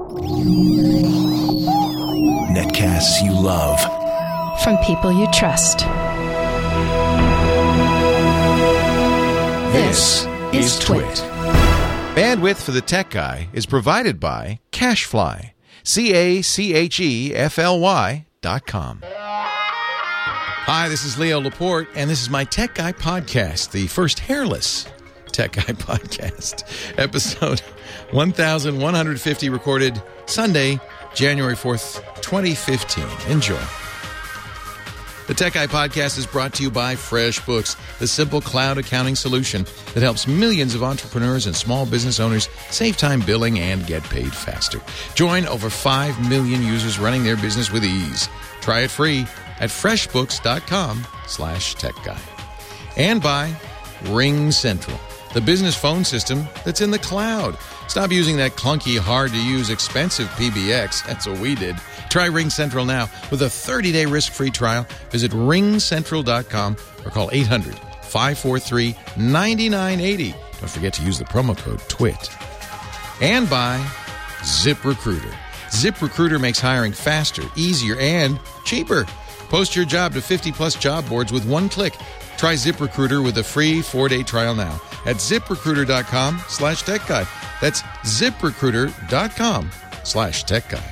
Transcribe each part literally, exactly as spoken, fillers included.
Netcasts you love. From people you trust. This is Twit. Bandwidth for the Tech Guy is provided by CacheFly. C A C H E F L Y dot com. Hi, this is Leo Laporte, and this is my Tech Guy podcast, the first hairless Tech Guy podcast, episode one thousand one hundred fifty, recorded Sunday, January fourth, twenty fifteen. Enjoy. The Tech Guy podcast is brought to you by FreshBooks, the simple cloud accounting solution that helps millions of entrepreneurs and small business owners save time billing and get paid faster. Join over five million users running their business with ease. Try it free at freshbooks.com slash tech guy. And by Ring Central, the business phone system that's in the cloud. Stop using that clunky, hard-to-use, expensive P B X. That's what we did. Try Ring Central now with a thirty-day risk-free trial. Visit ring central dot com or call eight hundred, five four three, nine nine eight zero. Don't forget to use the promo code TWIT. And by ZipRecruiter. ZipRecruiter makes hiring faster, easier, and cheaper. Post your job to fifty-plus job boards with one click. Try ZipRecruiter with a free four-day trial now at ZipRecruiter.com slash tech guy. That's ZipRecruiter.com slash tech guy.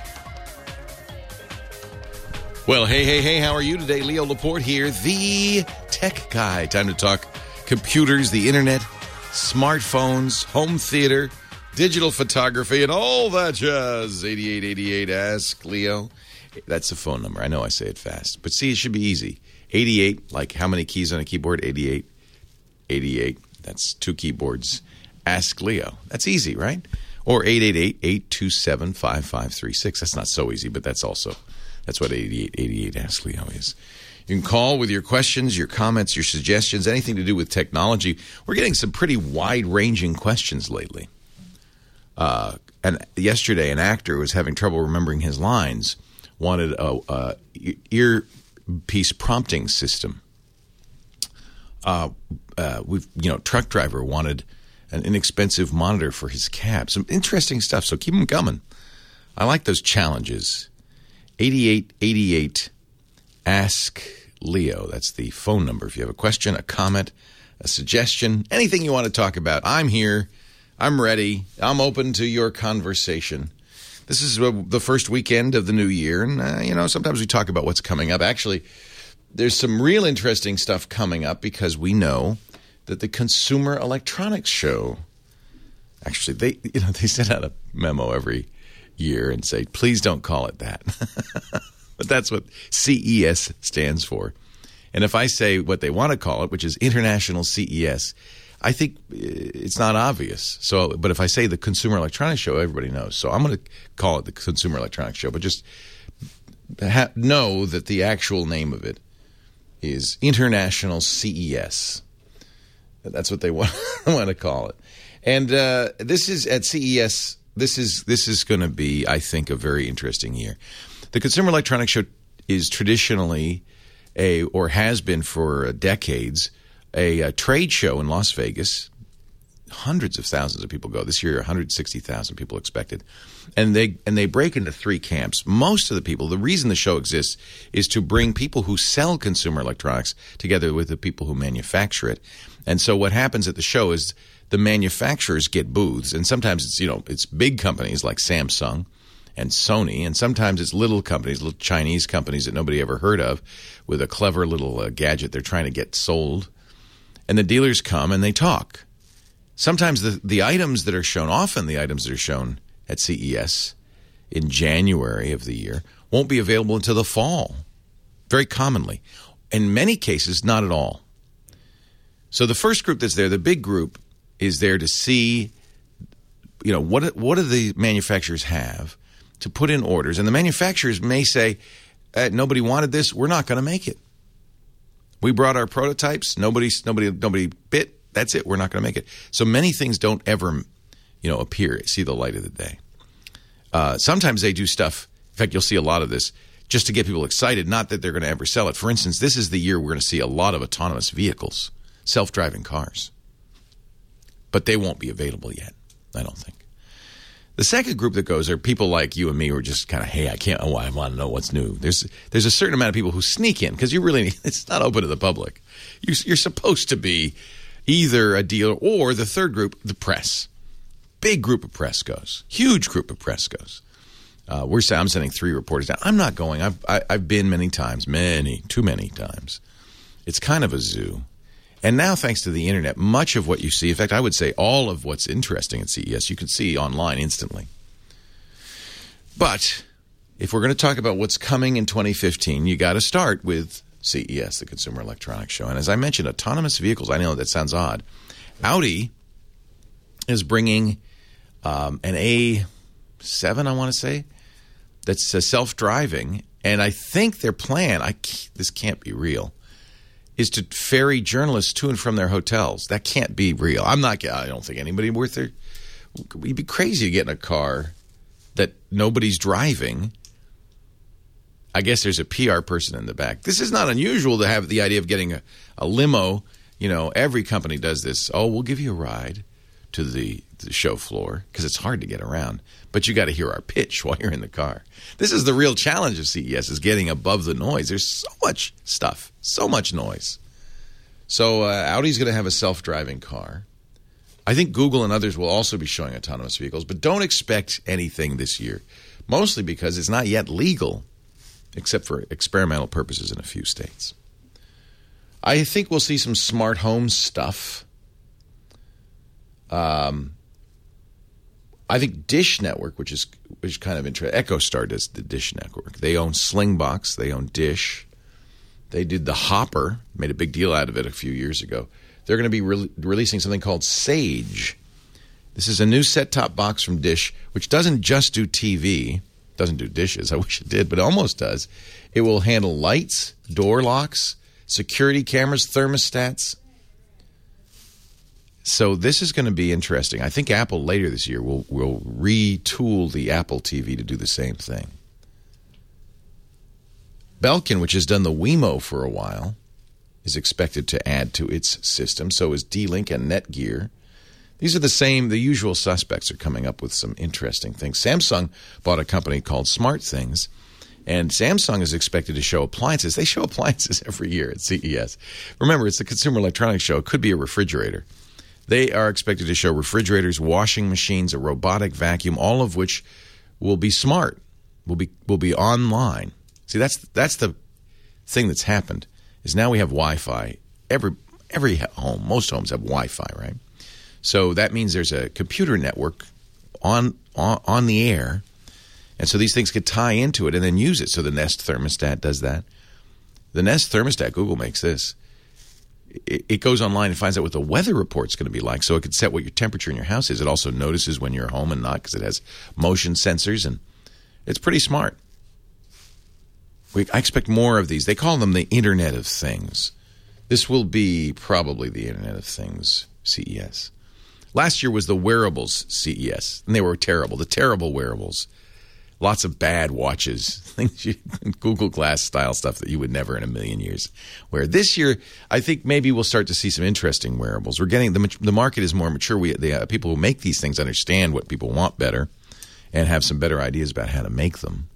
Well, hey, hey, hey, how are you today? Leo Laporte here, the Tech Guy. Time to talk computers, the internet, smartphones, home theater, digital photography, and all that jazz. eighty-eight eighty-eight, ask Leo. That's the phone number. I know I say it fast. But see, it should be easy. eighty-eight, like how many keys on a keyboard? eighty-eight. eighty-eight, that's two keyboards. Ask Leo. That's easy, right? Or eight eight eight, eight two seven, five five three six. That's not so easy, but that's also, that's what eighty-eight eighty-eight Ask Leo is. You can call with your questions, your comments, your suggestions, anything to do with technology. We're getting some pretty wide-ranging questions lately. Uh, and yesterday, an actor was having trouble remembering his lines, wanted a, a earpiece prompting system. Uh, uh, we've, you know, truck driver wanted an inexpensive monitor for his cab. Some interesting stuff, so keep them coming. I like those challenges. eighty-eight eighty-eight, Ask Leo. That's the phone number. If you have a question, a comment, a suggestion, anything you want to talk about, I'm here. I'm ready. I'm open to your conversation. This is the first weekend of the new year, and, uh, you know, sometimes we talk about what's coming up. Actually, there's some real interesting stuff coming up because we know that the Consumer Electronics Show, actually, they you know they send out a memo every year and say, please don't call it that. But that's what C E S stands for. And if I say what they want to call it, which is International C E S, I think it's not obvious. So, but if I say the Consumer Electronics Show, everybody knows. So I'm going to call it the Consumer Electronics Show, but just ha- know that the actual name of it is International C E S. That's what they want, want to call it. And uh, this is at C E S. This is this is going to be, I think, a very interesting year. The Consumer Electronics Show is traditionally a, or has been for decades, a, a trade show in Las Vegas. Hundreds of thousands of people go. This year, one hundred sixty thousand people expected. And they and they break into three camps. Most of the people, the reason the show exists is to bring people who sell consumer electronics together with the people who manufacture it. And so what happens at the show is the manufacturers get booths, and sometimes it's, you know, it's big companies like Samsung and Sony, and sometimes it's little companies, little Chinese companies that nobody ever heard of with a clever little uh, gadget they're trying to get sold. And the dealers come and they talk. Sometimes the, the items that are shown, often the items that are shown at C E S in January of the year, won't be available until the fall, very commonly. In many cases, not at all. So the first group that's there, the big group, is there to see, you know, what what do the manufacturers have to put in orders. And the manufacturers may say, eh, nobody wanted this, we're not going to make it. We brought our prototypes, nobody, nobody, nobody bit. That's it. We're not going to make it. So many things don't ever, you know, appear, see the light of the day. Uh, sometimes they do stuff. In fact, you'll see a lot of this just to get people excited, not that they're going to ever sell it. For instance, this is the year we're going to see a lot of autonomous vehicles, self-driving cars. But they won't be available yet, I don't think. The second group that goes are people like you and me who are just kind of, hey, I can't, oh, I want to know what's new. There's there's a certain amount of people who sneak in because you really, it's not open to the public. You, you're supposed to be either a dealer or the third group, the press. Big group of press goes. Huge group of press goes. Uh, we're I'm sending three reporters down. I'm not going. I've I, I've been many times, many, too many times. It's kind of a zoo. And now, thanks to the internet, much of what you see, in fact, I would say all of what's interesting at C E S, you can see online instantly. But if we're going to talk about what's coming in twenty fifteen, you got to start with C E S, the Consumer Electronics Show. And as I mentioned, autonomous vehicles, I know that sounds odd. Audi is bringing um, an A seven, I want to say, that's uh, self-driving. And I think their plan, I this can't be real, is to ferry journalists to and from their hotels. That can't be real. I'm not, I don't think anybody worth their, you'd be crazy to get in a car that nobody's driving. I guess there's a P R person in the back. This is not unusual to have the idea of getting a, a limo. You know, every company does this. Oh, we'll give you a ride to the, the show floor because it's hard to get around. But you got to hear our pitch while you're in the car. This is the real challenge of C E S, is getting above the noise. There's so much stuff, so much noise. So uh, Audi's going to have a self-driving car. I think Google and others will also be showing autonomous vehicles, but don't expect anything this year, mostly because it's not yet legal, except for experimental purposes in a few states. I think we'll see some smart home stuff. Um, I think Dish Network, which is which is kind of interesting. EchoStar does the Dish Network. They own Slingbox. They own Dish. They did the Hopper, made a big deal out of it a few years ago. They're going to be re- releasing something called Sage. This is a new set-top box from Dish, which doesn't just do T V. Doesn't do dishes. I wish it did, but it almost does. It will handle lights, door locks, security cameras, thermostats. So this is going to be interesting. I think Apple later this year will will retool the Apple T V to do the same thing. Belkin, which has done the Wemo for a while, is expected to add to its system. So is D-Link and Netgear. These are the same, the usual suspects are coming up with some interesting things. Samsung bought a company called Smart Things, and Samsung is expected to show appliances. They show appliances every year at C E S. Remember, it's the Consumer Electronics Show. It could be a refrigerator. They are expected to show refrigerators, washing machines, a robotic vacuum, all of which will be smart, will be will be online. See, that's that's the thing that's happened, is now we have Wi-Fi. Every every home, most homes have Wi-Fi, right? So that means there's a computer network on on, on the air, and so these things could tie into it and then use it. So the Nest thermostat does that. The Nest thermostat, Google makes this. It goes online and finds out what the weather report's going to be like, so it can set what your temperature in your house is. It also notices when you're home and not, because it has motion sensors, and it's pretty smart. We, I expect more of these. They call them the Internet of Things. This will be probably the Internet of Things C E S. Last year was the wearables C E S, and they were terrible. The terrible wearables. Lots of bad watches, things you, Google Glass style stuff that you would never in a million years wear. This year, I think maybe we'll start to see some interesting wearables. We're getting the the market is more mature. We the uh, people who make these things understand what people want better, and have some better ideas about how to make them.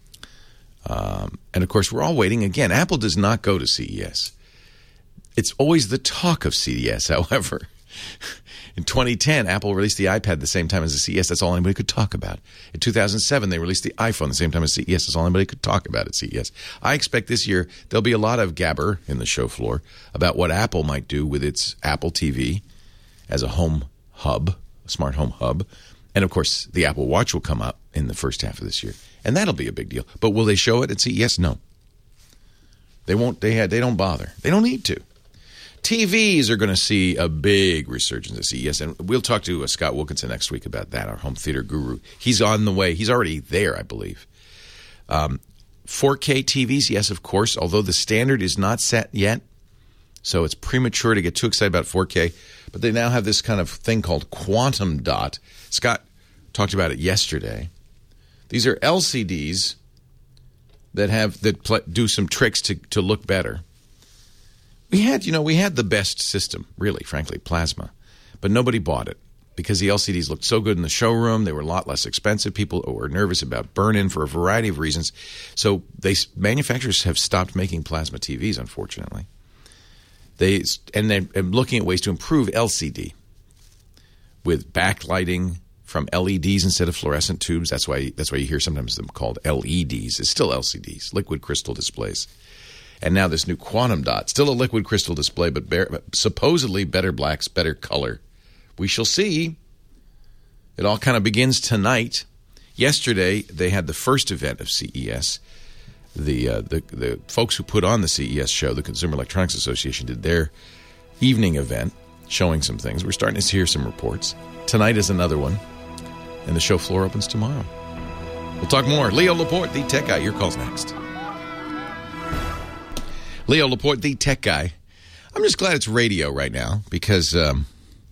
Um, and of course, we're all waiting again. Apple does not go to C E S. It's always the talk of C E S, however. In twenty ten, Apple released the iPad the same time as the C E S. That's all anybody could talk about. In two thousand seven, they released the iPhone the same time as C E S. That's all anybody could talk about at C E S. I expect this year there'll be a lot of gabber in the show floor about what Apple might do with its Apple T V as a home hub, a smart home hub. And, of course, the Apple Watch will come up in the first half of this year. And that'll be a big deal. But will they show it at C E S? No. They won't. They, had, they don't bother. They don't need to. T Vs are going to see a big resurgence at C E S, and we'll talk to uh, Scott Wilkinson next week about that, our home theater guru. He's on the way. He's already there, I believe. Um, four K T Vs, yes, of course, although the standard is not set yet, so it's premature to get too excited about four K. But they now have this kind of thing called Quantum Dot. Scott talked about it yesterday. These are L C Ds that have that pl- do some tricks to, to look better. We had, you know, we had the best system, really, frankly, plasma, but nobody bought it. because the L C Ds looked so good in the showroom. They were a lot less expensive. People were nervous about burn-in for a variety of reasons. So they manufacturers have stopped making plasma T Vs, unfortunately. They and they're looking at ways to improve L C D with backlighting from L E Ds instead of fluorescent tubes. That's why that's why you hear sometimes them called L E Ds. It's still L C Ds, liquid crystal displays. And now this new quantum dot, still a liquid crystal display, but bear, supposedly better blacks, better color. We shall see. It all kind of begins tonight. Yesterday, they had the first event of C E S. The, uh, the the folks who put on the C E S show, the Consumer Electronics Association, did their evening event, showing some things. We're starting to hear some reports. Tonight is another one, and the show floor opens tomorrow. We'll talk more. Leo Laporte, the tech guy. Your call's next. Leo Laporte, the tech guy. I'm just glad it's radio right now because, um,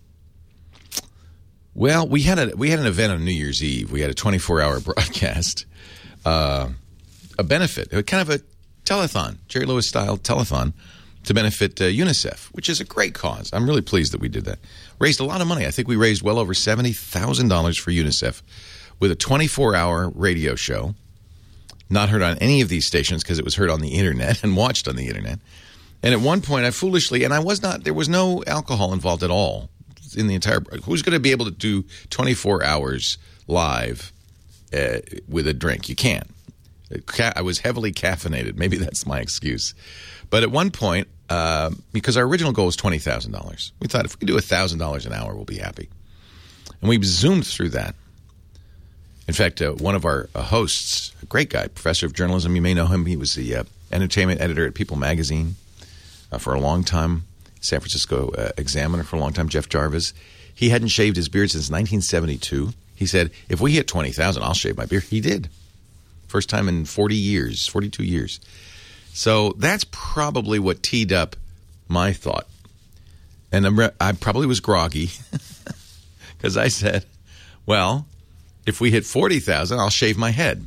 well, we had a we had an event on New Year's Eve. We had a twenty-four hour broadcast, uh, a benefit, kind of a telethon, Jerry Lewis style telethon to benefit uh, UNICEF, which is a great cause. I'm really pleased that we did that. Raised a lot of money. I think we raised well over seventy thousand dollars for UNICEF with a twenty-four hour radio show. Not heard on any of these stations because it was heard on the internet and watched on the internet. And at one point, I foolishly, and I was not, there was no alcohol involved at all in the entire, who's going to be able to do twenty-four hours live uh, with a drink? You can't. I was heavily caffeinated. Maybe that's my excuse. But at one point, uh, because our original goal was twenty thousand dollars, we thought if we could do one thousand dollars an hour, we'll be happy. And we zoomed through that. In fact, uh, one of our uh, hosts, a great guy, professor of journalism, you may know him. He was the uh, entertainment editor at People magazine uh, for a long time, San Francisco uh, Examiner for a long time, Jeff Jarvis. He hadn't shaved his beard since nineteen seventy-two. He said, if we hit twenty thousand, I'll shave my beard. He did. First time in forty years, forty-two years. So that's probably what teed up my thought. And I'm re- I probably was groggy because I said, well, if we hit forty thousand, I'll shave my head.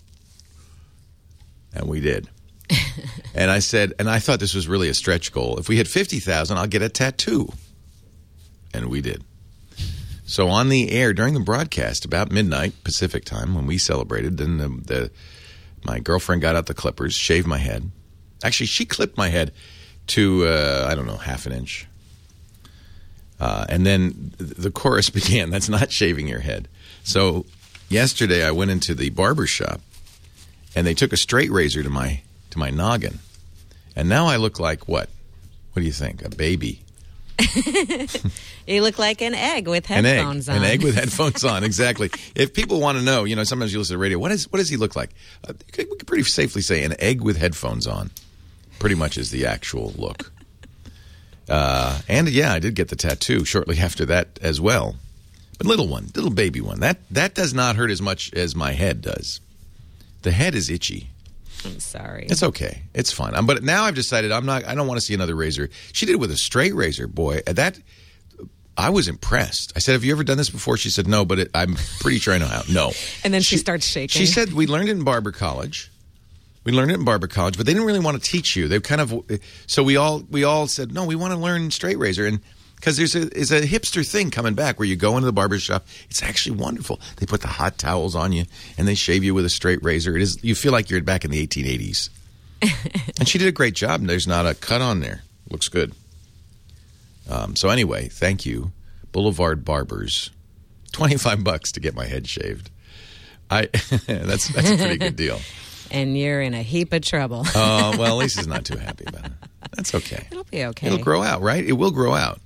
And we did. And I said, and I thought this was really a stretch goal. If we hit fifty thousand, I'll get a tattoo. And we did. So on the air during the broadcast, about midnight Pacific time, when we celebrated, then the, the my girlfriend got out the clippers, shaved my head. Actually, she clipped my head to, uh, I don't know, half an inch. Uh, and then the chorus began. That's not shaving your head. So yesterday I went into the barber shop, and they took a straight razor to my to my noggin. And now I look like what? What do you think? A baby. You look like an egg with an headphones egg, on. An egg with headphones on, exactly. If people want to know, you know, sometimes you listen to the radio, what, is, what does he look like? Uh, we could pretty safely say an egg with headphones on pretty much is the actual look. Uh, and, yeah, I did get the tattoo shortly after that as well. But little one, little baby one. That, that does not hurt as much as my head does. The head is itchy. I'm sorry. It's okay. It's fine. Um, but now I've decided I'm not. I don't want to see another razor. She did it with a straight razor, boy. That I was impressed. I said, "Have you ever done this before?" She said, "No," but it, I'm pretty sure I know how. No. And then she, she starts shaking. She said, "We learned it in barber college. We learned it in barber college, but they didn't really want to teach you. They kind of so we all we all said, no, we want to learn straight razor and." Because there's a, is a hipster thing coming back where you go into the barber shop. It's actually wonderful. They put the hot towels on you, and they shave you with a straight razor. It is you feel like you're back in the eighteen eighties. And she did a great job. There's not a cut on there. Looks good. Um, so anyway, thank you, Boulevard Barbers. twenty-five bucks to get my head shaved. I that's that's a pretty good deal. And you're in a heap of trouble. Oh, uh, well, Lisa's not too happy about it. That's okay. It'll be okay. It'll grow out, right? It will grow out.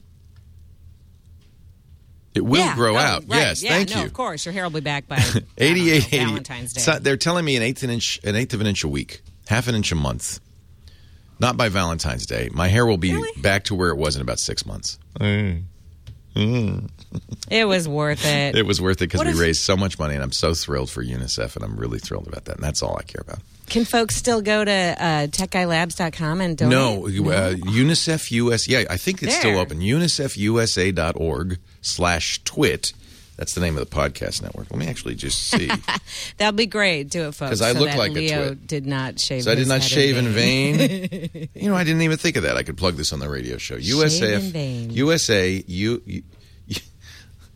It will yeah, grow oh, out. Right. Yes, yeah, thank no, you. Of course, your hair will be back by eighty-eight know, Valentine's Day. So they're telling me an eighth of an inch, an eighth of an inch a week, half an inch a month. Not by Valentine's Day. My hair will be really? back to where it was in about six months. Mm. Mm. It was worth it. It was worth it because we if, raised so much money, and I'm so thrilled for UNICEF, and I'm really thrilled about that. And that's all I care about. Can folks still go to uh, tech guy labs dot com and donate? No, uh, UNICEF U S. Yeah, I think it's there. still open. unicef u s a dot org slash twit. That's the name of the podcast network. Let me actually just see. That'd be great. Do it, folks. Because I so look that like Leo a twit. did not shave. So I did his not head shave in in vain. vain. You know, I didn't even think of that. I could plug this on the radio show. Shave U S A, in vain. U S A, U, U,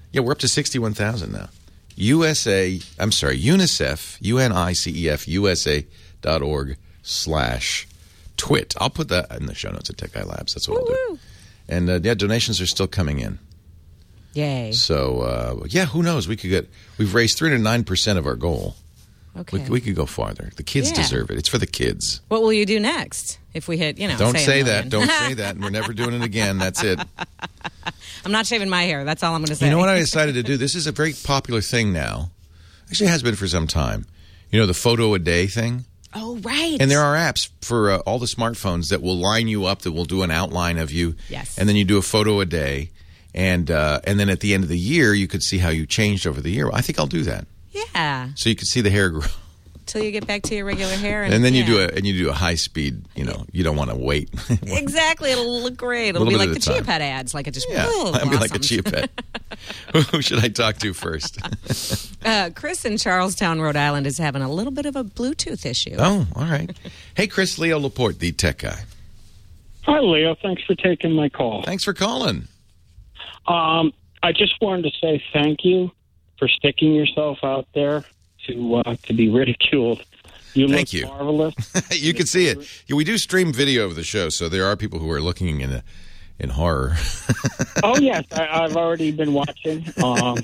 Yeah, we're up to sixty-one thousand now. U S A, I'm sorry, UNICEF, U N I C E F, U S A dot org slash twit. I'll put that in the show notes at Tech Guy Labs. That's what Woo-woo. we'll do. And, uh, yeah, donations are still coming in. Yay. So, uh, yeah, who knows? We could get, we've raised three hundred nine percent of our goal. Okay. We, we could go farther. The kids Yeah. deserve it. It's for the kids. What will you do next if we hit, you know, Don't say, say a that. million? Don't say that. And we're never doing it again. That's it. I'm not shaving my hair. That's all I'm going to say. You know what I decided to do? This is a very popular thing now. Actually, it has been for some time. You know, the photo a day thing? Oh, right. And there are apps for uh, all the smartphones that will line you up, that will do an outline of you. Yes. And then you do a photo a day. And uh, and then at the end of the year, you could see how you changed over the year. I think I'll do that. Yeah. So you could see the hair grow. Till you get back to your regular hair. And, And then you yeah. do a and you do a high speed, you know, you don't want to wait. Exactly. It'll look great. It'll Little be bit like at the a Chia time. Pet ads. Like it just Yeah, oh, I'd be like a blossoms. Chia Pet. Who should I talk to first? Uh, Chris in Charlestown, Rhode Island is having a little bit of a Bluetooth issue. Oh, all right. Hey, Chris, Leo Laporte, the tech guy. Hi, Leo. Thanks for taking my call. Thanks for calling. Um, I just wanted to say thank you for sticking yourself out there to uh, to be ridiculed. You Thank look you. marvelous. You can see it. Yeah, we do stream video of the show, so there are people who are looking in a, in horror. Oh, yes. I, I've already been watching. Um,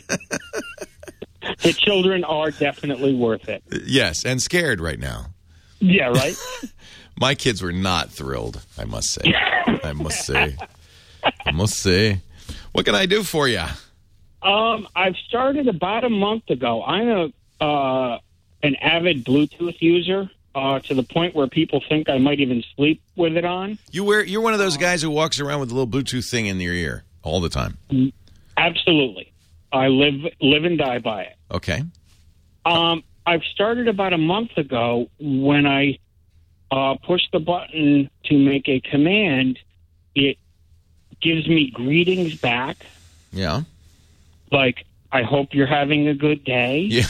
the children are definitely worth it. Yes, and scared right now. Yeah, right? My kids were not thrilled, I must say. I must say. I must say. What can I do for you? Um, I've started about a month ago. I'm a uh, an avid Bluetooth user uh, to the point where people think I might even sleep with it on. You wear, you're one of those guys who walks around with a little Bluetooth thing in your ear all the time. Absolutely. I live live and die by it. Okay. Um, I've started about a month ago when I uh, push the button to make a command. It gives me greetings back, Yeah. like, I hope you're having a good day. Yeah.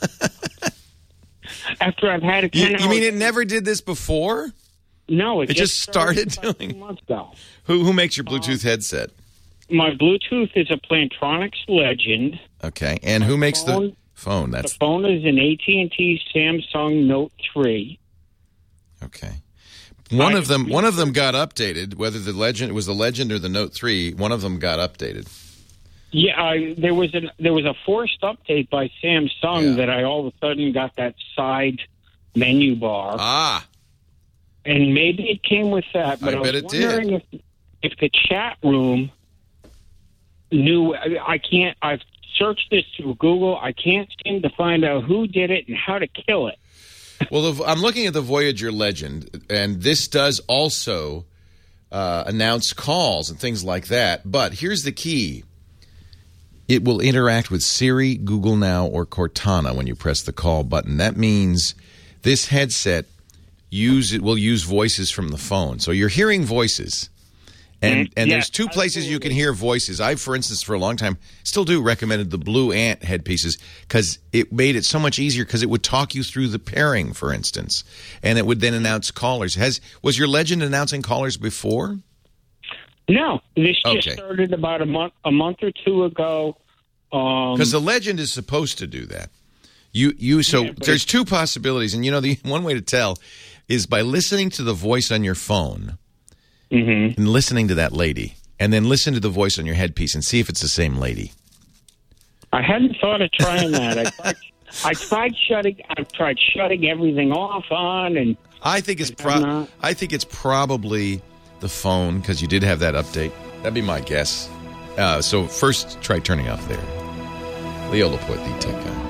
After I've had a You, ten you mean hour- it never did this before? No, it, It just started about doing- two months ago. Who who makes your Bluetooth headset? My Bluetooth is a Plantronics Legend. Okay. And who makes the phone- phone? The That's phone is an A T and T Samsung Note three. okay. One I- of them one of them got updated, whether the Legend it was the Legend or the Note three, one of them got updated. Yeah, I, there was an there was a forced update by Samsung Yeah. that I all of a sudden got that side menu bar, Ah. and maybe it came with that. But I I, bet was it did. wondering if if the chat room knew. I, I can't. I've searched this through Google. I can't seem to find out who did it and how to kill it. Well, the, I'm looking at the Voyager Legend, and this does also uh, announce calls and things like that. But here's the key. It will interact with Siri, Google Now, or Cortana when you press the call button. That means this headset use it will use voices from the phone. So you're hearing voices. And Mhm. and Yeah, there's two places you can absolutely. hear voices. I, for instance, for a long time, still do recommended the Blue Ant headpieces because it made it so much easier because it would talk you through the pairing, for instance, and it would then announce callers. Has was your Legend announcing callers before? No, this just Okay. started about a month a month or two ago. Um, Because the Legend is supposed to do that. You you so Yeah, but there's two possibilities, and you know the one way to tell is by listening to the voice on your phone mhm. and listening to that lady, and then listen to the voice on your headpiece and see if it's the same lady. I hadn't thought of trying that. I tried, I tried shutting. I tried shutting everything off on, and I think it's I'm pro- not- I think it's probably the phone because you did have that update. That'd be my guess. Uh, so first, try turning off there. Leo Laporte, the tech guy.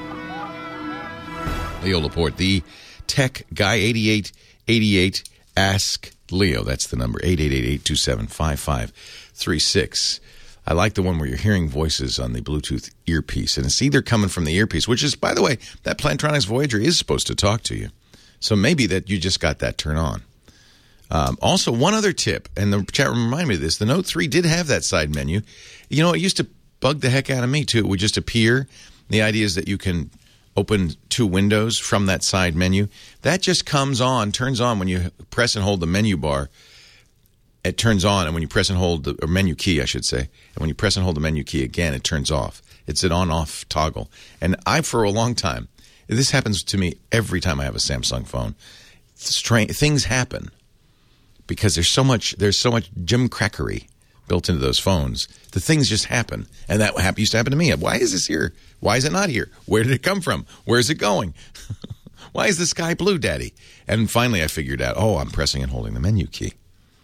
Leo Laporte, the tech guy. eighty-eight eighty-eight. Ask Leo. That's the number. eight eight eight, eight two seven, five five three six. I like the one where you're hearing voices on the Bluetooth earpiece, and it's either coming from the earpiece, which is, by the way, that Plantronics Voyager is supposed to talk to you. So maybe that you just got that turn on. Um, also, one other tip, and the chat room reminded me of this. The Note three did have that side menu. You know, it used to bug the heck out of me, too. It would just appear. The idea is that you can open two windows from that side menu. That just comes on, turns on when you press and hold the menu bar. it turns on, and when you press and hold the or menu key, I should say, and when you press and hold the menu key again, it turns off. It's an on-off toggle. And I, for a long time, this happens to me every time I have a Samsung phone. Strange things happen because there's so much there's so much gimcrackery built into those phones. The things just happen, and that hap- used to happen to me. Why is this here? Why is it not here? Where did it come from? Where is it going? Why is the sky blue, Daddy? And finally, I figured out. Oh, I'm pressing and holding the menu key.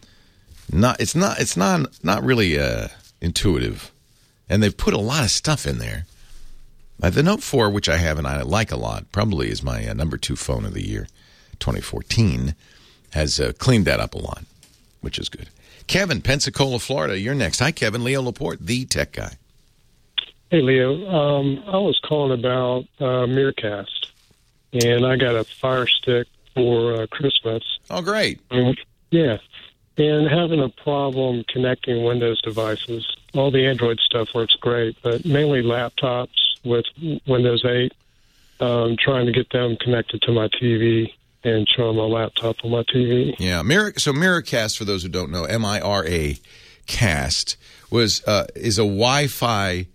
Not it's not it's not not really uh, intuitive, and they've put a lot of stuff in there. Uh, the Note four, which I have and I like a lot, probably is my uh, number two phone of the year, twenty fourteen, has uh, cleaned that up a lot, which is good. Kevin, Pensacola, Florida, you're next. Hi, Kevin. Leo Laporte, the tech guy. Hey, Leo. Um, I was calling about uh, Miracast, and I got a Fire Stick for uh, Christmas. Oh, great. Um, yeah, and having a problem connecting Windows devices. All the Android stuff works great, but mainly laptops with Windows eight, um, trying to get them connected to my T V and show them a laptop on my T V. Yeah, Mir- so Miracast, for those who don't know, M I R A Cast, was uh, is a Wi-Fi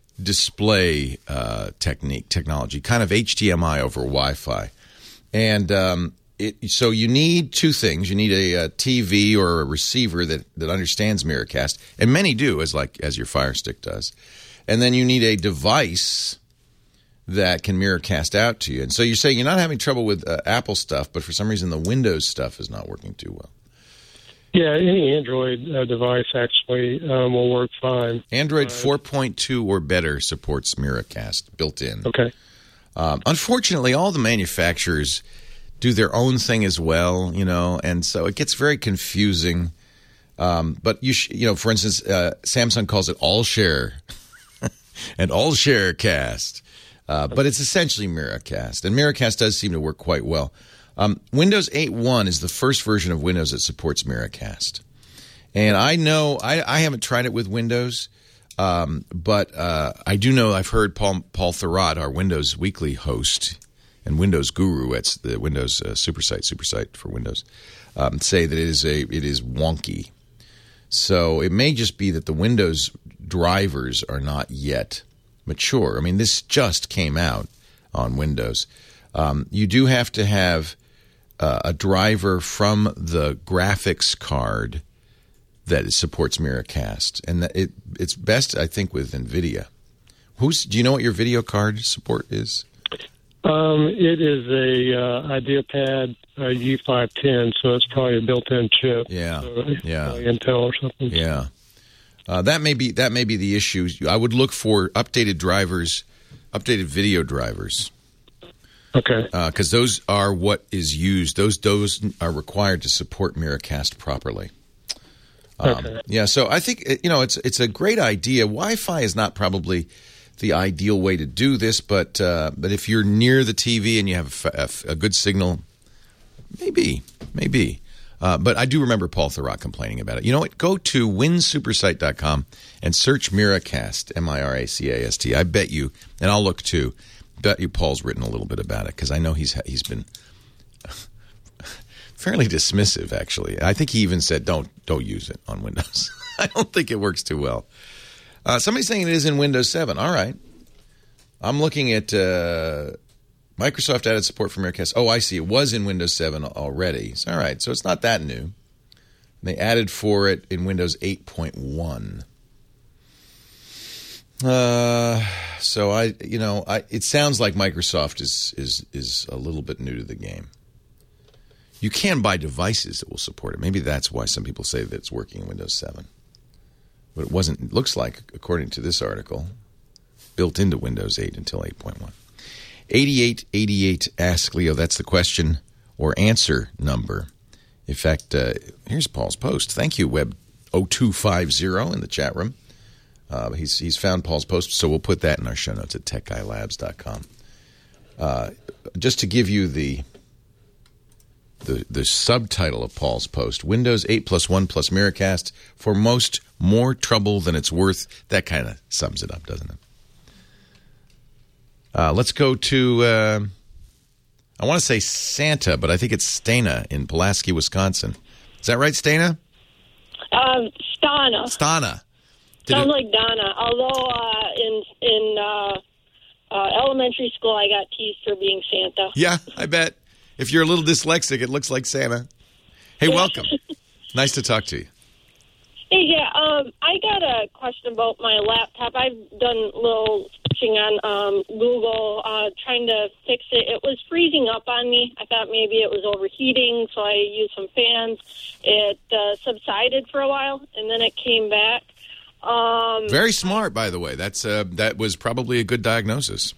display uh, technique, technology, kind of H D M I over Wi-Fi. And um, it, so you need two things. You need a, a T V or a receiver that, that understands Miracast, and many do, as like as your Fire Stick does. And then you need a device that can Miracast out to you. And so you're saying you're not having trouble with uh, Apple stuff, but for some reason the Windows stuff is not working too well. Yeah, any Android uh, device actually um, will work fine. Android uh, four point two or better supports Miracast built in. Okay. Um, unfortunately, all the manufacturers do their own thing as well, you know, and so it gets very confusing. Um, but, you sh- you know, for instance, uh, Samsung calls it All Share and All Share Cast. Uh, but it's essentially Miracast, and Miracast does seem to work quite well. Um, Windows eight point one is the first version of Windows that supports Miracast. And I know, I, I haven't tried it with Windows, um, but uh, I do know I've heard Paul, Paul Thurrott, our Windows Weekly host and Windows guru at the Windows uh, Supersite, Supersite for Windows, um, say that it is a it is wonky. So it may just be that the Windows drivers are not yet mature. I mean, this just came out on Windows. Um, you do have to have uh, a driver from the graphics card that supports Miracast, and that it it's best, I think, with NVIDIA. Who's? Do you know what your video card support is? Um, it is a uh, IdeaPad uh, U five ten, so it's probably a built-in chip. Yeah, so yeah, uh, Intel or something. Yeah. Uh, that may be that may be the issue. I would look for updated drivers, updated video drivers. Okay. Because uh, those are what is used. Those those are required to support Miracast properly. Um, okay. Yeah. So I think you know it's it's a great idea. Wi-Fi is not probably the ideal way to do this, but uh, but if you're near the T V and you have a, a, a good signal, maybe maybe. Uh, but I do remember Paul Thurrott complaining about it. You know what? Go to win supersite dot com and search Miracast, M I R A C A S T. I bet you, and I'll look too, bet you Paul's written a little bit about it because I know he's he's been fairly dismissive, actually. I think he even said, don't don't use it on Windows. I don't think it works too well. Uh, somebody's saying it is in Windows seven. All right. I'm looking at... Uh, Microsoft added support for Miracast. Oh, I see. It was in Windows seven already. All right. So it's not that new. They added for it in Windows eight point one. Uh, so I, you know, I, it sounds like Microsoft is is is a little bit new to the game. You can buy devices that will support it. Maybe that's why some people say that it's working in Windows seven. But it wasn't. It looks like, according to this article, built into Windows eight until eight point one. eighty-eight eighty-eight Ask Leo. That's the question or answer number. In fact, uh, here's Paul's post. Thank you, Web oh two five zero in the chat room. Uh, he's he's found Paul's post, so we'll put that in our show notes at tech guy labs dot com. Uh, just to give you the, the the subtitle of Paul's post, Windows eight plus one plus Miracast, for most more trouble than it's worth. That kind of sums it up, doesn't it? Uh, let's go to, uh, I want to say Santa, but I think it's Stana in Pulaski, Wisconsin. Is that right, Stana? Um, Stana. Stana. Did Sounds it- like Donna. Although uh, in in uh, uh, elementary school, I got teased for being Santa. Yeah, I bet. If you're a little dyslexic, it looks like Santa. Hey, welcome. Nice to talk to you. Hey, yeah, um, I got a question about my laptop. I've done a little searching on um, Google uh, trying to fix it. It was freezing up on me. I thought maybe it was overheating, so I used some fans. It uh, subsided for a while, and then it came back. Um, Very smart, by the way. That's uh, that was probably a good diagnosis.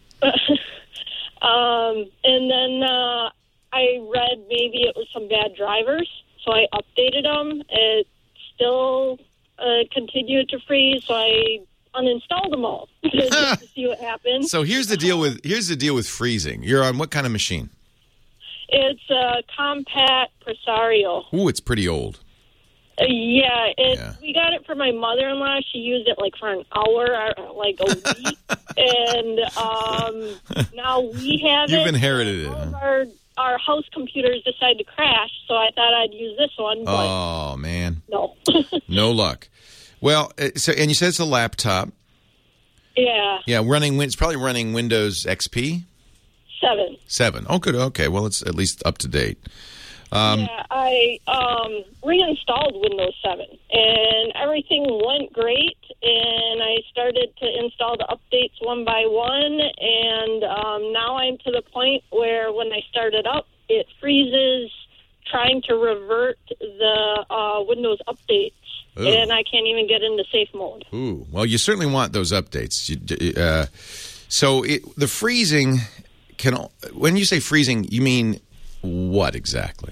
um, and then uh, I read maybe it was some bad drivers, so I updated them. It still uh, continued to freeze, so I uninstalled them all just to see what happened. So here's the deal with here's the deal with freezing. You're on what kind of machine? It's a compact Presario. Ooh, it's pretty old. Uh, yeah, it, Yeah. we got it for my mother-in-law. She used it like for an hour, or like a week, and um, now we have You've it. inherited it, All huh? of our our house computers decided to crash, so I thought I'd use this one. But Oh man, no. no luck. Well, uh, so and you said it's a laptop. Yeah, Yeah, running. Win- It's probably running Windows X P seven. seven. Oh, good. Okay, well, it's at least up to date. Um, yeah, I um, reinstalled Windows seven, and everything went great. And I started to install the updates one by one, and um, now I'm to the point where when I start it up, it freezes, trying to revert the uh, Windows updates, Ooh. and I can't even get into safe mode. Ooh, well, you certainly want those updates. You, uh, so it, the freezing can. When you say freezing, you mean what exactly?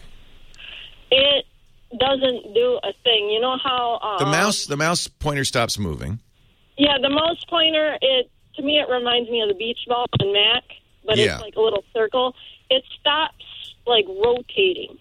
It doesn't do a thing. You know how uh, The mouse, the mouse pointer stops moving. Yeah, the mouse pointer. It to me, it reminds me of the beach ball on Mac, but Yeah. it's like a little circle. It stops like rotating.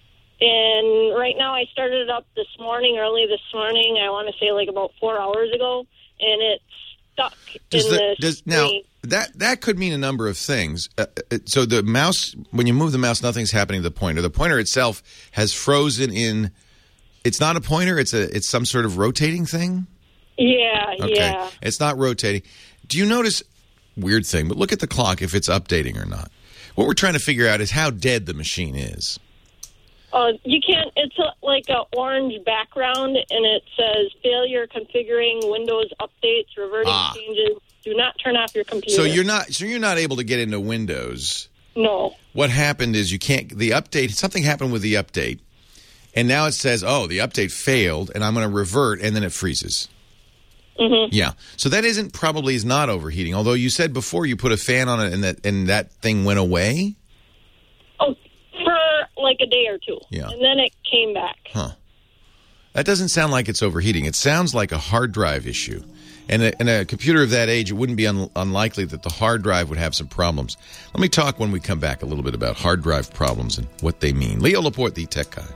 And right now, I started it up this morning, early this morning. I want to say like about four hours ago, and it's stuck Does in the, the does, now screen. that that could mean a number of things. Uh, uh, so the mouse, when you move the mouse, nothing's happening to the pointer. The pointer itself has frozen in. It's not a pointer. It's a. It's some sort of rotating thing. Yeah, Okay, yeah. it's not rotating. Do you notice? Weird thing, but look at the clock if it's updating or not. What we're trying to figure out is how dead the machine is. Uh, you can't. It's a, like a orange background, and it says failure configuring Windows updates, reverting Ah. changes. Do not turn off your computer. So you're not. So you're not able to get into Windows. no. What happened is you can't. The update. Something happened with the update, and now it says, "Oh, the update failed," and I'm going to revert, and then it freezes. Mm-hmm. Yeah. So that isn't probably is not overheating. Although you said before you put a fan on it and that and that thing went away. Oh, for like a day or two. Yeah. And then it came back. Huh. That doesn't sound like it's overheating. It sounds like a hard drive issue. And a, and a computer of that age, it wouldn't be un, unlikely that the hard drive would have some problems. Let me talk when we come back a little bit about hard drive problems and what they mean. Leo Laporte, the tech guy.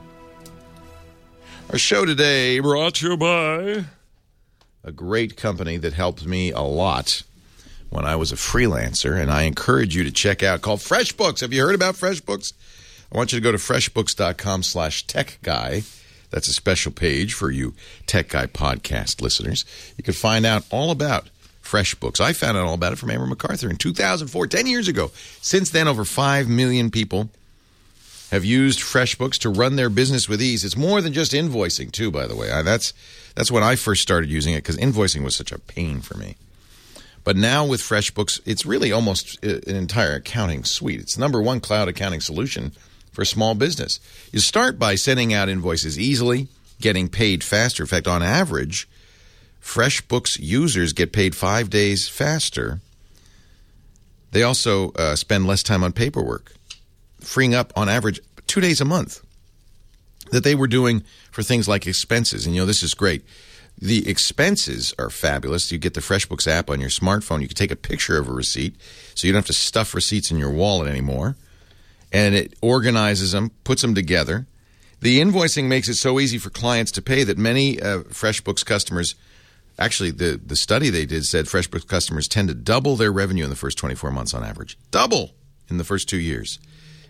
Our show today brought to you by a great company that helped me a lot when I was a freelancer, and I encourage you to check out, called FreshBooks. Have you heard about FreshBooks? I want you to go to freshbooks.com slash tech guy. That's a special page for you Tech Guy podcast listeners. You can find out all about FreshBooks. I found out all about it from Amber MacArthur in two thousand four, ten years ago. Since then, over five million people have used FreshBooks to run their business with ease. It's more than just invoicing, too, by the way. I, that's that's when I first started using it, because invoicing was such a pain for me. But now with FreshBooks, it's really almost an entire accounting suite. It's the number one cloud accounting solution for a small business. You start by sending out invoices easily, getting paid faster. In fact, on average, FreshBooks users get paid five days faster. They also uh, spend less time on paperwork, freeing up, on average, two days a month that they were doing for things like expenses. And, you know, this is great. The expenses are fabulous. You get the FreshBooks app on your smartphone. You can take a picture of a receipt, so you don't have to stuff receipts in your wallet anymore. And it organizes them, puts them together. The invoicing makes it so easy for clients to pay that many uh, FreshBooks customers, actually the, the study they did said FreshBooks customers tend to double their revenue in the first twenty-four months on average. Double in the first two years.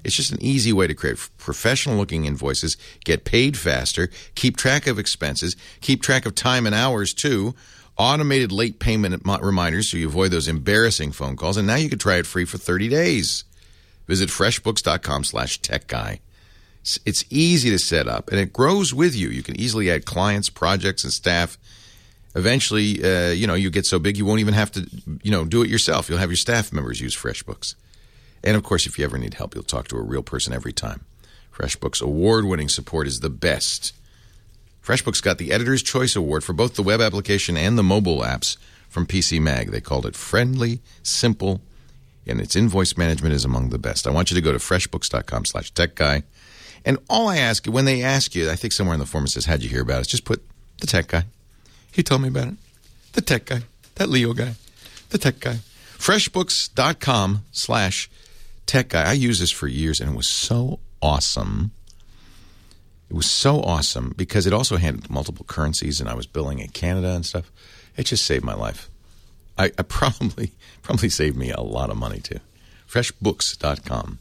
It's just an easy way to create professional-looking invoices, get paid faster, keep track of expenses, keep track of time and hours, too, automated late payment reminders so you avoid those embarrassing phone calls, and now you can try it free for thirty days. Visit freshbooks.com slash tech guy. It's easy to set up, and it grows with you. You can easily add clients, projects, and staff. Eventually, uh, you know, you get so big you won't even have to, you know, do it yourself. You'll have your staff members use FreshBooks. And, of course, if you ever need help, you'll talk to a real person every time. FreshBooks award-winning support is the best. FreshBooks got the Editor's Choice Award for both the web application and the mobile apps from P C Mag. They called it friendly, simple, and its invoice management is among the best. I want you to go to freshbooks.com slash tech guy. And all I ask, when they ask you, I think somewhere in the form it says, how'd you hear about it? Just put the tech guy. He told me about it. The tech guy. That Leo guy. The tech guy. Freshbooks.com slash tech guy. I used this for years, and it was so awesome. It was so awesome because it also handled multiple currencies, and I was billing in Canada and stuff. It just saved my life. I, I probably probably saved me a lot of money, too. Freshbooks.com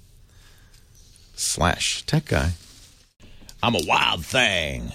slash tech guy. I'm a wild thing.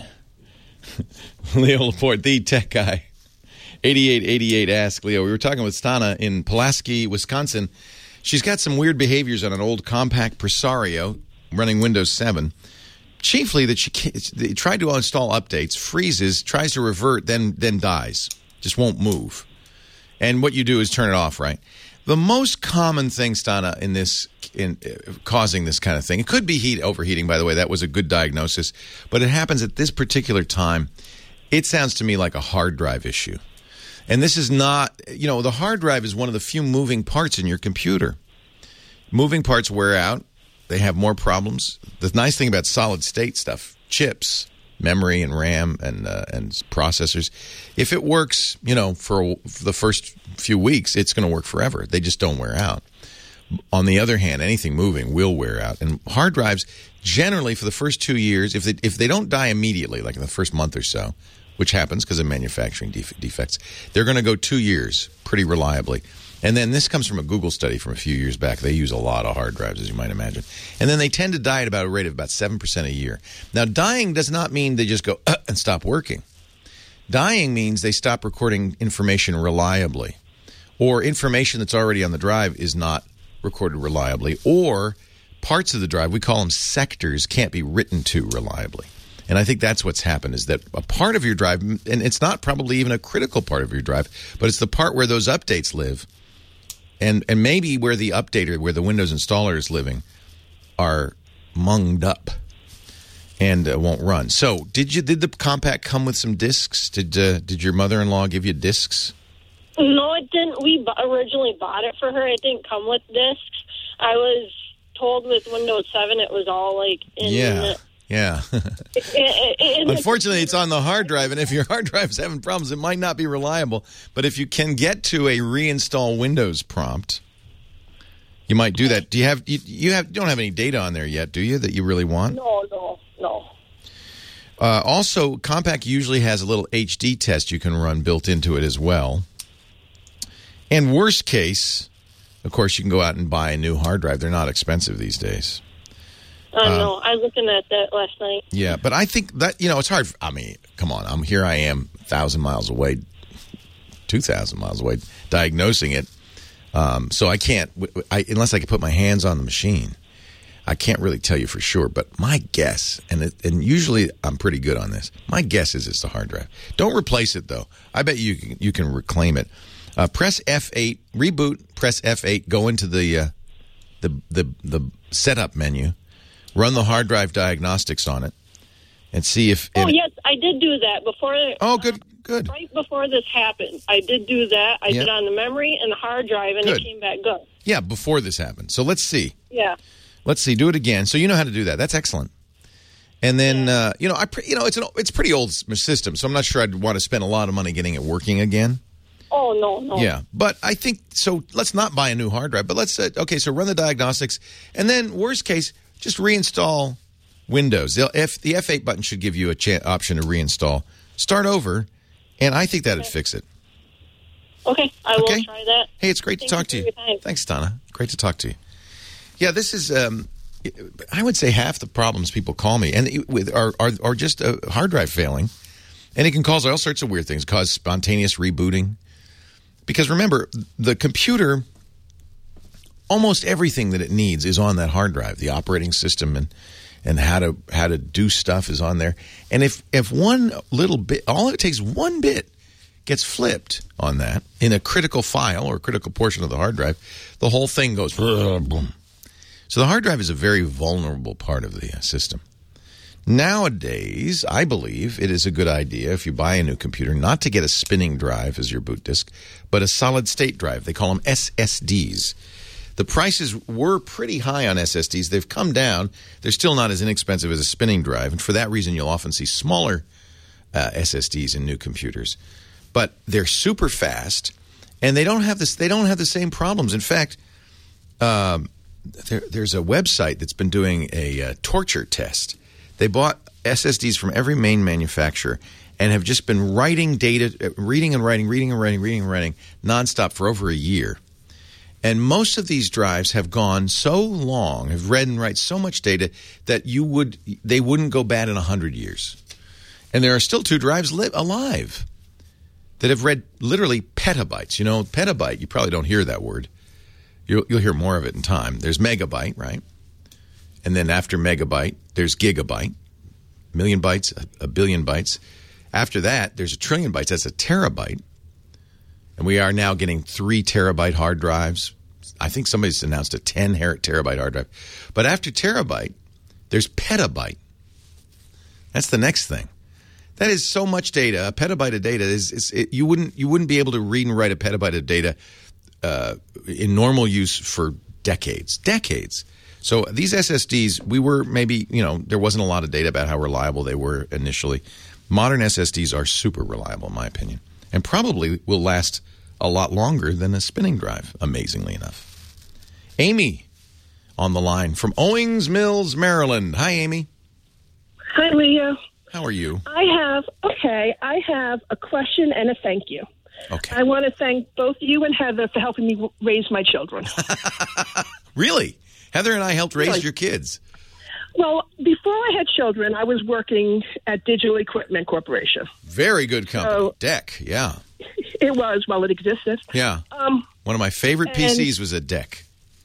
Leo Laporte, the tech guy. eighty-eight eighty-eight Ask Leo. We were talking with Stana in Pulaski, Wisconsin. She's got some weird behaviors on an old compact Presario running Windows seven. Chiefly that she can't, tried to install updates, freezes, tries to revert, then then dies. Just won't move. And what you do is turn it off, right? The most common thing, Stana, in this, in uh, causing this kind of thing, it could be heat overheating, by the way. That was a good diagnosis. But it happens at this particular time. It sounds to me like a hard drive issue. And this is not, you know, the hard drive is one of the few moving parts in your computer. Moving parts wear out. They have more problems. The nice thing about solid state stuff, chips, memory and RAM and uh, and processors, if it works, you know, for, for the first few weeks, it's going to work forever. They just don't wear out. On the other hand, anything moving will wear out. And hard drives, generally for the first two years, if they, if they don't die immediately, like in the first month or so, which happens because of manufacturing def- defects, they're going to go two years pretty reliably. And then this comes from a Google study from a few years back. They use a lot of hard drives, as you might imagine. And then they tend to die at about a rate of about seven percent a year. Now, dying does not mean they just go uh, and stop working. Dying means they stop recording information reliably, or information that's already on the drive is not recorded reliably, or parts of the drive, we call them sectors, can't be written to reliably. And I think that's what's happened, is that a part of your drive, and it's not probably even a critical part of your drive, but it's the part where those updates live, and and maybe where the updater, where the Windows installer is living, are munged up and uh, won't run. So did you did the compact come with some discs? Did uh, did your mother-in-law give you discs? No, it didn't. We b- originally bought it for her. It didn't come with discs. I was told with Windows seven it was all like in yeah. the... Yeah. Unfortunately, it's on the hard drive, and if your hard drive's having problems, it might not be reliable. But if you can get to a reinstall Windows prompt, you might do that. Do you have you, you have you don't have any data on there yet, do you, that you really want? No, no, no. Uh, also, Compaq usually has a little H D test you can run built into it as well. And worst case, of course, you can go out and buy a new hard drive. They're not expensive these days. I uh, know. I was looking at that last night. Yeah, but I think that, you know, it's hard. I mean, come on. I'm here I am, one thousand miles away, two thousand miles away, diagnosing it. Um, so I can't, I, unless I can put my hands on the machine, I can't really tell you for sure. But my guess, and it, and usually I'm pretty good on this, my guess is it's the hard drive. Don't replace it, though. I bet you can, you can reclaim it. Uh, press F eight, reboot, press F eight, go into the, uh, the, the, the setup menu. Run the hard drive diagnostics on it and see if... Oh, it, yes, I did do that before... Oh, good, good. Right before this happened. I did do that. I yeah. did on the memory and the hard drive, and good. It came back good. Yeah, before this happened. So let's see. Yeah. Let's see. Do it again. So you know how to do that. That's excellent. And then, yeah. uh, you know, I you know, it's an it's a pretty old system, so I'm not sure I'd want to spend a lot of money getting it working again. Oh, no, no. Yeah, but I think... So let's not buy a new hard drive, but let's... Uh, okay, so run the diagnostics, and then, worst case, just reinstall... Windows. The F, the F eight button should give you a ch- option to reinstall. Start over, and I think that'd okay. fix it. Okay, I okay? will try that. Hey, it's great Thank to talk to you. you. Thanks, Donna. Great to talk to you. Yeah, this is, um, I would say half the problems people call me and it- with are, are are just a hard drive failing, and it can cause all sorts of weird things. Cause spontaneous rebooting, because remember, the computer, almost everything that it needs is on that hard drive. The operating system and and how to how to do stuff is on there. And if if one little bit, all it takes one bit gets flipped on that in a critical file or critical portion of the hard drive, the whole thing goes boom. So the hard drive is a very vulnerable part of the uh, system. Nowadays, I believe it is a good idea if you buy a new computer not to get a spinning drive as your boot disk, but a solid state drive. They call them S S Ds. The prices were pretty high on S S Ds. They've come down. They're still not as inexpensive as a spinning drive, and for that reason, you'll often see smaller uh, S S Ds in new computers. But they're super fast, and they don't have this. They don't have the same problems. In fact, um, there, there's a website that's been doing a uh, torture test. They bought S S Ds from every main manufacturer and have just been writing data, reading and writing, reading and writing, reading and writing nonstop for over a year. And most of these drives have gone so long, have read and write so much data that you would they wouldn't go bad in a hundred years. And there are still two drives li- alive that have read literally petabytes. You know, petabyte, you probably don't hear that word. You'll, you'll hear more of it in time. There's megabyte, right? And then after megabyte, there's gigabyte, a million bytes, a, a billion bytes. After that, there's a trillion bytes. That's a terabyte. And we are now getting three terabyte hard drives. I think somebody's announced a ten terabyte hard drive. But after terabyte, there's petabyte. That's the next thing. That is so much data. A petabyte of data is, is it, you wouldn't you wouldn't be able to read and write a petabyte of data uh, in normal use for decades, decades. So these S S Ds, we were maybe, you know, there wasn't a lot of data about how reliable they were initially. Modern S S Ds are super reliable, in my opinion, and probably will last a lot longer than a spinning drive, amazingly enough. Amy on the line from Owings Mills, Maryland. Hi, Amy. Hi, Leo. How are you? I have, okay, I have a question and a thank you. Okay. I want to thank both you and Heather for helping me w- raise my children. Really? Heather and I helped raise Really? your kids. Well, before I had children, I was working at Digital Equipment Corporation. Very good company. So- D E C, yeah. It was while it existed. Yeah. Um, One of my favorite P and- Cs was a D E C.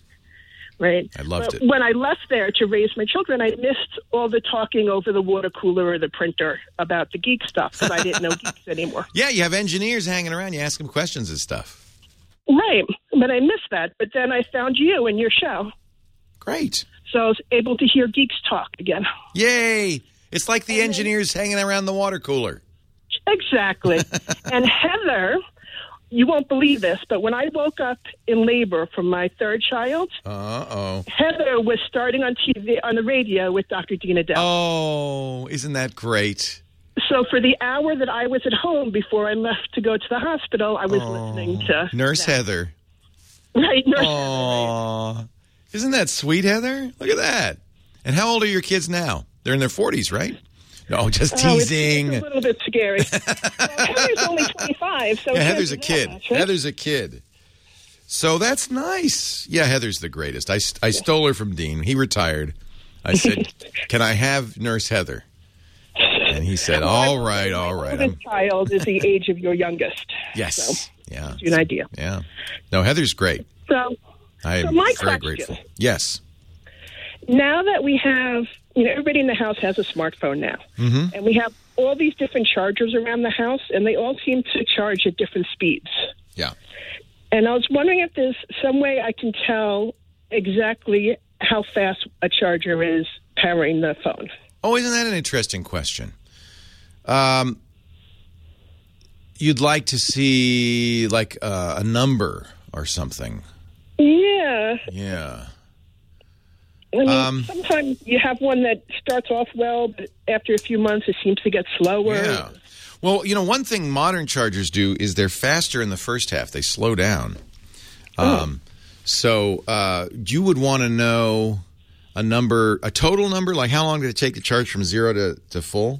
right. I loved But it. when I left there to raise my children, I missed all the talking over the water cooler or the printer about the geek stuff because I didn't know geeks anymore. Yeah, you have engineers hanging around. You ask them questions and stuff. Right. But I missed that. But then I found you and your show. Great. So I was able to hear geeks talk again. Yay. It's like the engineers hanging around the water cooler. Exactly. And Heather, you won't believe this, but when I woke up in labor from my third child, Uh-oh. Heather was starting on T V, on the radio with Doctor Dina Dell. Oh, isn't that great? So for the hour that I was at home before I left to go to the hospital, I was Oh, listening to Nurse that. Heather. Right, Nurse Oh, isn't that sweet, Heather? Look at that. And how old are your kids now? They're in their forties, right? No, just Oh, it's- teasing. It's a little bit scary. Well, Heather's only twenty-five, so Yeah, it Heather's a can't be that kid. much, right? Heather's a kid. So that's nice. Yeah, Heather's the greatest. I, I stole her from Dean. He retired. I said, can I have Nurse Heather? And he said, all right, all right. This I'm, child is the age of your youngest. yes. So, Yeah. give you an idea. Yeah. No, Heather's great. So I am So my very question- grateful. Yes. now that we have, you know, everybody in the house has a smartphone now, Mm-hmm. and we have all these different chargers around the house, and they all seem to charge at different speeds. Yeah. And I was wondering if there's some way I can tell exactly how fast a charger is powering the phone. Oh, isn't that an interesting question? Um, you'd like to see like uh, a number or something. Yeah. Yeah. I mean, Um, sometimes you have one that starts off well, but after a few months it seems to get slower. Yeah. Well, you know, one thing modern chargers do is they're faster in the first half. They slow down. Um, so uh, you would want to know a number, a total number, like how long did it take to charge from zero to, to full?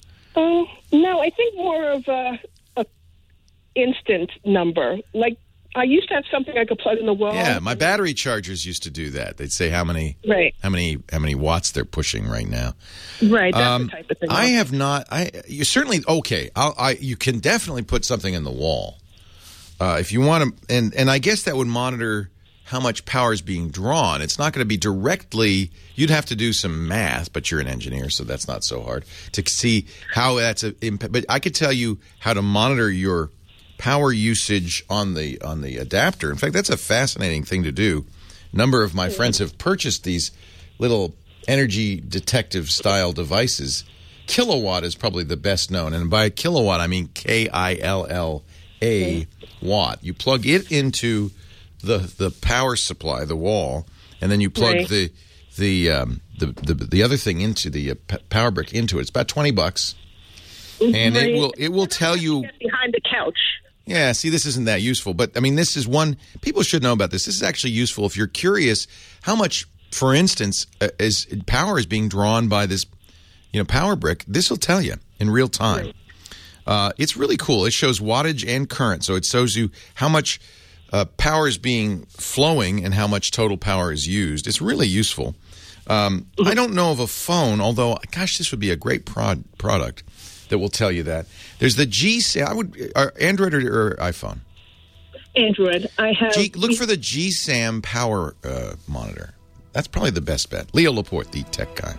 Um, no, I think more of a, a instant number. Like I used to have something I could plug in the wall. Yeah, my battery chargers used to do that. They'd say how many, Right. how many, how many watts they're pushing right now. Right, that's Um, the type of thing. I have not. I you certainly okay. I'll, I you can definitely put something in the wall uh, if you want to, and and I guess that would monitor how much power is being drawn. It's not going to be directly. You'd have to do some math, but you're an engineer, so that's not so hard to see how that's a. But I could tell you how to monitor your power usage on the on the adapter. In fact, that's a fascinating thing to do. A number of my friends have purchased these little energy detective style devices. Kilowatt is probably the best known, and by kilowatt I mean K I L L A watt. You plug it into the the power supply, the wall, and then you plug Right. the the, um, the the the other thing into the uh, p- power brick into it. It's about twenty bucks, and Right. it will it will tell you. Get behind the couch. Yeah, see, this isn't that useful, but I mean, this is one people should know about this. This is actually useful if you're curious how much, for instance, uh, is power is being drawn by this, you know, power brick. This will tell you in real time. Uh, it's really cool. It shows wattage and current, so it shows you how much uh, power is being flowing and how much total power is used. It's really useful. Um, I don't know of a phone, although, gosh, this would be a great prod- product that will tell you that. There's the G. I would uh, Android or, or iPhone. Android. I have. G, look for the G SAM power uh, monitor. That's probably the best bet. Leo Laporte, the tech guy.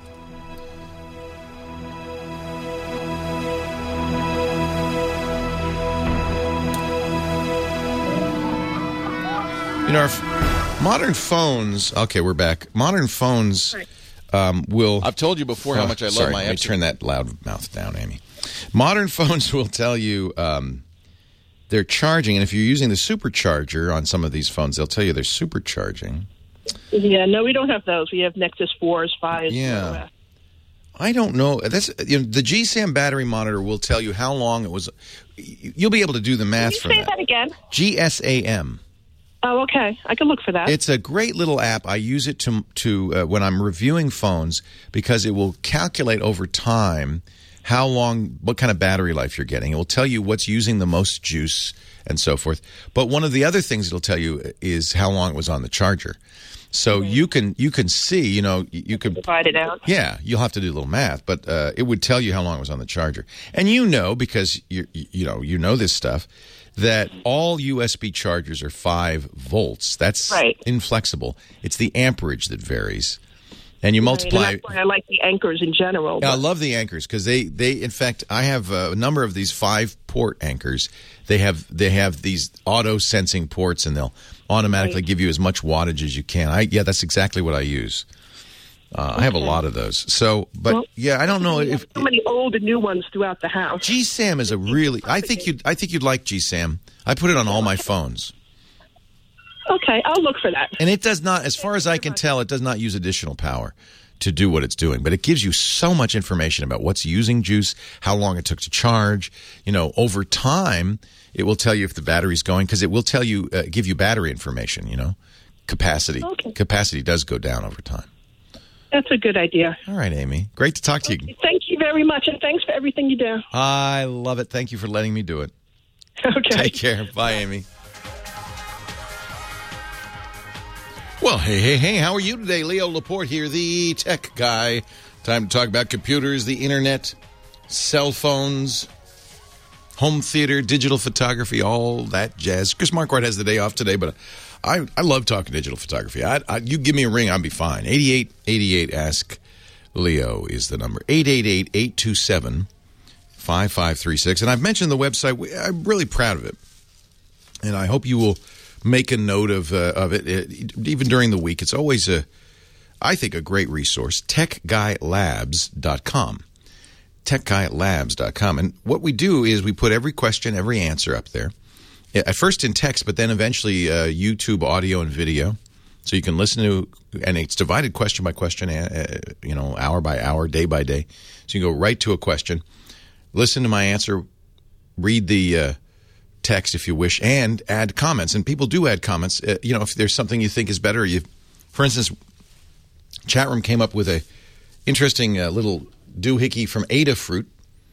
You know, our f- modern phones. Okay, we're back. Modern phones um, will. I've told you before how Oh, much I love sorry, my let me Epson. turn that loud mouth down, Amy. Modern phones will tell you um, they're charging, and if you're using the supercharger on some of these phones, they'll tell you they're supercharging. Yeah, no, we don't have those. We have Nexus fours, fives. Yeah. I don't know. That's you know, the G SAM battery monitor will tell you how long it was. You'll be able to do the math Can you from say that. that again? G SAM. Oh, okay. I can look for that. It's a great little app. I use it to to uh, when I'm reviewing phones because it will calculate over time how long, what kind of battery life you're getting. It will tell you what's using the most juice and so forth. But one of the other things it'll tell you is how long it was on the charger. So Mm-hmm. you can you can see, you know, you could divide it out. Yeah, you'll have to do a little math, but uh, it would tell you how long it was on the charger. And you know, because you you know you know this stuff, that all U S B chargers are five volts. That's Right. inflexible. It's the amperage that varies, and you Right, multiply. and that's why I like the anchors in general. Yeah, I but- love the anchors because they, they in fact I have a number of these five port anchors. They have they have these auto sensing ports, and they'll automatically Right. give you as much wattage as you can. I yeah, that's exactly what I use. Uh, I have a lot of those. So, but Well, yeah, I don't know We have if so many old and new ones throughout the house. G SAM is a really. I think you I think you'd like G SAM. I put it on all my phones. Okay, I'll look for that. And it does not, as far as I can tell, it does not use additional power to do what it's doing. But it gives you so much information about what's using juice, how long it took to charge. You know, over time, it will tell you if the battery's going, because it will tell you, uh, give you battery information, you know, capacity. Okay. Capacity does go down over time. That's a good idea. All right, Amy. Great to talk to you. Thank you very much, and thanks for everything you do. I love it. Thank you for letting me do it. Okay. Take care. Bye, Amy. Well, hey, hey, hey, how are you today? Leo Laporte here, the tech guy. Time to talk about computers, the internet, cell phones, home theater, digital photography, all that jazz. Chris Marquardt has the day off today, but I, I love talking digital photography. I, I, you give me a ring, I'll be fine. eighty-eight eighty-eight, ask Leo is the number. eight eight eight, eight two seven, five five three six. And I've mentioned the website. I'm really proud of it. And I hope you will make a note of uh, of it, it, even during the week. It's always a, I think, a great resource. tech guy labs dot com. tech guy labs dot com. And what we do is we put every question, every answer up there. At first in text, but then eventually uh, YouTube audio and video. So you can listen to, and it's divided question by question, uh, you know, hour by hour, day by day. So you go right to a question, listen to my answer, read the uh, text if you wish, and add comments. And people do add comments. Uh, you know, if there's something you think is better, you, for instance, chat room came up with a interesting uh, little doohickey from Adafruit,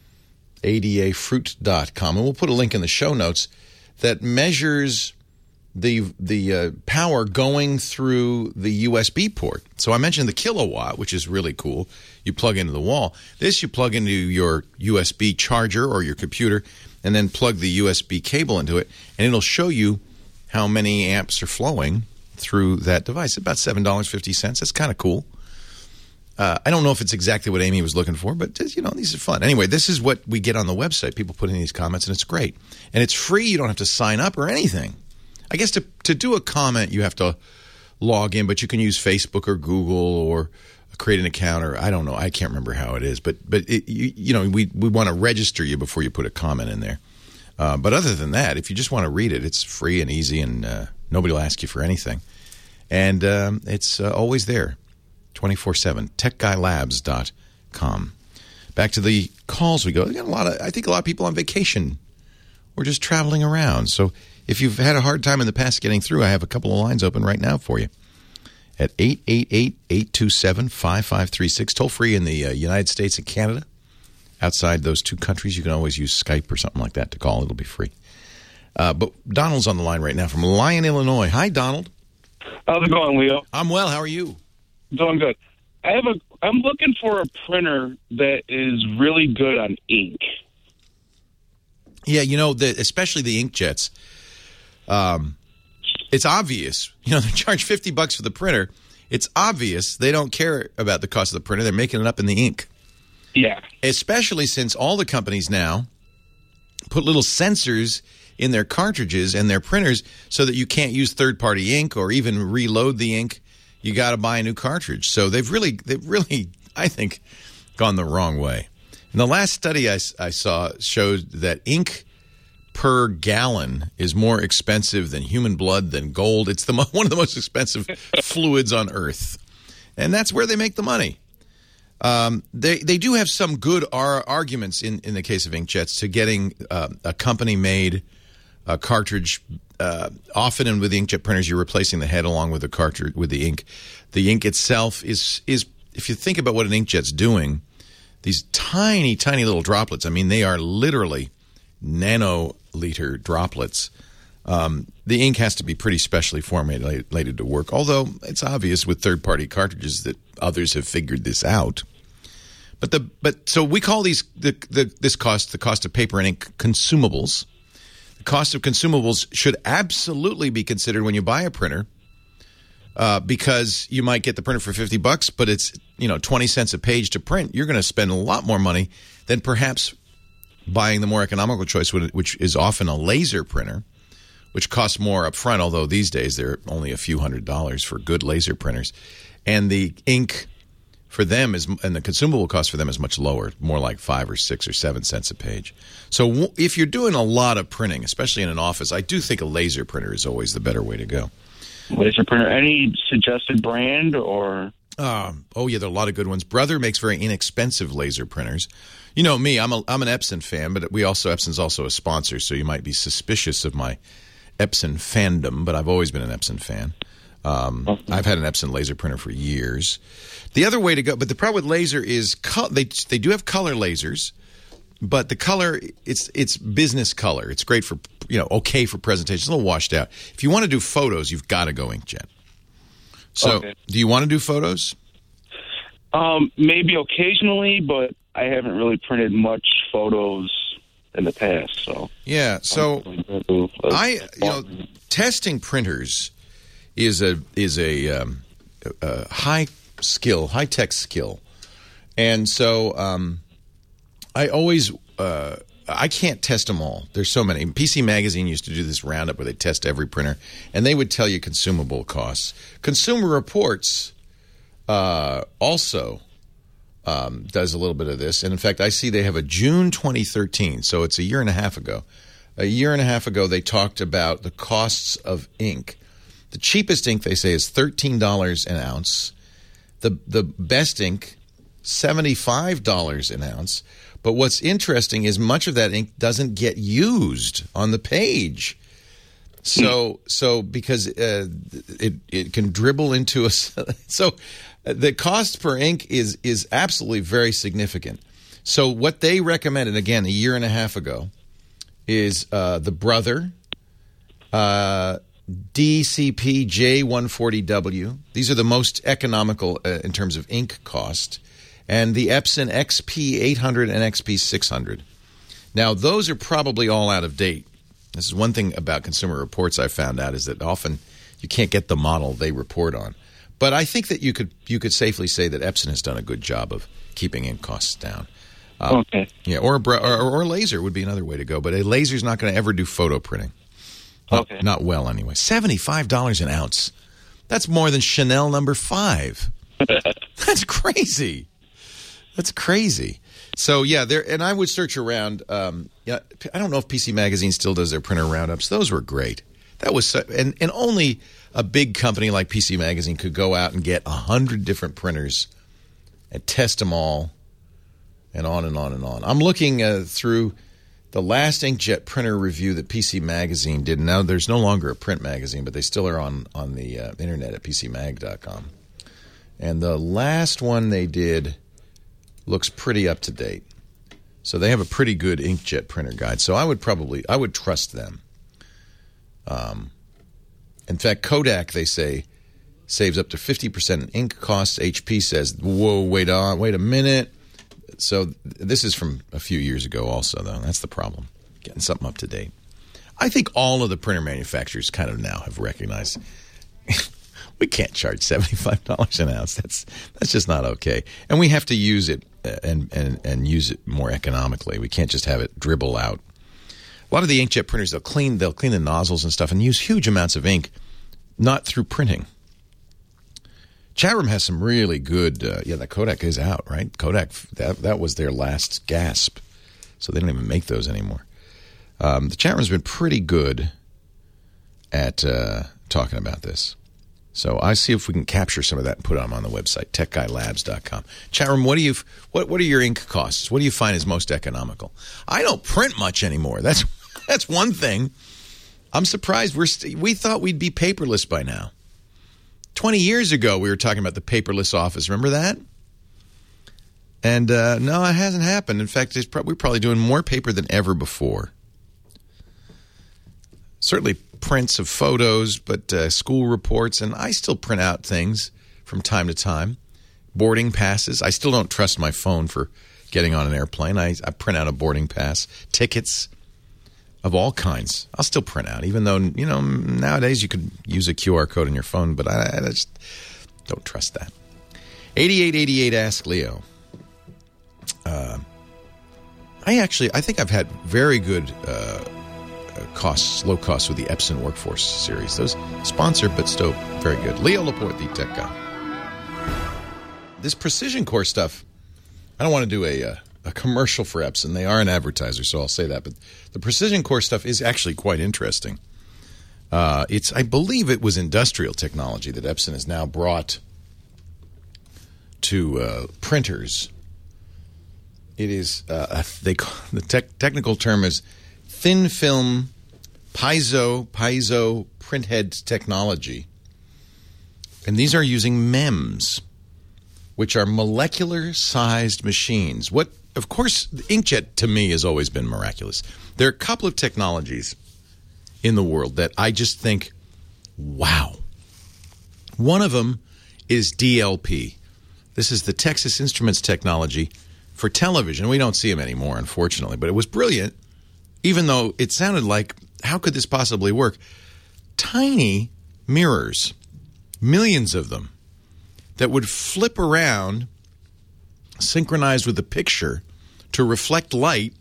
A D A fruit dot com, and we'll put a link in the show notes, that measures the the uh, power going through the U S B port. So I mentioned the kilowatt, which is really cool. You plug into the wall. This you plug into your U S B charger or your computer, and then plug the U S B cable into it, and it'll show you how many amps are flowing through that device. About seven dollars and fifty cents. That's kind of cool. Uh, I don't know if it's exactly what Amy was looking for, but, you know, these are fun. Anyway, this is what we get on the website. People put in these comments, and it's great. And it's free. You don't have to sign up or anything. I guess to to do a comment, you have to log in, but you can use Facebook or Google or create an account, or I don't know. I can't remember how it is. But, but it, you, you know, we, we want to register you before you put a comment in there. Uh, but other than that, if you just want to read it, it's free and easy, and uh, nobody will ask you for anything. And um, it's uh, always there. twenty-four seven, tech guy labs dot com. Back to the calls we go. We got a lot of, I think a lot of people on vacation or just traveling around. So if you've had a hard time in the past getting through, I have a couple of lines open right now for you at eight eight eight, eight two seven, five five three six. Toll free in the uh, United States and Canada. Outside those two countries, you can always use Skype or something like that to call. It'll be free. Uh, but Donald's on the line right now from Lyon, Illinois. Hi, Donald. How's it going, Leo? I'm well. How are you? Doing good. I have a. I'm looking for a printer that is really good on ink. Yeah, you know, the, especially the inkjets. Um, it's obvious. You know, they charge fifty bucks for the printer. It's obvious they don't care about the cost of the printer. They're making it up in the ink. Yeah. Especially since all the companies now put little sensors in their cartridges and their printers so that you can't use third-party ink or even reload the ink. You got to buy a new cartridge. So they've really, they've really, I think, gone the wrong way. And the last study I, I saw showed that ink per gallon is more expensive than human blood, than gold. It's the one of the most expensive fluids on Earth. And that's where they make the money. Um, they they do have some good ar- arguments in, in the case of inkjets to getting uh, a company-made uh, cartridge. Uh, often, and with inkjet printers, you're replacing the head along with the cartridge with the ink. The ink itself is is if you think about what an inkjet's doing, these tiny, tiny little droplets. I mean, they are literally nanoliter droplets. Um, the ink has to be pretty specially formulated to work. Although it's obvious with third-party cartridges that others have figured this out. But the but so we call these the, the this cost the cost of paper and ink consumables. The cost of consumables should absolutely be considered when you buy a printer, uh, because you might get the printer for fifty bucks, but it's you know twenty cents a page to print. You're going to spend a lot more money than perhaps buying the more economical choice, which is often a laser printer, which costs more up front. Although these days they're only a few hundred dollars for good laser printers, and the ink for them is, and the consumable cost for them is much lower, more like five or six or seven cents a page. So w- if you're doing a lot of printing, especially in an office, I do think a laser printer is always the better way to go. Laser printer. Any suggested brand or? Um, oh yeah, there are a lot of good ones. Brother makes very inexpensive laser printers. You know me, I'm a I'm an Epson fan, but we also Epson's also a sponsor, so you might be suspicious of my Epson fandom. But I've always been an Epson fan. Um, okay. I've had an Epson laser printer for years. The other way to go, but the problem with laser is co- they they do have color lasers, but the color it's it's business color. It's great for you know okay for presentations. It's a little washed out. If you want to do photos, you've got to go inkjet. So, okay. Do you want to do photos? Um, maybe occasionally, but I haven't really printed much photos in the past. So yeah, so I you know testing printers is a is a, um, a high skill, high tech skill, and so um, I always uh, I can't test them all. There's so many. P C Magazine used to do this roundup where they test every printer, and they would tell you consumable costs. Consumer Reports uh, also um, does a little bit of this, and in fact, I see they have a June twenty thirteen, so it's a year and a half ago. A year and a half ago, they talked about the costs of ink. The cheapest ink, they say, is thirteen dollars an ounce. The the best ink, seventy-five dollars an ounce. But what's interesting is much of that ink doesn't get used on the page. So so because uh, it it can dribble into a so the cost per ink is is absolutely very significant. So what they recommended, again, a year and a half ago, is uh, the Brother, uh, D C P J one forty W. These are the most economical uh, in terms of ink cost. And the Epson X P eight hundred and X P six hundred. Now, those are probably all out of date. This is one thing about Consumer Reports I found out is that often you can't get the model they report on. But I think that you could you could safely say that Epson has done a good job of keeping ink costs down. Um, okay. Yeah, or a, br- or, or a laser would be another way to go. But a laser's not going to ever do photo printing. Okay. Not, not well, anyway. seventy-five dollars an ounce. That's more than Chanel number five. That's crazy. That's crazy. So, yeah, there, and I would search around. Um, yeah, I don't know if P C Magazine still does their printer roundups. Those were great. That was so, and, and only a big company like P C Magazine could go out and get one hundred different printers and test them all and on and on and on. I'm looking uh, through the last inkjet printer review that P C Magazine did. Now, there's no longer a print magazine, but they still are on, on the uh, internet at p c mag dot com. And the last one they did looks pretty up to date. So they have a pretty good inkjet printer guide. So I would probably, I would trust them. Um, in fact, Kodak, they say, saves up to fifty percent in ink costs. H P says, whoa, wait on, wait a minute. So th- this is from a few years ago also, though. That's the problem, getting something up to date. I think all of the printer manufacturers kind of now have recognized we can't charge seventy-five dollars an ounce. That's that's just not okay. And we have to use it and, and, and use it more economically. We can't just have it dribble out. A lot of the inkjet printers, they'll clean they'll clean the nozzles and stuff and use huge amounts of ink, not through printing. Chatroom has some really good, uh, yeah, the Kodak is out, right? Kodak, that, that was their last gasp. So they don't even make those anymore. Um, the chatroom's been pretty good at uh, talking about this. So I see if we can capture some of that and put them on the website, tech guy labs dot com. Chatroom, what do you what what are your ink costs? What do you find is most economical? I don't print much anymore. That's that's one thing. I'm surprised we're st- we thought we'd be paperless by now. Twenty years ago, we were talking about the paperless office. Remember that? And uh, no, it hasn't happened. In fact, it's pro- we're probably doing more paper than ever before. Certainly prints of photos, but uh, school reports, and I still print out things from time to time. Boarding passes. I still don't trust my phone for getting on an airplane. I, I print out a boarding pass. Tickets of all kinds. I'll still print out, even though, you know, nowadays you could use a Q R code on your phone, but I, I just don't trust that. eighty-eight eighty-eight Ask Leo. Uh, I actually, I think I've had very good uh, costs, low costs with the Epson Workforce series. Those sponsored, but still very good. Leo Laporte, the tech guy. This Precision Core stuff, I don't want to do a, uh, a commercial for Epson. They are an advertiser, so I'll say that. But the Precision Core stuff is actually quite interesting. Uh, it's, I believe it was industrial technology that Epson has now brought to uh, printers. It is, uh, they call, the tech, technical term is thin film piezo, piezo printhead technology. And these are using M E M S, which are molecular-sized machines. What, of course, the inkjet to me has always been miraculous. There are a couple of technologies in the world that I just think, wow. One of them is D L P. This is the Texas Instruments technology for television. We don't see them anymore, unfortunately, but it was brilliant, even though it sounded like, how could this possibly work? Tiny mirrors, millions of them, that would flip around, synchronized with the picture, to reflect light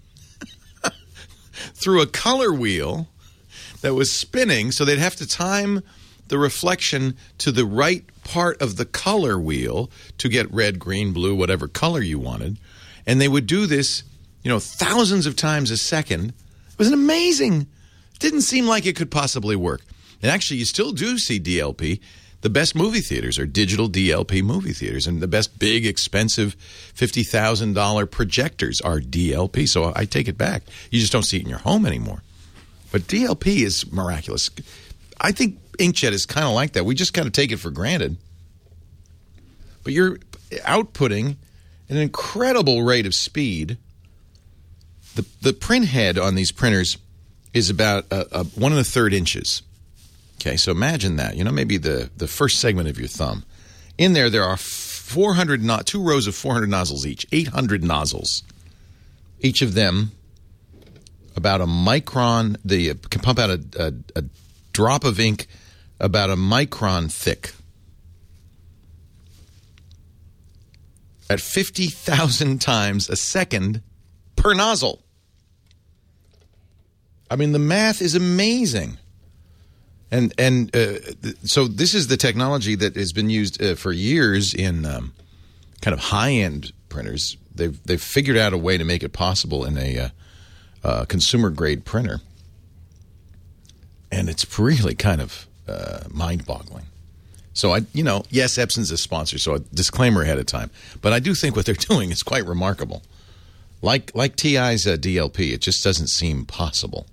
through a color wheel that was spinning, so they'd have to time the reflection to the right part of the color wheel to get red, green, blue, whatever color you wanted. And they would do this, you know, thousands of times a second. It was an amazing. It didn't seem like it could possibly work. And actually, you still do see D L P. The best movie theaters are digital D L P movie theaters, and the best big, expensive fifty thousand dollars projectors are D L P. So I take it back. You just don't see it in your home anymore. But D L P is miraculous. I think inkjet is kind of like that. We just kind of take it for granted. But you're outputting an incredible rate of speed. The the print head on these printers is about a, a one and a third inches. Okay, so imagine that. You know, maybe the, the first segment of your thumb. In there, there are four hundred no- two rows of four hundred nozzles each, eight hundred nozzles. Each of them about a micron. They can pump out a, a, a drop of ink about a micron thick. At fifty thousand times a second per nozzle. I mean, the math is amazing. And and uh, th- so this is the technology that has been used uh, for years in um, kind of high-end printers. They've they've figured out a way to make it possible in a uh, uh, consumer-grade printer. And it's really kind of uh, mind-boggling. So, I, you know, yes, Epson's a sponsor, so a disclaimer ahead of time. But I do think what they're doing is quite remarkable. Like like T I's uh, D L P, it just doesn't seem possible.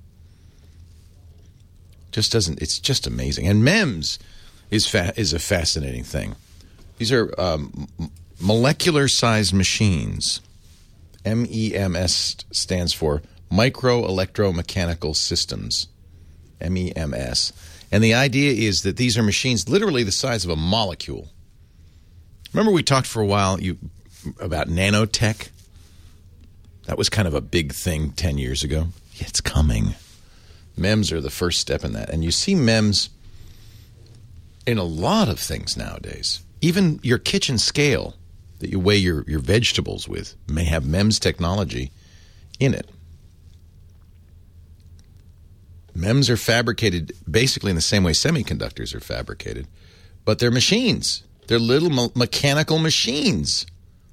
Just doesn't. It's just amazing. And MEMS is fa- is a fascinating thing. These are um, molecular-sized machines. M E M S stands for Micro-Electromechanical Systems. M E M S. And the idea is that these are machines literally the size of a molecule. Remember we talked for a while you, about nanotech? That was kind of a big thing ten years ago. Yeah, it's coming. MEMS are the first step in that. And you see MEMS in a lot of things nowadays. Even your kitchen scale that you weigh your, your vegetables with may have MEMS technology in it. MEMS are fabricated basically in the same way semiconductors are fabricated, but they're machines. They're little me- mechanical machines.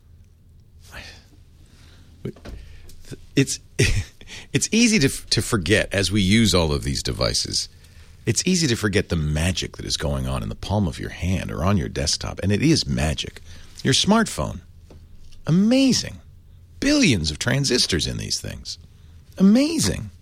It's it's easy to to forget as we use all of these devices. It's easy to forget the magic that is going on in the palm of your hand or on your desktop, and it is magic. Your smartphone, amazing. Billions of transistors in these things. Amazing.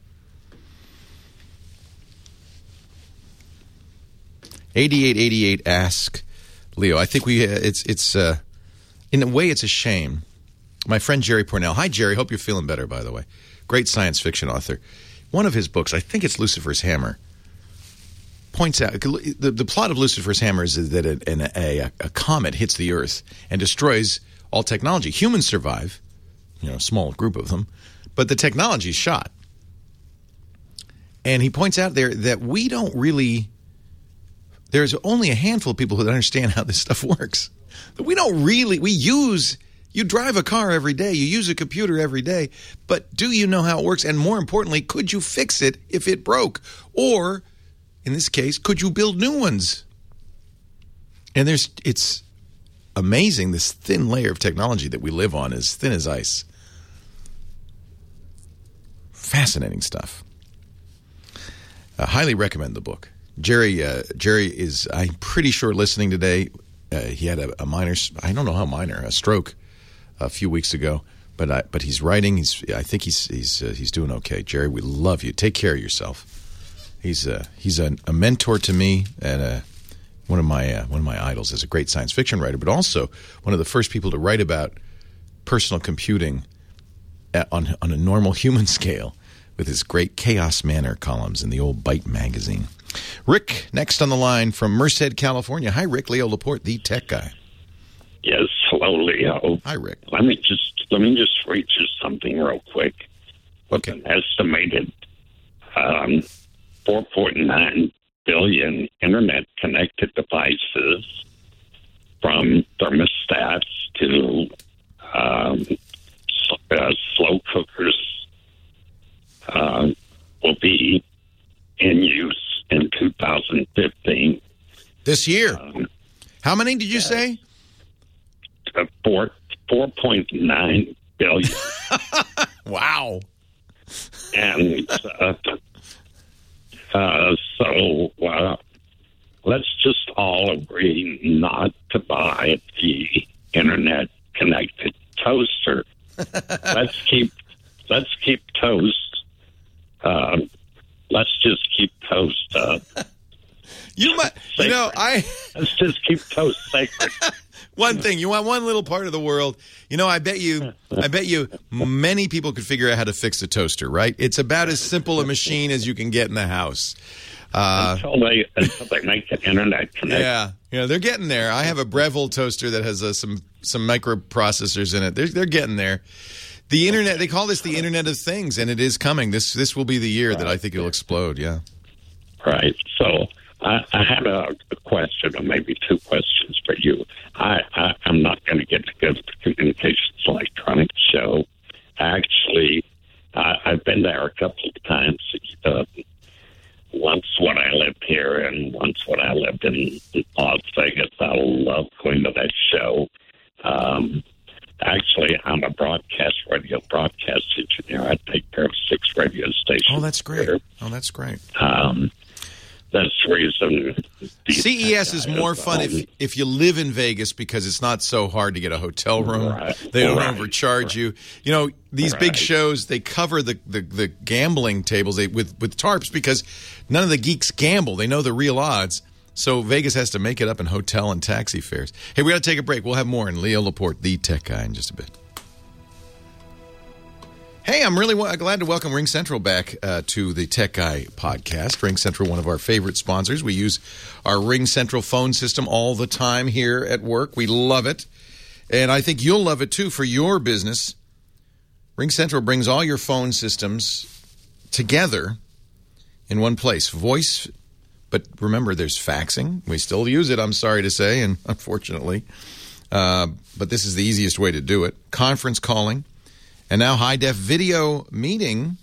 eighty-eight eighty-eight ask Leo. I think we uh, it's it's uh, in a way it's a shame. My friend Jerry Pournelle. Hi Jerry, hope you're feeling better, by the way. Great science fiction author. One of his books, I think it's Lucifer's Hammer, points out the, the plot of Lucifer's Hammer is that a, a, a comet hits the Earth and destroys all technology. Humans survive, you know, a small group of them, but the technology is shot. And he points out there that we don't really there's only a handful of people who understand how this stuff works. But we don't really, we use, you drive a car every day, you use a computer every day, but do you know how it works? And more importantly, could you fix it if it broke? Or, in this case, could you build new ones? And there's, it's amazing, this thin layer of technology that we live on is thin as ice. Fascinating stuff. I highly recommend the book. Jerry, uh, Jerry is, I'm pretty sure, listening today. Uh, he had a, a minor, I don't know how minor, a stroke a few weeks ago. But I, but he's writing. He's, I think he's he's uh, he's doing okay. Jerry, we love you. Take care of yourself. He's uh, he's a, a mentor to me and a, one of my uh, one of my idols as a great science fiction writer, but also one of the first people to write about personal computing at, on on a normal human scale with his great Chaos Manor columns in the old Byte magazine. Rick, next on the line from Merced, California. Hi, Rick. Leo Laporte, the tech guy. Yes, hello, Leo. Hi, Rick. Let me just let me just read you something real quick. Okay. An estimated um, four point nine billion internet-connected devices, from thermostats to um, uh, slow cookers, uh, will be in use in two thousand fifteen. This year. Um, How many did you yes. say? Uh, four four point nine billion. Wow. And uh, uh, so uh, let's just all agree not to buy the internet connected toaster. let's keep let's keep toast. Uh, let's just keep toast. Uh, You might, you know, I. Let's just keep toast sacred. One thing, you want one little part of the world. You know, I bet you, I bet you, many people could figure out how to fix a toaster. Right? It's about as simple a machine as you can get in the house. Uh, until they until they make an internet connection. Yeah, yeah, they're getting there. I have a Breville toaster that has uh, some some microprocessors in it. They're they're getting there. The internet, they call this the Internet of Things, and it is coming. This this will be the year that I think it'll explode. Yeah. Right. So I, I had a, a question, or maybe two questions for you. I, I I'm not going to get to go to the Communications Electronics Show. Actually, I, I've been there a couple of times. Uh, once when I lived here, and once when I lived in Las Vegas. I love going to that show. Um, actually, I'm a broadcast radio broadcast engineer. I take care of six radio stations. Oh, that's great. Here. Oh, that's great. Um, that's the reason. C E S is more fun if if you live in Vegas because it's not so hard to get a hotel room. Right. They don't Right. overcharge Right. you. You know, these Right. big shows, they cover the, the, the gambling tables they, with, with tarps because none of the geeks gamble. They know the real odds. So Vegas has to make it up in hotel and taxi fares. Hey, we got to take a break. We'll have more in Leo Laporte, the tech guy, in just a bit. Hey, I'm really w- glad to welcome Ring Central back uh, to the Tech Guy podcast. Ring Central, one of our favorite sponsors. We use our Ring Central phone system all the time here at work. We love it. And I think you'll love it, too, for your business. Ring Central brings all your phone systems together in one place. Voice, but remember, there's faxing. We still use it, I'm sorry to say, and unfortunately. Uh, but this is the easiest way to do it. Conference calling. And now high-def video meeting,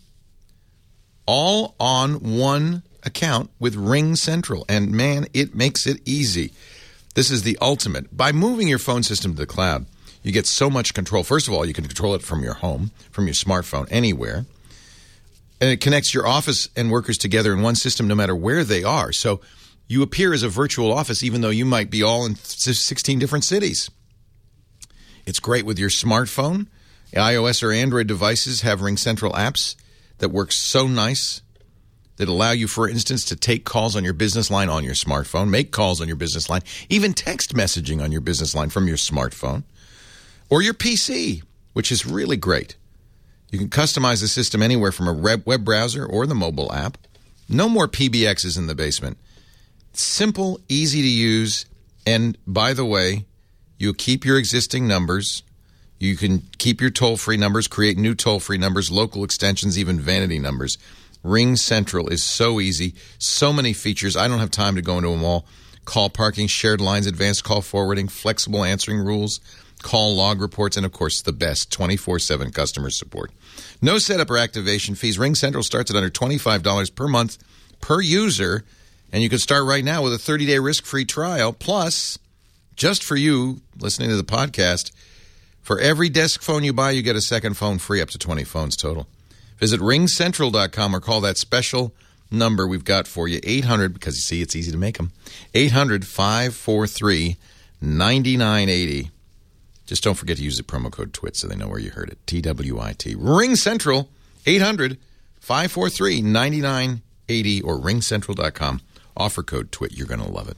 all on one account with Ring Central. And, man, it makes it easy. This is the ultimate. By moving your phone system to the cloud, you get so much control. First of all, you can control it from your home, from your smartphone, anywhere. And it connects your office and workers together in one system no matter where they are. So you appear as a virtual office even though you might be all in sixteen different cities. It's great with your smartphone. iOS or Android devices have Ring Central apps that work so nice that allow you, for instance, to take calls on your business line on your smartphone, make calls on your business line, even text messaging on your business line from your smartphone or your P C, which is really great. You can customize the system anywhere from a web browser or the mobile app. No more P B Xs in the basement. Simple, easy to use, and by the way, you keep your existing numbers. You can keep your toll-free numbers, create new toll-free numbers, local extensions, even vanity numbers. Ring Central is so easy. So many features. I don't have time to go into them all. Call parking, shared lines, advanced call forwarding, flexible answering rules, call log reports, and, of course, the best, twenty-four seven customer support. No setup or activation fees. Ring Central starts at under twenty-five dollars per month per user, and you can start right now with a thirty-day risk-free trial. Plus, just for you listening to the podcast, for every desk phone you buy, you get a second phone free, up to twenty phones total. Visit ring central dot com or call that special number we've got for you, eight hundred, because you see it's easy to make them, eight hundred, five four three, nine nine eight zero. Just don't forget to use the promo code TWIT so they know where you heard it, T W I T. Ring Central, eight hundred, five four three, nine nine eight zero or ring central dot com. Offer code TWIT. You're going to love it.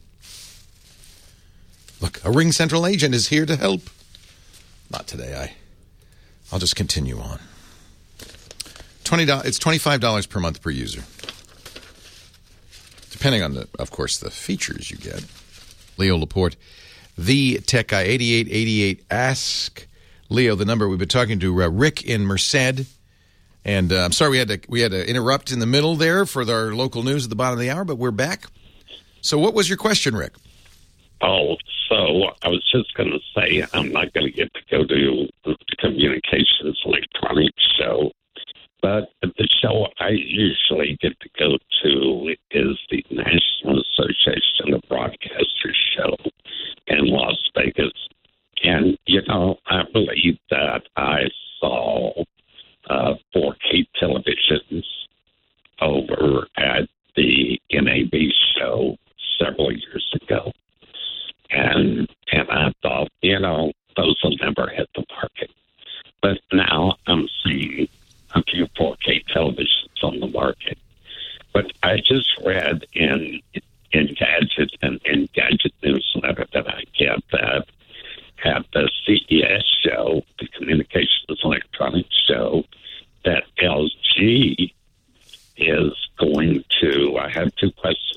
Look, a Ring Central agent is here to help. Not today. I, I'll just continue on. twenty dollars, it's twenty-five dollars per month per user. Depending on, the, of course, the features you get. Leo Laporte, the tech guy, eighty-eight eighty-eight. Ask Leo, the number. We've been talking to uh, Rick in Merced. And uh, I'm sorry we had to we had to interrupt in the middle there for our local news at the bottom of the hour, but we're back. So what was your question, Rick? Oh, so I was just going to say I'm not going to get to go to the Communications Electronics Show, but the show I usually get to go to is the National Association of Broadcasters show in Las Vegas. And, you know, I believe that I saw uh, four K televisions over at the N A B show several years ago. And and I thought, you know, those will never hit the market. But now I'm seeing a few four K televisions on the market. But I just read in in Gadget and in Gadget newsletter that I get that at the C E S show, the Communications Electronics show, that L G is going to, I have two questions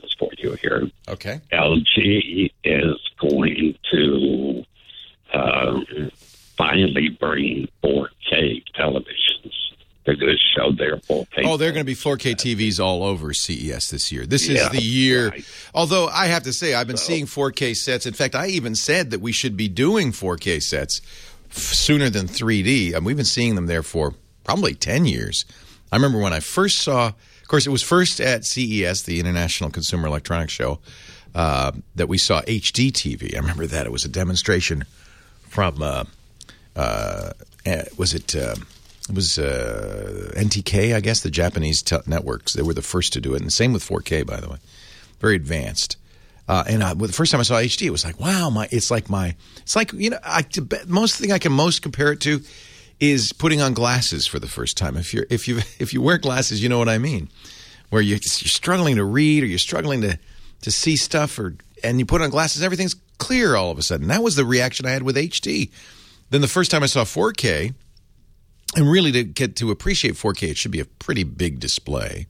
D is going to uh, finally bring four K televisions. They're going to show their four K. Oh, they're going to be four K T Vs all over C E S this year. This Yeah, is the year. right. Although I have to say, I've been So- seeing four K sets. In fact, I even said that we should be doing four K sets f- sooner than three D. And we've been seeing them there for probably ten years. I remember when I first saw, of course, it was first at C E S, the International Consumer Electronics Show, uh, that we saw H D T V. I remember that. It was a demonstration from, uh, uh, eh, was it... Uh, It was uh, N T K, I guess, the Japanese te- networks. They were the first to do it. And the same with four K, by the way. Very advanced. Uh, and I, well, the first time I saw H D, it was like, wow, my it's like my, it's like, you know, I, the most thing I can most compare it to is putting on glasses for the first time. If you're, if you, if you wear glasses, you know what I mean. Where you're, you're struggling to read or you're struggling to, to see stuff, or and you put on glasses, everything's clear all of a sudden. That was the reaction I had with H D. Then the first time I saw four K, and really to get to appreciate four K, it should be a pretty big display.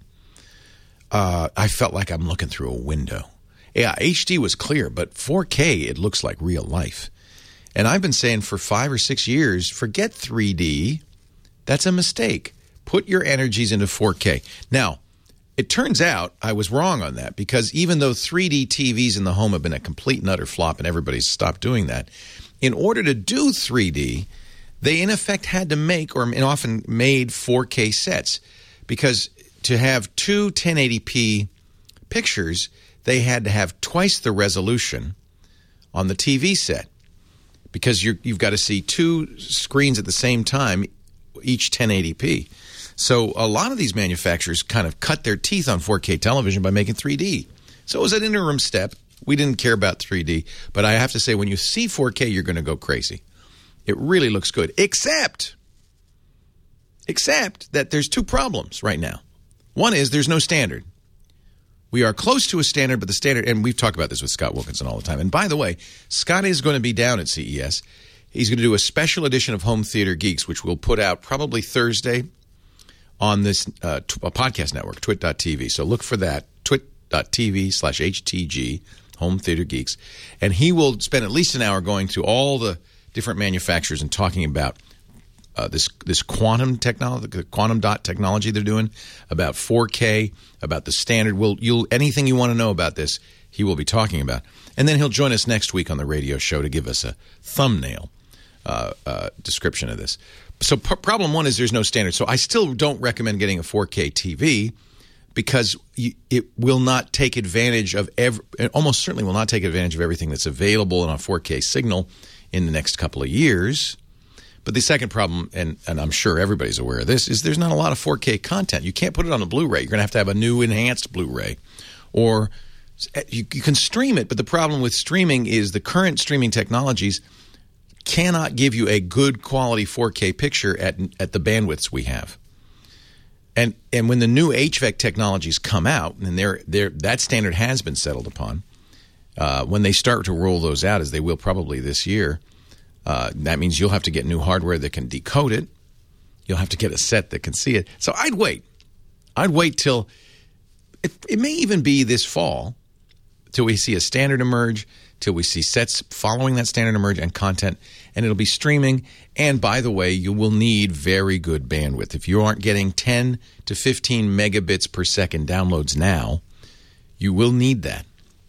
Uh, I felt like I'm looking through a window. Yeah, H D was clear, but four K, it looks like real life. And I've been saying for five or six years, forget three D. That's a mistake. Put your energies into four K. Now, it turns out I was wrong on that, because even though three D T Vs in the home have been a complete and utter flop and everybody's stopped doing that, in order to do three D, they, in effect, had to make, or often made, four K sets. Because to have two ten eighty p pictures, they had to have twice the resolution on the T V set. Because you're, you've got to see two screens at the same time, each ten eighty p. So a lot of these manufacturers kind of cut their teeth on four K television by making three D. So it was an interim step. We didn't care about three D. But I have to say, when you see four K, you're going to go crazy. It really looks good, except, except that there's two problems right now. One is there's no standard. We are close to a standard, but the standard, and we've talked about this with Scott Wilkinson all the time. And by the way, Scott is going to be down at C E S. He's going to do a special edition of Home Theater Geeks, which we'll put out probably Thursday on this uh, t- a podcast network, twit dot t v. So look for that, twit dot t v slash H T G, Home Theater Geeks. And he will spend at least an hour going through all the different manufacturers and talking about uh, this this quantum technology, the quantum dot technology they're doing, about four K, about the standard. Will you'll anything you want to know about this, he will be talking about. And then he'll join us next week on the radio show to give us a thumbnail uh, uh, description of this. So p- problem one is there's no standard. So I still don't recommend getting a four K T V, because you, it will not take advantage of every, it almost certainly will not take advantage of everything that's available in a four K signal in the next couple of years. But the second problem, and, and I'm sure everybody's aware of this, is there's not a lot of four K content. You can't put it on a Blu-ray. You're going to have to have a new enhanced Blu-ray. Or you, you can stream it, but the problem with streaming is the current streaming technologies cannot give you a good quality four K picture at at the bandwidths we have. And and when the new H V A C technologies come out, and they're, they're, that standard has been settled upon, uh, when they start to roll those out, as they will probably this year, uh, that means you'll have to get new hardware that can decode it. You'll have to get a set that can see it. So I'd wait. I'd wait till it, it may even be this fall till we see a standard emerge, till we see sets following that standard emerge and content, and it'll be streaming. And by the way, you will need very good bandwidth. If you aren't getting ten to fifteen megabits per second downloads now, you will need that.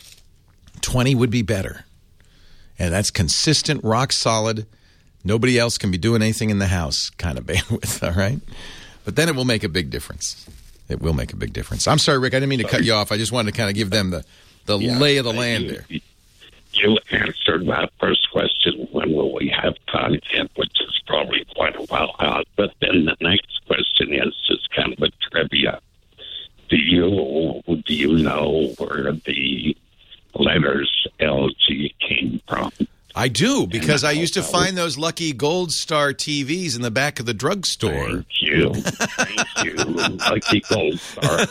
twenty would be better. And that's consistent, rock solid, nobody else can be doing anything in the house kind of bandwidth, all right? But then it will make a big difference. It will make a big difference. I'm sorry, Rick, I didn't mean to cut you off. I just wanted to kind of give them the, the Yeah, lay of the land you, there. You answered my first question, when will we have content, which is probably quite a while out. But then the next question is just kind of a trivia. Do you, do you know where the letters L G came from? I do, because I used to find those lucky Gold Star T Vs in the back of the drugstore. Thank you. Thank you. Lucky Gold Star.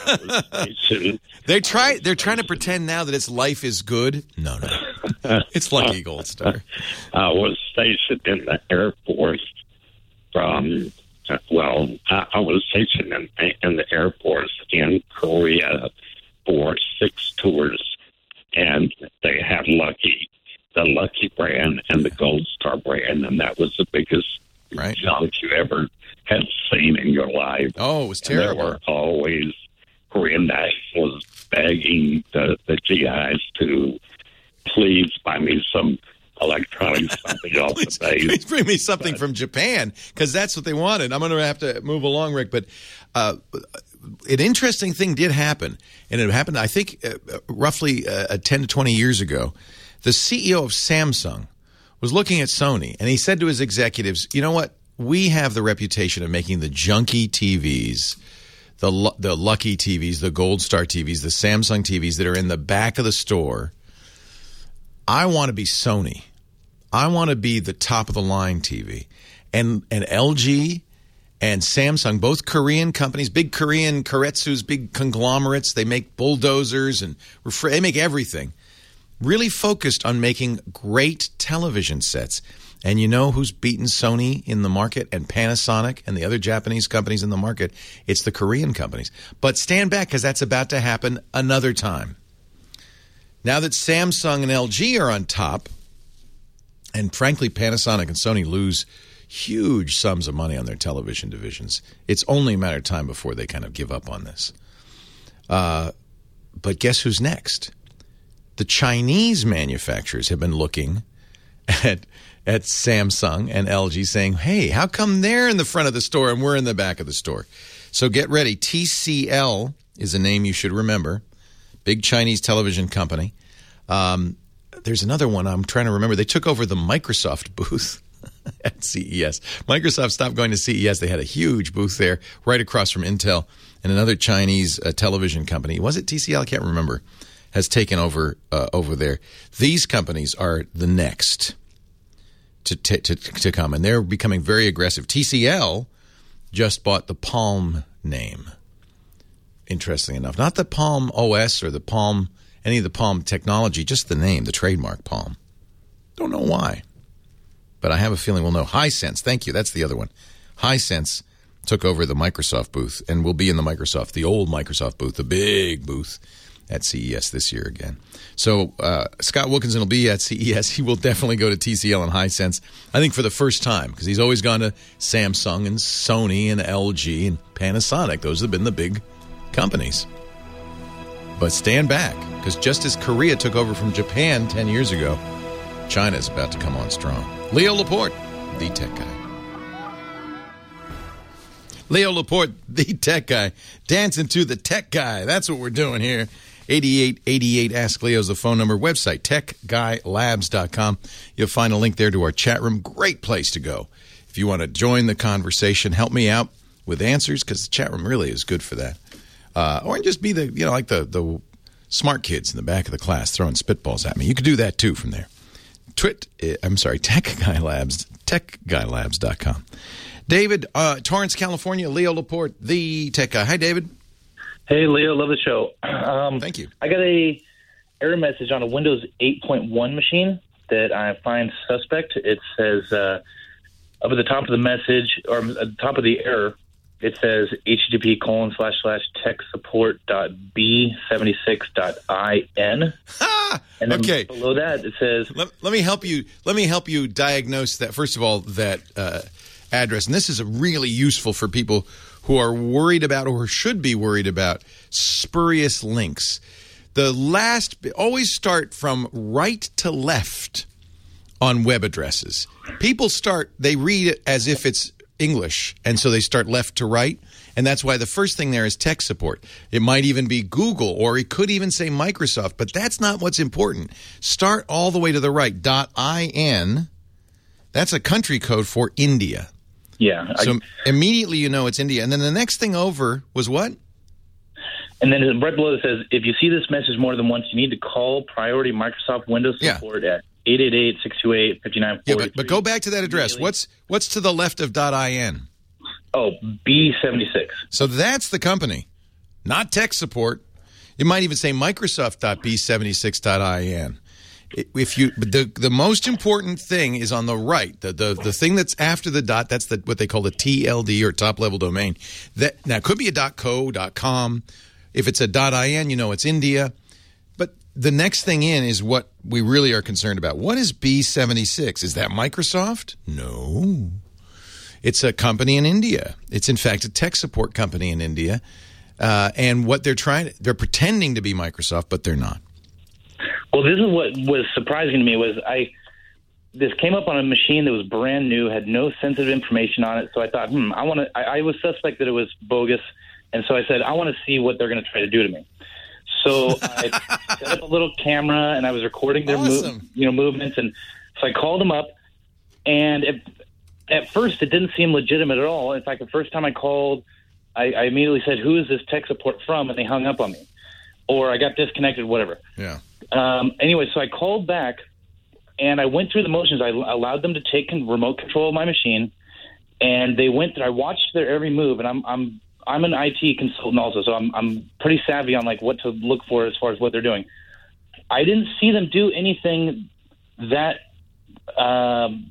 They try, they're trying to pretend now that it's Life is Good. No, no. It's Lucky Gold Star. I was stationed in the Air Force from, well, I, I was stationed in, in the Air Force in Korea for six tours. and they had Lucky, the Lucky brand and the Gold Star brand, and that was the biggest right. junk you ever had seen in your life. Oh, it was And terrible. there were always Korean nationals begging the, the G Is to please buy me some electronic something off please, the base. please bring me something But- from Japan, because that's what they wanted. I'm going to have to move along, Rick, but uh, an interesting thing did happen, and it happened, I think, uh, roughly uh, ten to twenty years ago. The C E O of Samsung was looking at Sony, and he said to his executives, you know what? We have the reputation of making the junky T Vs, the lu- the Lucky T Vs, the Gold Star T Vs, the Samsung T Vs that are in the back of the store. I want to be Sony. I want to be the top of the line T V. And and L G and Samsung, both Korean companies, big Korean Keiretsu's, big conglomerates. They make bulldozers and refri- they make everything. Really focused on making great television sets. And you know who's beaten Sony in the market and Panasonic and the other Japanese companies in the market? It's the Korean companies. But stand back, because that's about to happen another time. Now that Samsung and L G are on top, and frankly, Panasonic and Sony lose huge sums of money on their television divisions, it's only a matter of time before they kind of give up on this. Uh, but guess who's next? The Chinese manufacturers have been looking at at Samsung and L G saying, hey, how come they're in the front of the store and we're in the back of the store? So get ready. T C L is a name you should remember. Big Chinese television company. Um, there's another one I'm trying to remember. They took over the Microsoft booth at C E S. Microsoft stopped going to C E S. They had a huge booth there right across from Intel, and another Chinese uh, television company. Was it T C L? I can't remember. Has taken over uh, over there. These companies are the next to, t- to to come, and they're becoming very aggressive. T C L just bought the Palm name. Interesting enough, not the Palm O S or the Palm, any of the Palm technology, just the name, the trademark Palm. Don't know why, but I have a feeling we'll know. Hisense, thank you. That's the other one. Hisense took over the Microsoft booth and will be in the Microsoft, the old Microsoft booth, the big booth at C E S this year again. So uh, Scott Wilkinson will be at C E S. He will definitely go to T C L and Hisense, I think for the first time, because he's always gone to Samsung and Sony and L G and Panasonic. Those have been the big companies. But stand back, because just as Korea took over from Japan ten years ago, China is about to come on strong. Leo Laporte, the tech guy. Leo Laporte, the tech guy. Dancing to the tech guy. That's what we're doing here. eighty-eight eighty-eight Ask Leo is the phone number. Website, tech guy labs dot com. You'll find a link there to our chat room. Great place to go. If you want to join the conversation, help me out with answers, because the chat room really is good for that. Uh, or just be the, you know, like the, the smart kids in the back of the class throwing spitballs at me. You could do that too from there. Twit, I'm sorry, Tech Guy Labs, tech guy labs dot com. David, uh, Torrance, California, Leo Laporte, the tech guy. Hi, David. Hey, Leo, love the show. Um, Thank you. I got a error message on a Windows eight point one machine that I find suspect. It says uh, up at the top of the message, or at the top of the error, it says http colon slash slash tech support dot b seventy six dot in. And then okay. below that it says, let, let me help you. Let me help you diagnose that. First of all, that uh, address, and this is really useful for people who are worried about or should be worried about spurious links. The last, always start from right to left on web addresses. People start, they read it as if it's English, and so they start left to right, and that's why the first thing there is tech support. It might even be Google, or it could even say Microsoft, but that's not what's important. Start all the way to the right. .in, that's a country code for India. Yeah. So I, immediately you know it's India. And then the next thing over was what? And then right below it says, if you see this message more than once, you need to call Priority Microsoft Windows Support yeah. at eight eight eight, six two eight, five nine four three. Yeah, but, but go back to that address. What's what's to the left of .in? Oh, B seventy-six. So that's the company, not tech support. It might even say Microsoft dot b seventy-six dot in. If you, the the most important thing is on the right. The the, the thing that's after the dot, that's the what they call the T L D or top level domain. That now it could be a .co, .com. If it's a .in, you know it's India. But the next thing in is what we really are concerned about. What is B seventy-six? Is that Microsoft? No. It's a company in India. It's, in fact, a tech support company in India. Uh, and what they're trying, they're pretending to be Microsoft, but they're not. Well, this is what was surprising to me was I this came up on a machine that was brand new, had no sensitive information on it. So I thought, hmm, I want to. I, I was suspect that it was bogus, and so I said, I want to see what they're going to try to do to me. So I set up a little camera, and I was recording their awesome. move, you know movements, and so I called them up, and it, at first it didn't seem legitimate at all. In fact, the first time I called, I, I immediately said, "Who is this tech support from?" And they hung up on me, or I got disconnected, whatever. Yeah. Um, anyway, so I called back, and I went through the motions. I allowed them to take con- remote control of my machine, and they went. I watched their every move, and I'm I'm I'm an I T consultant also, so I'm I'm pretty savvy on like what to look for as far as what they're doing. I didn't see them do anything that um,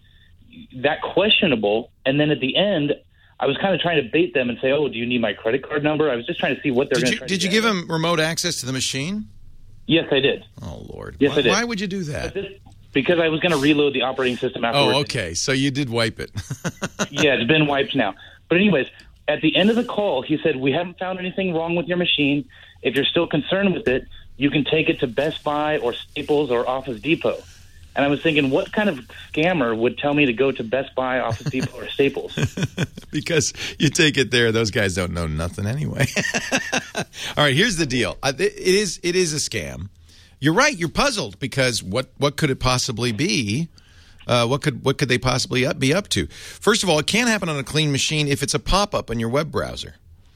that questionable, and then at the end, I was kind of trying to bait them and say, "Oh, do you need my credit card number?" I was just trying to see what they're Did going you to try Did to you get. give them remote access to the machine? Yes, I did. Oh, Lord. Yes, why, I did. Why would you do that? This, because I was going to reload the operating system afterwards. Oh, okay. So you did wipe it. Yeah, it's been wiped now. But anyways, at the end of the call, he said, we haven't found anything wrong with your machine. If you're still concerned with it, you can take it to Best Buy or Staples or Office Depot. And I was thinking, what kind of scammer would tell me to go to Best Buy, Office Depot, or Staples? Because you take it there, those guys don't know nothing anyway. All right, here's the deal. It is it is a scam. You're right. You're puzzled because what, what could it possibly be? Uh, what could what could they possibly up, be up to? First of all, it can't happen on a clean machine if it's a pop-up on your web browser.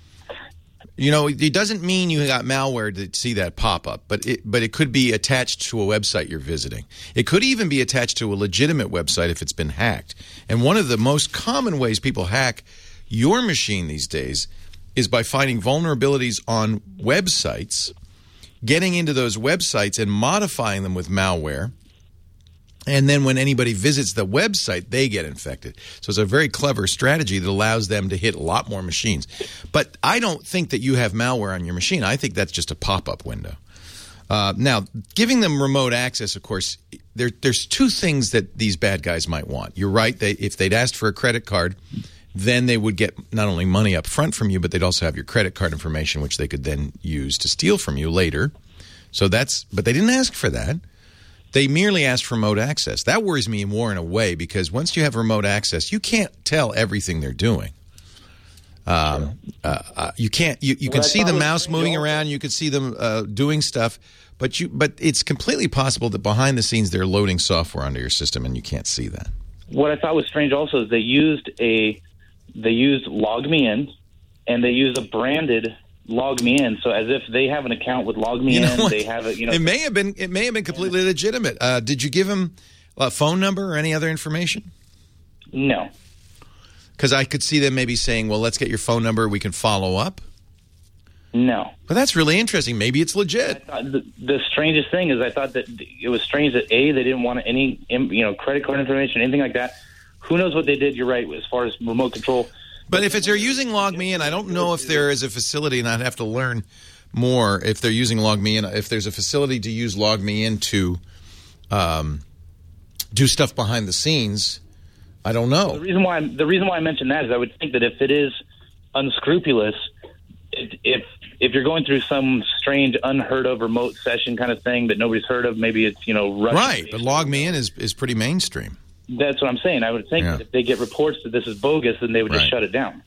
You know, it doesn't mean you got malware to see that pop-up, but it, but it could be attached to a website you're visiting. It could even be attached to a legitimate website if it's been hacked. And one of the most common ways people hack your machine these days is by finding vulnerabilities on websites, getting into those websites and modifying them with malware. And then when anybody visits the website, they get infected. So it's a very clever strategy that allows them to hit a lot more machines. But I don't think that you have malware on your machine. I think that's just a pop-up window. Uh, now, giving them remote access, of course, there, there's two things that these bad guys might want. You're right. They, if they'd asked for a credit card, then they would get not only money up front from you, but they'd also have your credit card information, which they could then use to steal from you later. So that's, but they didn't ask for that. They merely asked for remote access. That worries me more in a way because once you have remote access, you can't tell everything they're doing. Um, uh, uh, you can't. You, you can see the mouse moving around. You can see them uh, doing stuff, but you. But it's completely possible that behind the scenes they're loading software onto your system, and you can't see that. What I thought was strange also is they used a they used LogMeIn, and they used a branded LogMeIn, so as if they have an account with LogMeIn, You know what? they have it. You know, It may have been. It may have been completely legitimate. Uh, did you give him a phone number or any other information? No. Because I could see them maybe saying, "Well, let's get your phone number. We can follow up." No. But that's really interesting. Maybe it's legit. I thought the, the strangest thing is I thought that it was strange that A, they didn't want any you know credit card information, anything like that. Who knows what they did? You're right as far as remote control. But if it's they're using LogMeIn, I don't know if there is a facility, and I'd have to learn more if they're using LogMeIn. If there's a facility to use LogMeIn to um, do stuff behind the scenes, I don't know. The reason why the reason why I mentioned that is I would think that if it is unscrupulous, if if you're going through some strange, unheard of remote session kind of thing that nobody's heard of, maybe it's you know Russian. Right, but LogMeIn is is pretty mainstream. That's what I'm saying. I would think Yeah. that if they get reports that this is bogus, then they would just Right. shut it down.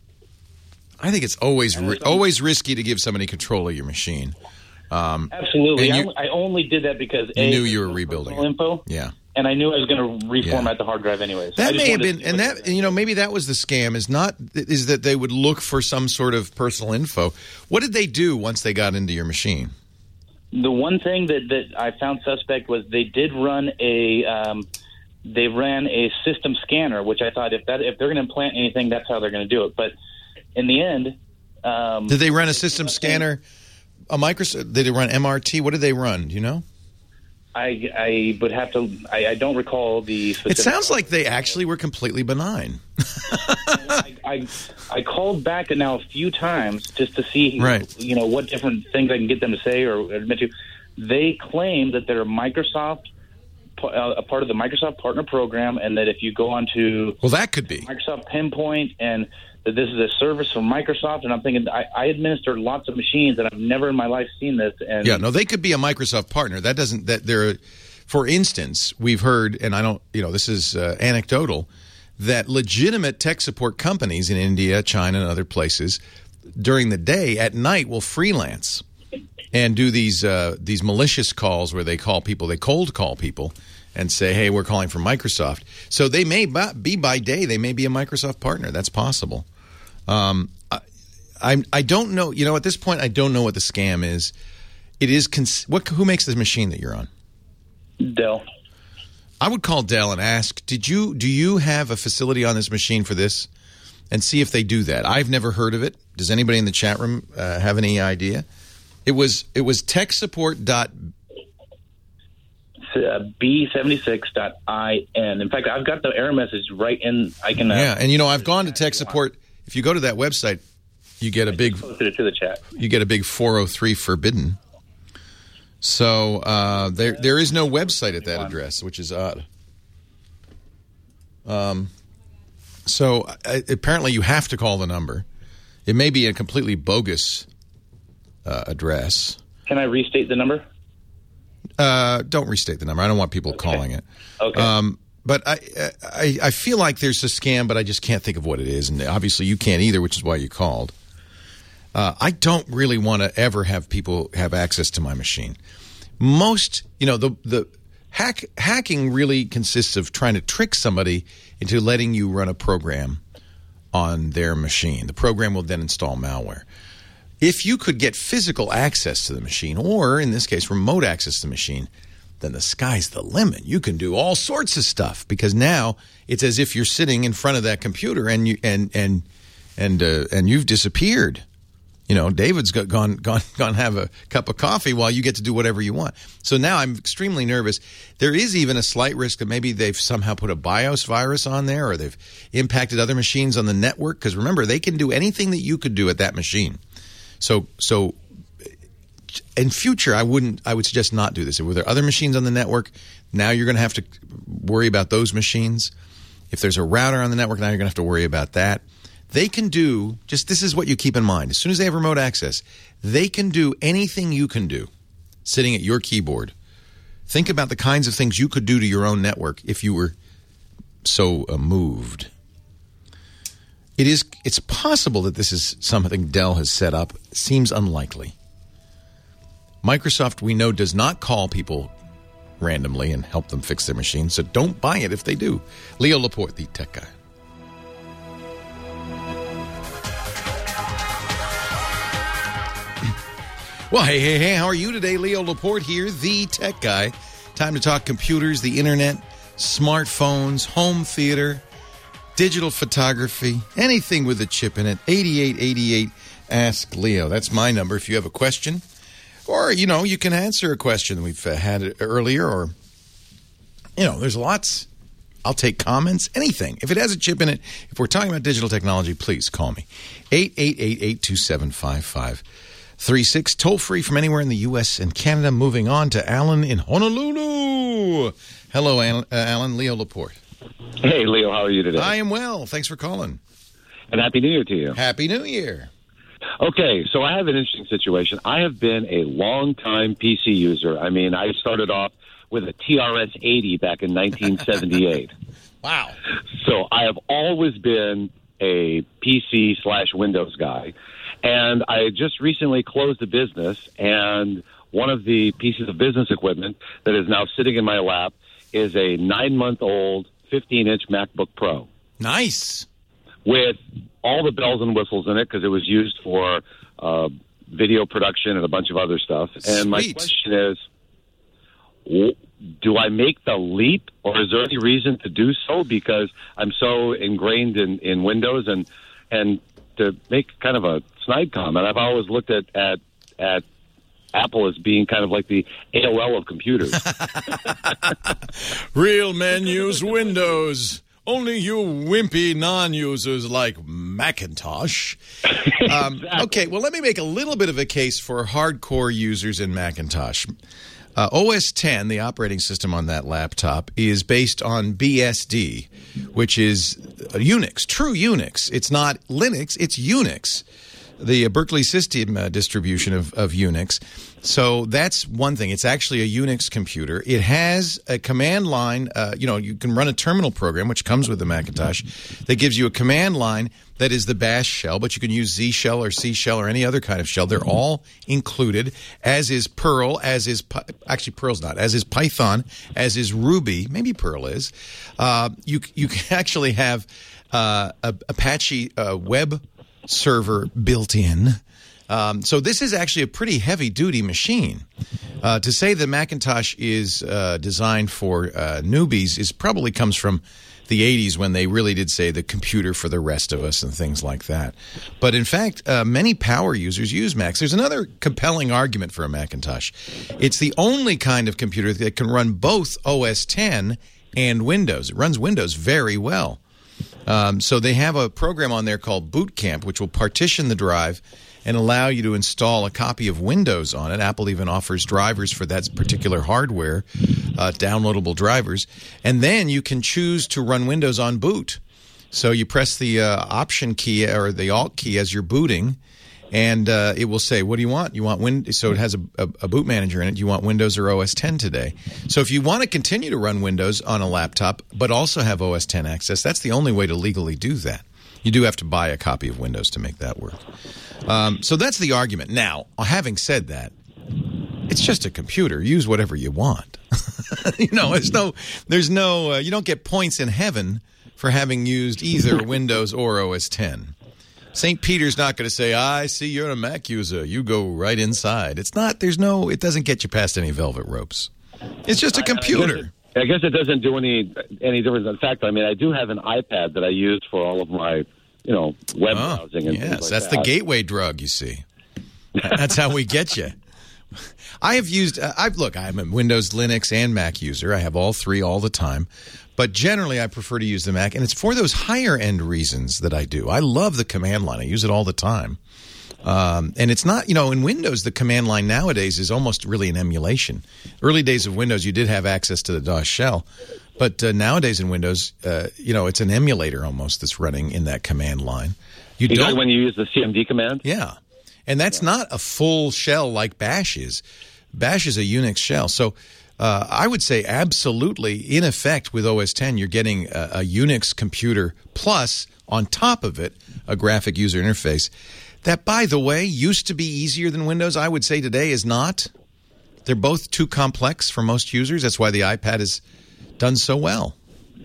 I think it's always ri- always risky to give somebody control of your machine. Um, Absolutely. and you- I, I only did that because You A, knew you were rebuilding it. info, Yeah. and I knew I was going to reformat Yeah. the hard drive anyways. I That just may have wanted to been, see and what- that you know maybe that was the scam. Is not is that they would look for some sort of personal info. What did they do once they got into your machine? The one thing that, that I found suspect was they did run a um, they ran a system scanner, which I thought if that if they're going to implant anything, that's how they're going to do it. But in the end, um, Did they run a system scanner? A Microsoft? Did they run M R T? What did they run? Do you know? I I would have to. I, I don't recall the. It specific- sounds like they actually were completely benign. I, I I called back now a few times just to see Right. you know what different things I can get them to say or admit to. they claim that they're Microsoft, uh, a part of the Microsoft Partner Program, and that if you go onto well, that could be Microsoft Pinpoint, and that this is a service from Microsoft. And I'm thinking, I, I administer lots of machines, and I've never in my life seen this. And yeah, no, they could be a Microsoft partner. That doesn't that they're. For instance, we've heard, and I don't, you know, this is uh, anecdotal, that legitimate tech support companies in India, China, and other places during the day, at night, will freelance and do these uh, these malicious calls where they call people, they cold call people and say, hey, we're calling from Microsoft. So they may be by day, they may be a Microsoft partner. That's possible. Um, I, I I don't know, you know, at this point, I don't know what the scam is. It is, cons- what? Who makes this machine that you're on? Dell. I would call Dell and ask, did you do you have a facility on this machine for this? And see if they do that. I've never heard of it. Does anybody in the chat room uh, have any idea? It was it was tech support dot B seventy-six dot I N. In fact, I've got the error message right in. I can. Uh, yeah, and you know, I've gone to tech support. If you go to that website, you get a big. Posted it to the chat. You get a big four oh three forbidden. So uh, there, there is no website at that address, which is odd. Um, so uh, apparently you have to call the number. It may be a completely bogus uh, address. Can I restate the number? Uh, don't restate the number. I don't want people okay. calling it. Okay. Um, but I, I, I feel like there's a scam, but I just can't think of what it is, and obviously you can't either, which is why you called. Uh, I don't really want to ever have people have access to my machine. Most, you know, the the hack hacking really consists of trying to trick somebody into letting you run a program on their machine. The program will then install malware. If you could get physical access to the machine, or in this case, remote access to the machine, then the sky's the limit. You can do all sorts of stuff because now it's as if you're sitting in front of that computer and you and and and uh, and you've disappeared. You know, David's got, gone, gone, gone have a cup of coffee while you get to do whatever you want. So now I'm extremely nervous. There is even a slight risk that maybe they've somehow put a BIOS virus on there, or they've impacted other machines on the network. Because remember, they can do anything that you could do at that machine. So, so in future, I wouldn't. I would suggest not do this. If there are other machines on the network, now you're going to have to worry about those machines. If there's a router on the network, now you're going to have to worry about that. They can do, just this is what you keep in mind. As soon as they have remote access, they can do anything you can do sitting at your keyboard. Think about the kinds of things you could do to your own network if you were so uh, moved. It is, it's possible that this is something Dell has set up. It seems unlikely. Microsoft, we know, does not call people randomly and help them fix their machines, so don't buy it if they do. Leo Laporte, the tech guy. Well, hey, hey, hey, how are you today? Leo Laporte here, the tech guy. Time to talk computers, the internet, smartphones, home theater, digital photography, anything with a chip in it. eighty-eight eighty-eight, Ask Leo. That's my number if you have a question. Or, you know, you can answer a question we've uh, had earlier. Or, you know, there's lots. I'll take comments, anything. If it has a chip in it, if we're talking about digital technology, please call me. eight eight eight, eight two seven, five five three six, toll free from anywhere in the U S and Canada. Moving on to Alan in Honolulu. Hello, Alan. Uh, Alan. Leo Laporte. Hey, Leo. How are you today? I am well. Thanks for calling. And Happy New Year to you. Happy New Year. Okay, so I have an interesting situation. I have been a long-time P C user. I mean, I started off with a T R S eighty back in nineteen seventy-eight. Wow. So I have always been a P C slash Windows guy. And I just recently closed a business, and one of the pieces of business equipment that is now sitting in my lap is a nine-month-old fifteen-inch MacBook Pro. Nice. With all the bells and whistles in it, because it was used for uh, video production and a bunch of other stuff. And Sweet. My question is, do I make the leap, or is there any reason to do so? Because I'm so ingrained in, in Windows, and and to make kind of a snide comment, I've always looked at, at, at Apple as being kind of like the A O L of computers. Real men use Windows. only you wimpy non-users like Macintosh. Um, Exactly. Okay, well, let me make a little bit of a case for hardcore users in Macintosh. Uh, O S ten, the operating system on that laptop, is based on B S D, which is Unix, true Unix. It's not Linux, it's Unix, the Berkeley system uh, distribution of, of Unix. So that's one thing. It's actually a Unix computer. It has a command line. Uh, you know, you can run a terminal program, which comes with the Macintosh, that gives you a command line that is the bash shell, but you can use Z shell or C shell or any other kind of shell. They're all included, as is Perl, as is, actually Perl's not, as is Python, as is Ruby, maybe Perl is. Uh, you, you can actually have uh, a, Apache uh, web server built in. Um, so this is actually a pretty heavy-duty machine. Uh, to say that Macintosh is uh, designed for uh, newbies is probably comes from the eighties when they really did say the computer for the rest of us and things like that. But in fact, uh, many power users use Macs. There's another compelling argument for a Macintosh. It's the only kind of computer that can run both O S ten and Windows. It runs Windows very well. Um, so they have a program on there called Boot Camp, which will partition the drive and allow you to install a copy of Windows on it. Apple even offers drivers for that particular hardware, uh, downloadable drivers. And then you can choose to run Windows on boot. So you press the uh, Option key or the Alt key as you're booting, and uh, it will say, what do you want? You want Win? So it has a, a, a boot manager in it. Do you want Windows or O S ten today? So if you want to continue to run Windows on a laptop but also have O S ten access, that's the only way to legally do that. You do have to buy a copy of Windows to make that work. Um, so that's the argument. Now, having said that, it's just a computer. Use whatever you want. you know, there's no, there's no, uh, you don't get points in heaven for having used either Windows or O S ten. Saint Peter's not going to say, I see you're a Mac user. You go right inside. It's not, there's no, it doesn't get you past any velvet ropes. It's just a computer. I, I guess it doesn't do any any difference. In fact, I mean, I do have an iPad that I use for all of my, you know, web oh, browsing and yes, things like that's that. the gateway drug, you see. That's how we get you. I have used, uh, I've look, I'm a Windows, Linux, and Mac user. I have all three all the time. But generally, I prefer to use the Mac, and it's for those higher-end reasons that I do. I love the command line. I use it all the time. Um, and it's not, you know, in Windows, the command line nowadays is almost really an emulation. Early days of Windows, you did have access to the DOS shell. But uh, nowadays in Windows, uh, you know, it's an emulator almost that's running in that command line. You, you don't when you use the C M D command? Yeah. And that's yeah. not a full shell like Bash is. Bash is a Unix shell. So uh, I would say absolutely, in effect, with O S ten, you're getting a, a Unix computer plus, on top of it, a graphic user interface. That, by the way, used to be easier than Windows. I would say today is not. They're both too complex for most users. That's why the iPad has done so well.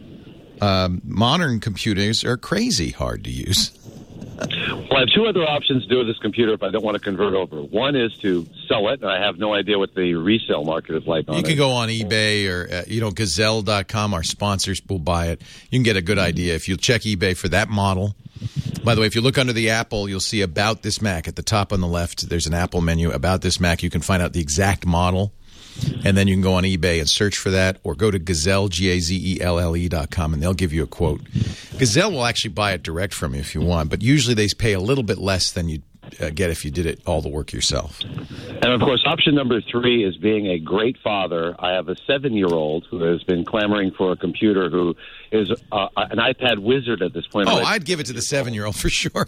Um, modern computers are crazy hard to use. Well, I have two other options to do with this computer if I don't want to convert over. One is to sell it, and I have no idea what the resale market is like on it. You can go on eBay or, uh, you know, Gazelle dot com. Our sponsors will buy it. You can get a good idea if you check eBay for that model. By the way, if you look under the Apple, you'll see About This Mac. At the top on the left, there's an Apple menu, About This Mac. You can find out the exact model, and then you can go on eBay and search for that, or go to Gazelle, G A Z E L L E dot com, and they'll give you a quote. Gazelle will actually buy it direct from you if you want, but usually they pay a little bit less than you'd uh, get if you did it all the work yourself. And, of course, option number three is being a great father. I have a seven-year-old who has been clamoring for a computer who is uh, an iPad wizard at this point. Oh, I'd give it to the seven-year-old for sure.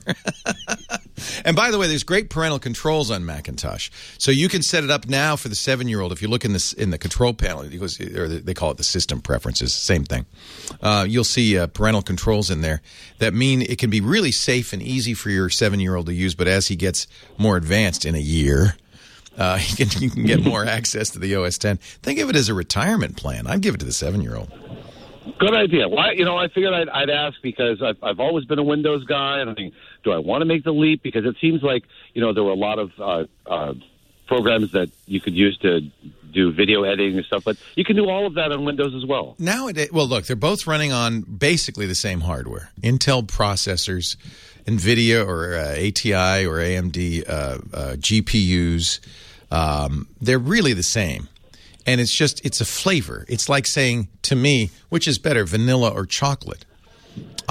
And by the way, there's great parental controls on Macintosh, so you can set it up now for the seven-year-old. If you look in the in the control panel, it goes, or they call it the system preferences, same thing. Uh, you'll see uh, parental controls in there that mean it can be really safe and easy for your seven-year-old to use. But as he gets more advanced in a year, uh, he can, you can get more access to the O S ten. Think of it as a retirement plan. I'd give it to the seven-year-old. Good idea. Well, you know, I figured I'd, I'd ask because I've, I've always been a Windows guy, and I think, do I want to make the leap? Because it seems like, you know, there were a lot of uh, uh, programs that you could use to do video editing and stuff, but you can do all of that on Windows as well. Nowadays, well, look, they're both running on basically the same hardware. Intel processors, NVIDIA or uh, A T I or A M D uh, uh, G P Us. Um, they're really the same. And it's just, it's a flavor. It's like saying to me, which is better, vanilla or chocolate?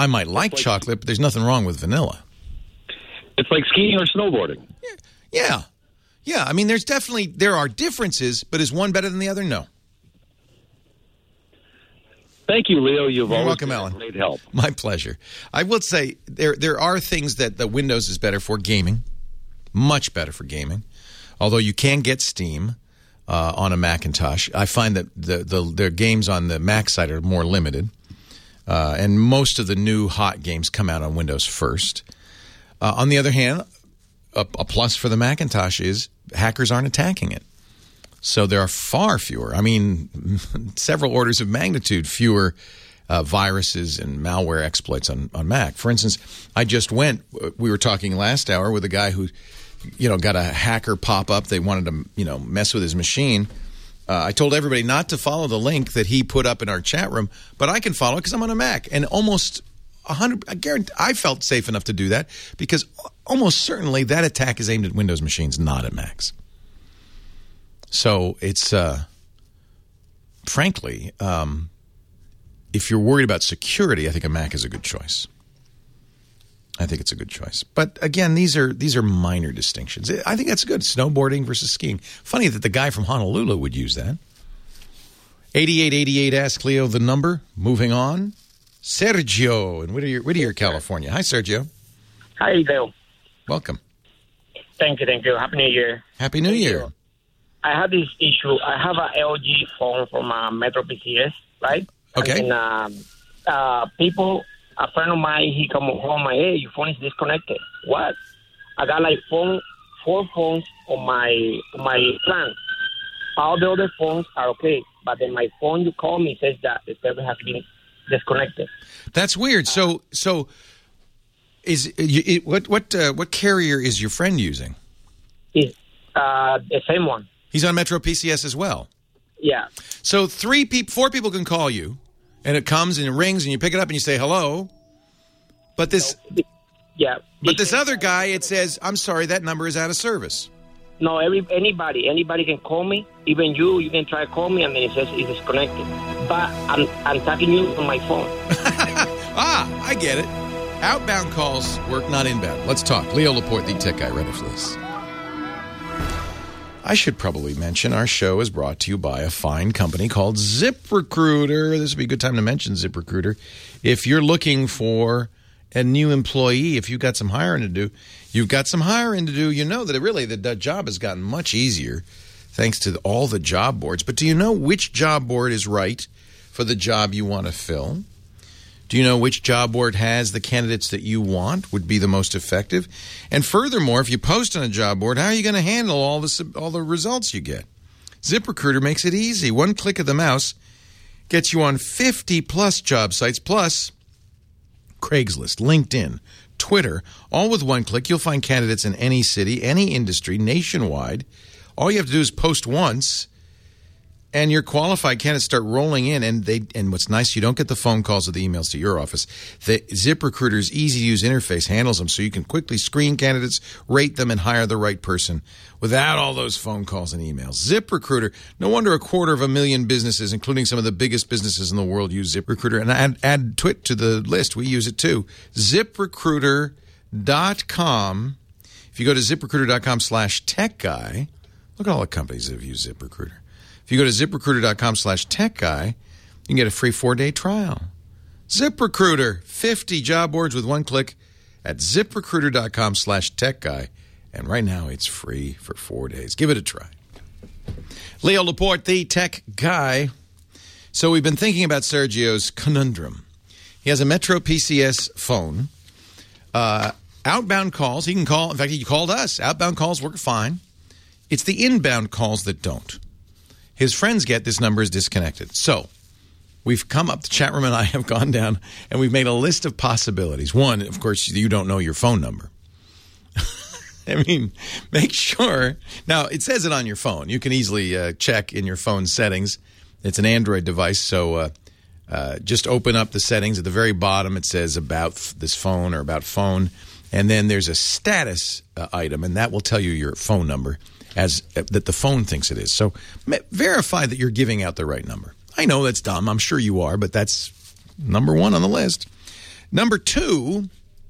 I might like, like chocolate, but there's nothing wrong with vanilla. It's like skiing or snowboarding. Yeah. Yeah. I mean, there's definitely, there are differences, but is one better than the other? No. Thank you, Leo. You've You're always welcome, been Alan. a great help. My pleasure. I will say there there are things that the Windows is better for gaming, much better for gaming. Although you can get Steam uh, on a Macintosh, I find that the the their games on the Mac side are more limited, uh, and most of the new hot games come out on Windows first. Uh, on the other hand, a, a plus for the Macintosh is hackers aren't attacking it. So there are far fewer, I mean, several orders of magnitude fewer uh, viruses and malware exploits on, on Mac. For instance, I just went, we were talking last hour with a guy who, you know, got a hacker pop up. They wanted to, you know, mess with his machine. Uh, I told everybody not to follow the link that he put up in our chat room, but I can follow it because I'm on a Mac. And almost one hundred, I guarantee, I felt safe enough to do that because almost certainly that attack is aimed at Windows machines, not at Macs. So it's, uh, frankly, um, if you're worried about security, I think a Mac is a good choice. I think it's a good choice. But again, these are these are minor distinctions. I think that's good. Snowboarding versus skiing. Funny that the guy from Honolulu would use that. eighty-eight eighty-eight, ask Leo the number. Moving on. Sergio in Whittier, Whittier, California. Hi, Sergio. Hi, Leo. Welcome. Thank you, thank you. Happy New Year. Happy New thank Year. You. I have this issue. I have a L G phone from a Metro P C S, right? Okay. And um, uh, people, a friend of mine, he come home and, hey, your phone is disconnected. What? I got like phone, four phones on my on my plan. All the other phones are okay, but then my phone you call me says that the server has been disconnected. That's weird. So, so is it, it, what what uh, what carrier is your friend using? It's uh, the same one. He's on Metro P C S as well. Yeah. So three people, four people can call you, and it comes and it rings, and you pick it up and you say hello. But this, yeah. But this other guy, it says, "I'm sorry, that number is out of service." No, every anybody, anybody can call me. Even you, you can try to call me, and then it says it's disconnected. But I'm I'm talking you on my phone. Ah, I get it. Outbound calls work, not inbound. Let's talk. Leo Laporte, the tech guy, ready for this. I should probably mention our show is brought to you by a fine company called ZipRecruiter. This would be a good time to mention ZipRecruiter. If you're looking for a new employee, if you've got some hiring to do, you've got some hiring to do, you know that it really the job has gotten much easier thanks to all the job boards. But do you know which job board is right for the job you want to fill? Do you know which job board has the candidates that you want, would be the most effective? And furthermore, if you post on a job board, how are you going to handle all the, all the results you get? ZipRecruiter makes it easy. One click of the mouse gets you on fifty plus job sites, plus Craigslist, LinkedIn, Twitter. All with one click, you'll find candidates in any city, any industry, nationwide. All you have to do is post once, and your qualified candidates start rolling in, and they and what's nice, you don't get the phone calls or the emails to your office. The ZipRecruiter's easy-to-use interface handles them so you can quickly screen candidates, rate them, and hire the right person without all those phone calls and emails. ZipRecruiter, no wonder a quarter of a million businesses, including some of the biggest businesses in the world, use ZipRecruiter. And add, add Twit to the list. We use it too. ZipRecruiter dot com. If you go to ZipRecruiter dot com slash tech guy, look at all the companies that have used ZipRecruiter. If you go to ZipRecruiter dot com slash tech guy, you can get a free four-day trial. ZipRecruiter, fifty job boards with one click at ZipRecruiter dot com slash tech guy. And right now, it's free for four days. Give it a try. Leo Laporte, the tech guy. So we've been thinking about Sergio's conundrum. He has a Metro P C S phone. Uh, outbound calls, he can call. In fact, he called us. Outbound calls work fine. It's the inbound calls that don't. His friends get this number is disconnected. So we've come up, the chat room and I have gone down, and we've made a list of possibilities. One, of course, you don't know your phone number. I mean, make sure. Now, it says it on your phone. You can easily uh, check in your phone settings. It's an Android device, so uh, uh, just open up the settings. At the very bottom, it says about this phone or about phone. And then there's a status uh, item, and that will tell you your phone number. As uh, that the phone thinks it is. So ma- verify that you're giving out the right number. I know that's dumb. I'm sure you are, but that's number one on the list. Number two,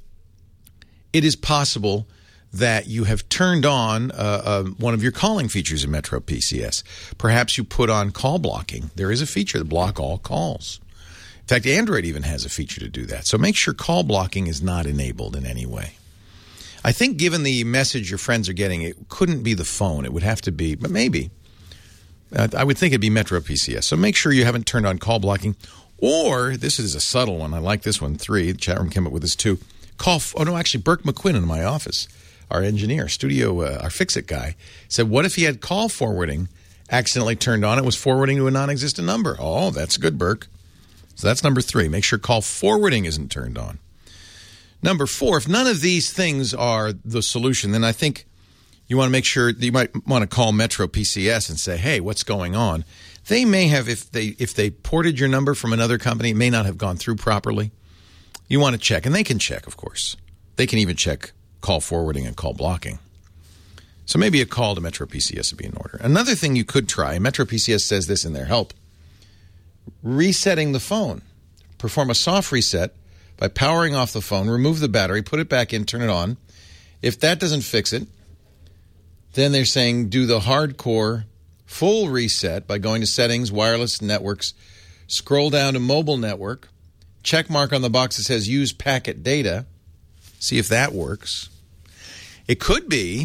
it is possible that you have turned on uh, uh, one of your calling features in Metro P C S. Perhaps you put on call blocking. There is a feature to block all calls. In fact, Android even has a feature to do that. So make sure call blocking is not enabled in any way. I think given the message your friends are getting, it couldn't be the phone. It would have to be, but maybe. Uh, I would think it'd be Metro P C S. So make sure you haven't turned on call blocking. Or, this is a subtle one. I like this one. Three. The chat room came up with this too. Call, oh no, actually, Burke McQuinn in my office, our engineer, studio, uh, our Fix-It guy, said, what if he had call forwarding accidentally turned on? It was forwarding to a non-existent number. Oh, that's good, Burke. So that's number three. Make sure call forwarding isn't turned on. Number four, if none of these things are the solution, then I think you want to make sure that you might want to call Metro P C S and say, hey, what's going on? They may have, if they if they ported your number from another company, it may not have gone through properly. You want to check, and they can check, of course. They can even check call forwarding and call blocking. So maybe a call to Metro P C S would be in order. Another thing you could try, Metro P C S says this in their help, resetting the phone. Perform a soft reset by powering off the phone, remove the battery, put it back in, turn it on. If that doesn't fix it, then they're saying do the hardcore full reset by going to settings, wireless networks, scroll down to mobile network, check mark on the box that says use packet data, see if that works. It could be,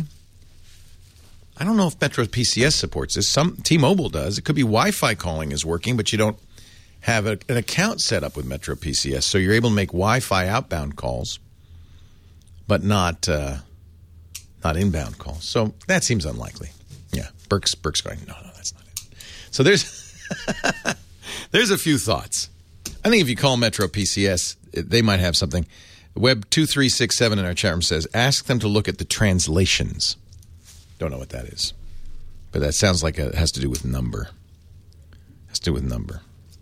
I don't know if Metro P C S supports this. Some T-Mobile does. It could be Wi-Fi calling is working, but you don't have a, an account set up with Metro P C S, so you're able to make Wi-Fi outbound calls, but not uh, not inbound calls. So that seems unlikely. Yeah, Burke's Burke's going, no, no, that's not it. So there's there's a few thoughts. I think if you call Metro P C S, they might have something. Web two three six seven in our chat room says, ask them to look at the translations. Don't know what that is, but that sounds like it has to do with number. Has to do with number.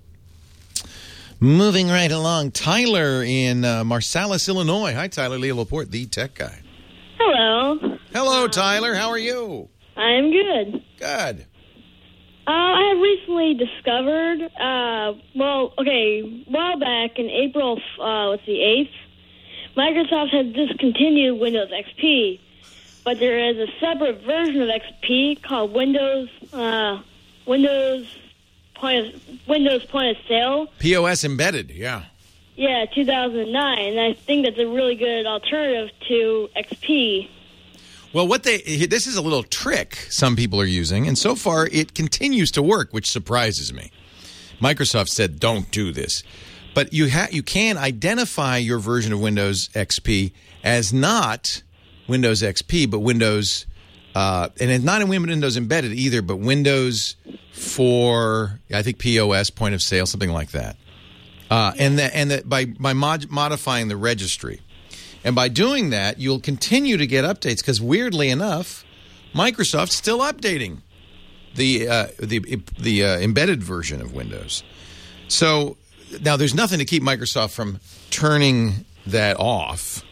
Moving right along, Tyler in uh, Marsalis, Illinois. Hi, Tyler. Leo Laporte, the tech guy. Hello. Hello, Tyler. How are you? I'm good. Good. Uh, I have recently discovered, uh, well, okay, a while back in April, uh, what's the eighth, Microsoft has discontinued Windows X P, but there is a separate version of X P called Windows, uh, Windows point of, Windows Point of Sale. P O S embedded, yeah. Yeah, two thousand nine, and I think that's a really good alternative to X P. Well, what they this is a little trick some people are using, and so far it continues to work, which surprises me. Microsoft said, don't do this. But you ha- you can identify your version of Windows X P as not Windows X P, but Windows, uh, and it's not in Windows Embedded either, but Windows for, I think, P O S, point of sale, something like that. Uh, and that, and that by, by mod- modifying the registry. And by doing that, you'll continue to get updates because, weirdly enough, Microsoft's still updating the uh, the the uh, embedded version of Windows. So now there's nothing to keep Microsoft from turning that off,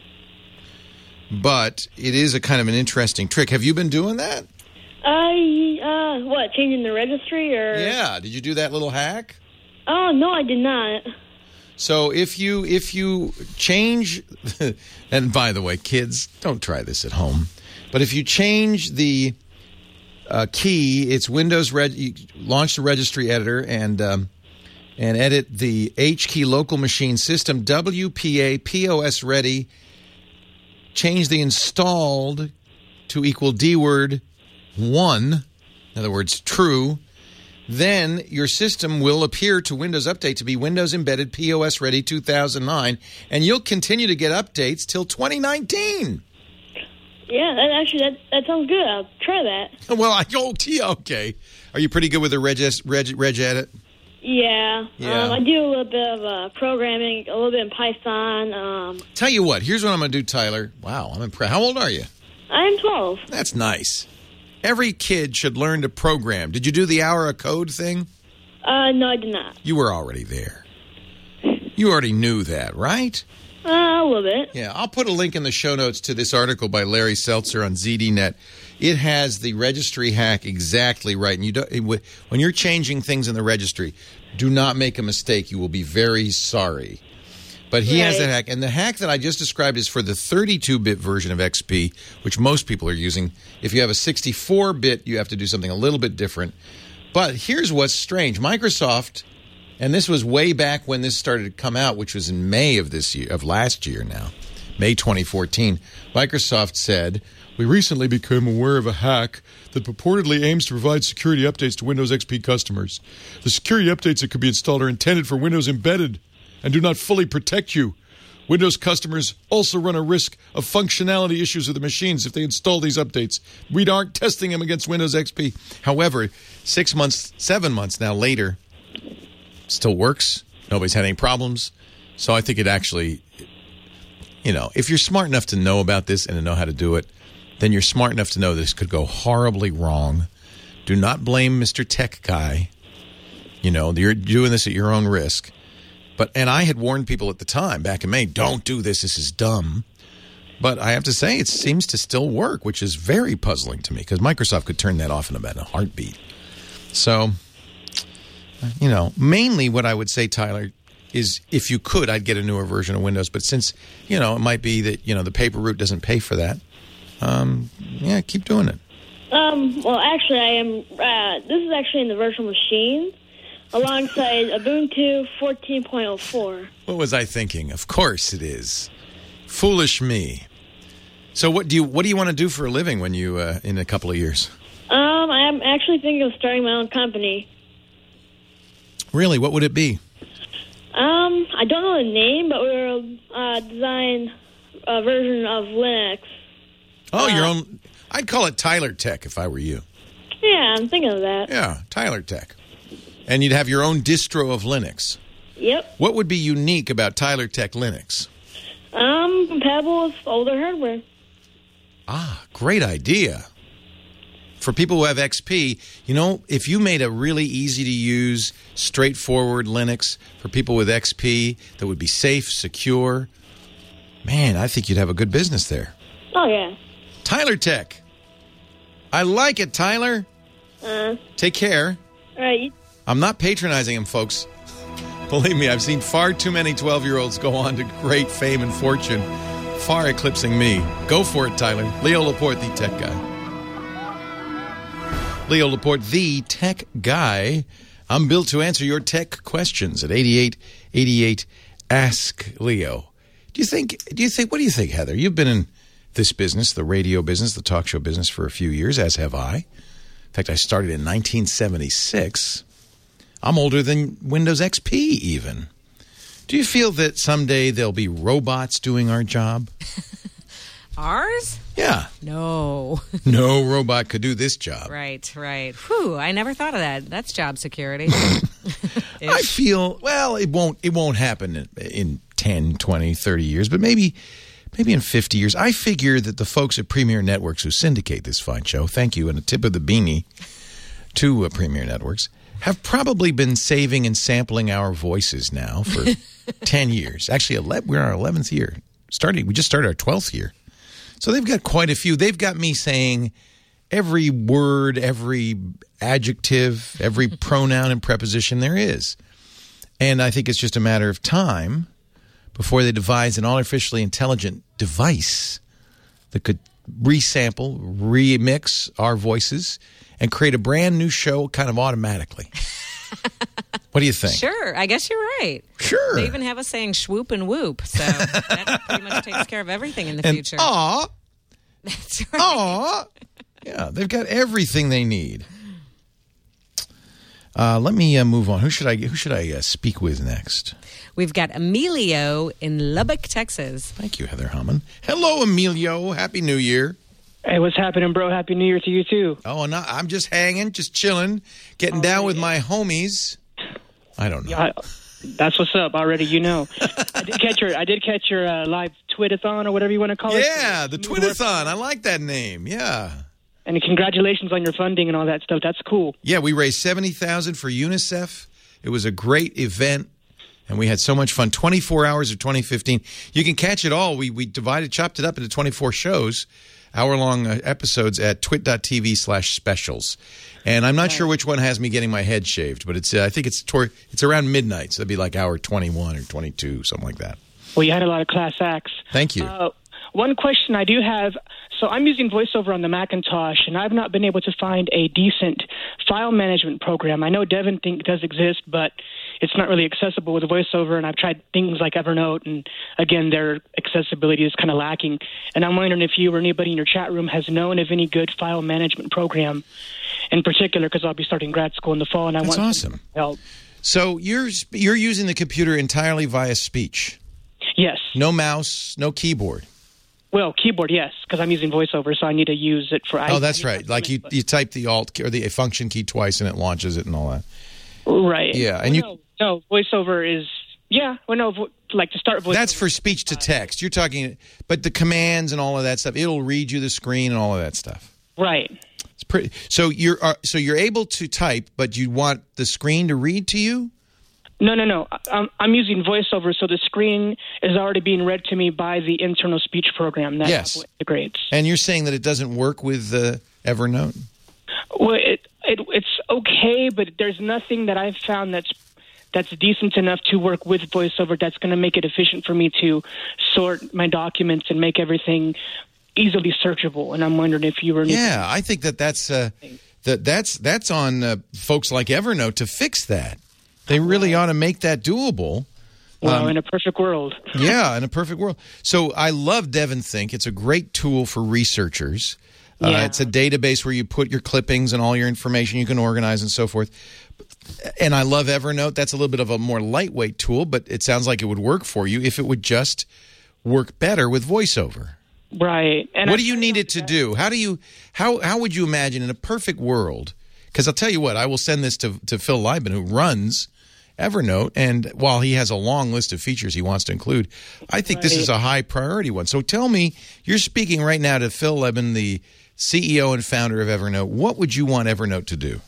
but it is a kind of an interesting trick. Have you been doing that? Uh, uh, what, changing the registry or? Yeah. Did you do that little hack? Oh, no, I did not. So if you if you change, and by the way, kids, don't try this at home, but if you change the uh, key, it's Windows, reg- you launch the registry editor and um, and edit the H key local machine system W P A P O S ready, change the installed to equal D word one, in other words, true. Then your system will appear to Windows Update to be Windows Embedded P O S Ready two thousand nine, and you'll continue to get updates till twenty nineteen. Yeah, that actually, that, that sounds good. I'll try that. Well, I oh, okay. Are you pretty good with the reg, reg, reg edit? Yeah. Yeah. Um, I do a little bit of uh, programming, a little bit in Python. Um, Tell you what, here's what I'm going to do, Tyler. Wow, I'm impressed. How old are you? I'm twelve. That's nice. Every kid should learn to program. Did you do the hour of code thing? Uh, no, I did not. You were already there. You already knew that, right? Uh, a little bit. Yeah, I'll put a link in the show notes to this article by Larry Seltzer on Z D Net. It has the registry hack exactly right. And you don't, when you're changing things in the registry, do not make a mistake. You will be very sorry. But he has Right. that hack. And the hack that I just described is for the thirty-two bit version of X P, which most people are using. If you have a sixty-four bit, you have to do something a little bit different. But here's what's strange. Microsoft, and this was way back when this started to come out, which was in May of this year, of last year now, May twenty fourteen, Microsoft said, "We recently became aware of a hack that purportedly aims to provide security updates to Windows X P customers. The security updates that could be installed are intended for Windows Embedded and do not fully protect you. Windows customers also run a risk of functionality issues with the machines if they install these updates. We aren't testing them against Windows X P." However, six months, seven months now later, still works. Nobody's had any problems. So I think it actually, you know, if you're smart enough to know about this and to know how to do it, then you're smart enough to know this could go horribly wrong. Do not blame Mister Tech Guy. You know, you're doing this at your own risk. But and I had warned people at the time, back in May, don't do this, this is dumb. But I have to say, it seems to still work, which is very puzzling to me, because Microsoft could turn that off in about a heartbeat. So, you know, mainly what I would say, Tyler, is if you could, I'd get a newer version of Windows. But since, you know, it might be that, you know, the paper route doesn't pay for that, um, yeah, keep doing it. Um, well, actually, I am. Uh, this is actually in the virtual machine, alongside Ubuntu fourteen point oh four. What was I thinking? Of course it is. Foolish me. So what do you what do you want to do for a living when you uh, in a couple of years? Um, I'm actually thinking of starting my own company. Really? What would it be? Um, I don't know the name, but we'll uh, design a version of Linux. Oh, uh, your own. I'd call it Tyler Tech if I were you. Yeah, I'm thinking of that. Yeah, Tyler Tech. And you'd have your own distro of Linux. Yep. What would be unique about Tyler Tech Linux? Um, compatible with older hardware. Ah, great idea. For people who have X P, you know, if you made a really easy-to-use, straightforward Linux for people with X P that would be safe, secure, man, I think you'd have a good business there. Oh, yeah. Tyler Tech. I like it, Tyler. Uh, Take care. all right. I'm not patronizing him, folks. Believe me, I've seen far too many twelve-year-olds go on to great fame and fortune, far eclipsing me. Go for it, Tyler. Leo Laporte, the tech guy. Leo Laporte, the tech guy. I'm built to answer your tech questions at eighty-eight eighty-eight Ask Leo. Do you think, do you think, what do you think, Heather? You've been in this business, the radio business, the talk show business for a few years, as have I. In fact, I started in nineteen seventy-six. I'm older than Windows X P even. Do you feel that someday there'll be robots doing our job? Ours? Yeah. No. No robot could do this job. Right, right. Whew, I never thought of that. That's job security. I feel, well, it won't it won't happen in, in ten, twenty, thirty years, but maybe maybe in fifty years. I figure that the folks at Premier Networks who syndicate this fine show, thank you, and a tip of the beanie to uh, Premier Networks, have probably been saving and sampling our voices now for ten years. Actually, ele- we're in our eleventh year. Starting, we just started our twelfth year. So they've got quite a few. They've got me saying every word, every adjective, every pronoun and preposition there is. And I think it's just a matter of time before they devise an artificially intelligent device that could resample, remix our voices and create a brand new show kind of automatically. What do you think? Sure. I guess you're right. Sure. They even have us saying swoop and whoop. So that pretty much takes care of everything in the and future. Aw. That's right. Aw. Yeah, they've got everything they need. Uh, let me uh, move on. Who should I who should I uh, speak with next? We've got Emilio in Lubbock, Texas. Thank you, Heather Hammond. Hello, Emilio. Happy New Year. Hey, what's happening, bro? Happy New Year to you, too. Oh, no, I'm just hanging, just chilling, getting oh, down yeah. with my homies. I don't know. Yeah, I, that's what's up. Already, you know. I did catch your I did catch your uh, live Twitathon or whatever you want to call it. Yeah, the Twitathon. I like that name. Yeah. And congratulations on your funding and all that stuff. That's cool. Yeah, we raised seventy thousand dollars for UNICEF. It was a great event, and we had so much fun. twenty-four hours of twenty fifteen. You can catch it all. We we divided, chopped it up into twenty-four shows, hour-long uh, episodes at twit.tv slash specials. And I'm not right. sure which one has me getting my head shaved, but it's uh, I think it's toward, it's around midnight, so it'd be like hour twenty-one or twenty-two, something like that. Well, you had a lot of class acts. Thank you. Uh, one question I do have, so I'm using VoiceOver on the Macintosh, and I've not been able to find a decent file management program. I know Devin think does exist, but it's not really accessible with VoiceOver, and I've tried things like Evernote, and again, their accessibility is kind of lacking. And I'm wondering if you or anybody in your chat room has known of any good file management program in particular, because I'll be starting grad school in the fall, and I That's want awesome. some help. So you're you're using the computer entirely via speech? Yes. No mouse, no keyboard? Well, keyboard, yes, because I'm using VoiceOver, so I need to use it for... Oh, that's right. Like you, you type the alt or the function key twice and it launches it and all that. Right. Yeah, and you... No, no, VoiceOver is... Yeah, well, no, vo- like to start VoiceOver... That's for speech to text. You're talking... But the commands and all of that stuff, it'll read you the screen and all of that stuff. Right. It's pretty... So you're, uh, so you're able to type, but you want the screen to read to you? No, no, no. I'm, I'm using VoiceOver, so the screen is already being read to me by the internal speech program that Yes. Apple integrates. And you're saying that it doesn't work with uh, Evernote? Well, it, it it's okay, but there's nothing that I've found that's that's decent enough to work with VoiceOver that's going to make it efficient for me to sort my documents and make everything easily searchable. And I'm wondering if you were... Yeah, I think that that's, uh, that that's, that's on uh, folks like Evernote to fix that. They really ought to make that doable. Well, Um, in a perfect world. Yeah, in a perfect world. So I love DevonThink. It's a great tool for researchers. Uh, Yeah. it's a database where you put your clippings and all your information you can organize and so forth. And I love Evernote. That's a little bit of a more lightweight tool, but it sounds like it would work for you if it would just work better with VoiceOver. Right. And what I- do you need it to do? How do you how how would you imagine in a perfect world? Because I'll tell you what, I will send this to to Phil Lieben, who runs Evernote, and while he has a long list of features he wants to include, I think this is a high priority one. So tell me, you're speaking right now to Phil Lieben, the C E O and founder of Evernote. What would you want Evernote to do?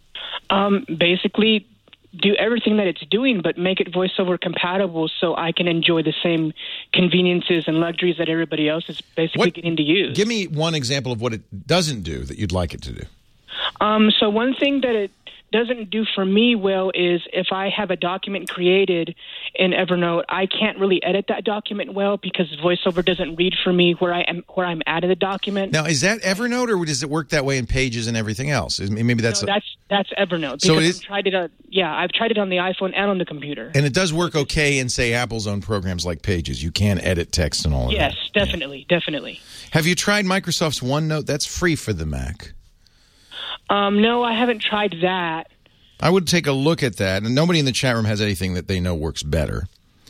Um, basically, do everything that it's doing, but make it VoiceOver compatible so I can enjoy the same conveniences and luxuries that everybody else is basically What- getting to use. Give me one example of what it doesn't do that you'd like it to do. Um, so one thing that it doesn't do for me well is if I have a document created in Evernote, I can't really edit that document well because VoiceOver doesn't read for me where I am where I'm at in the document. Now, is that Evernote, or does it work that way in Pages and everything else? Is- Maybe that's... no, a- that's that's Evernote. So because it is- I've tried it. On, yeah, I've tried it on the iPhone and on the computer. and it does work okay in, say, Apple's own programs like Pages. You can edit text and all of Yes, that. definitely, definitely. Have you tried Microsoft's OneNote? That's free for the Mac. Um, no, I haven't tried that. I would take a look at that, and nobody in the chat room has anything that they know works better.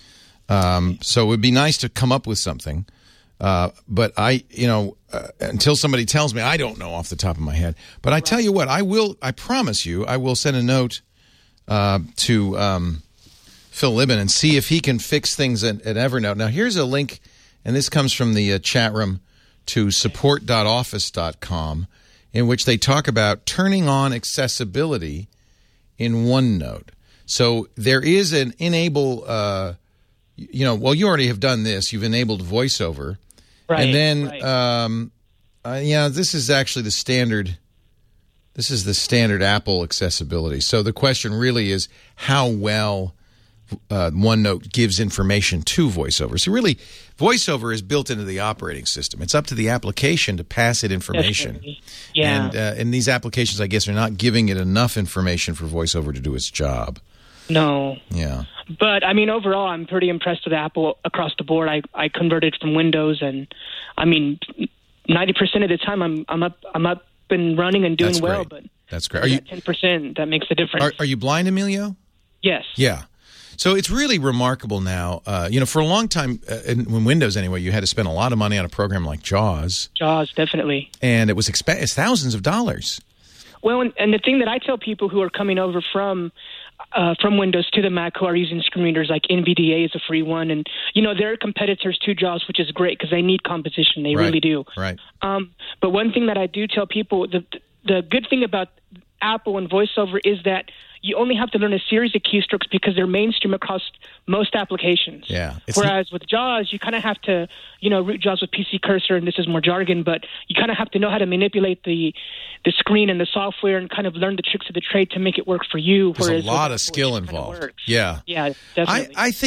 Um, so it would be nice to come up with something. Uh, but I, you know, uh, until somebody tells me, I don't know off the top of my head. But I tell you what, I will, I promise you, I will send a note uh, to um, Phil Lieben and see if he can fix things at, at Evernote. Now, here's a link, and this comes from the uh, chat room, to support dot office dot com, in which they talk about turning on accessibility in OneNote. So there is an enable, uh, you know, well, you already have done this. You've enabled VoiceOver. Right, and then, right. um, uh, yeah, this is actually the standard, this is the standard Apple accessibility. So the question really is how well uh, OneNote gives information to VoiceOver. So really, VoiceOver is built into the operating system. It's up to the application to pass it information. Definitely. Yeah. And, uh, and these applications, I guess, are not giving it enough information for VoiceOver to do its job. No. Yeah. But, I mean, overall, I'm pretty impressed with Apple across the board. I, I converted from Windows, and, I mean, ninety percent of the time I'm I'm up I'm up and running and doing That's well. great. But That's great. Are you ten percent, that makes a difference. are, are you blind, Emilio? Yes. Yeah. So it's really remarkable now. Uh, you know, for a long time, uh, in, in Windows anyway, you had to spend a lot of money on a program like JAWS, JAWS, definitely. and it was exp- it's thousands of dollars. Well, and, and the thing that I tell people who are coming over from uh, from Windows to the Mac who are using screen readers, like N V D A is a free one, and you know they're competitors to JAWS, which is great because they need competition. They Right. really do. Right. Um, but one thing that I do tell people, the the good thing about Apple and VoiceOver is that you only have to learn a series of keystrokes because they're mainstream across most applications. Yeah. It's Whereas with JAWS, you kind of have to, you know, root JAWS with P C Cursor, and this is more jargon, but you kind of have to know how to manipulate the the screen and the software and kind of learn the tricks of the trade to make it work for you. There's whereas a lot with of skill Apple, it kinda involved. works. Yeah. Yeah, I, definitely. I think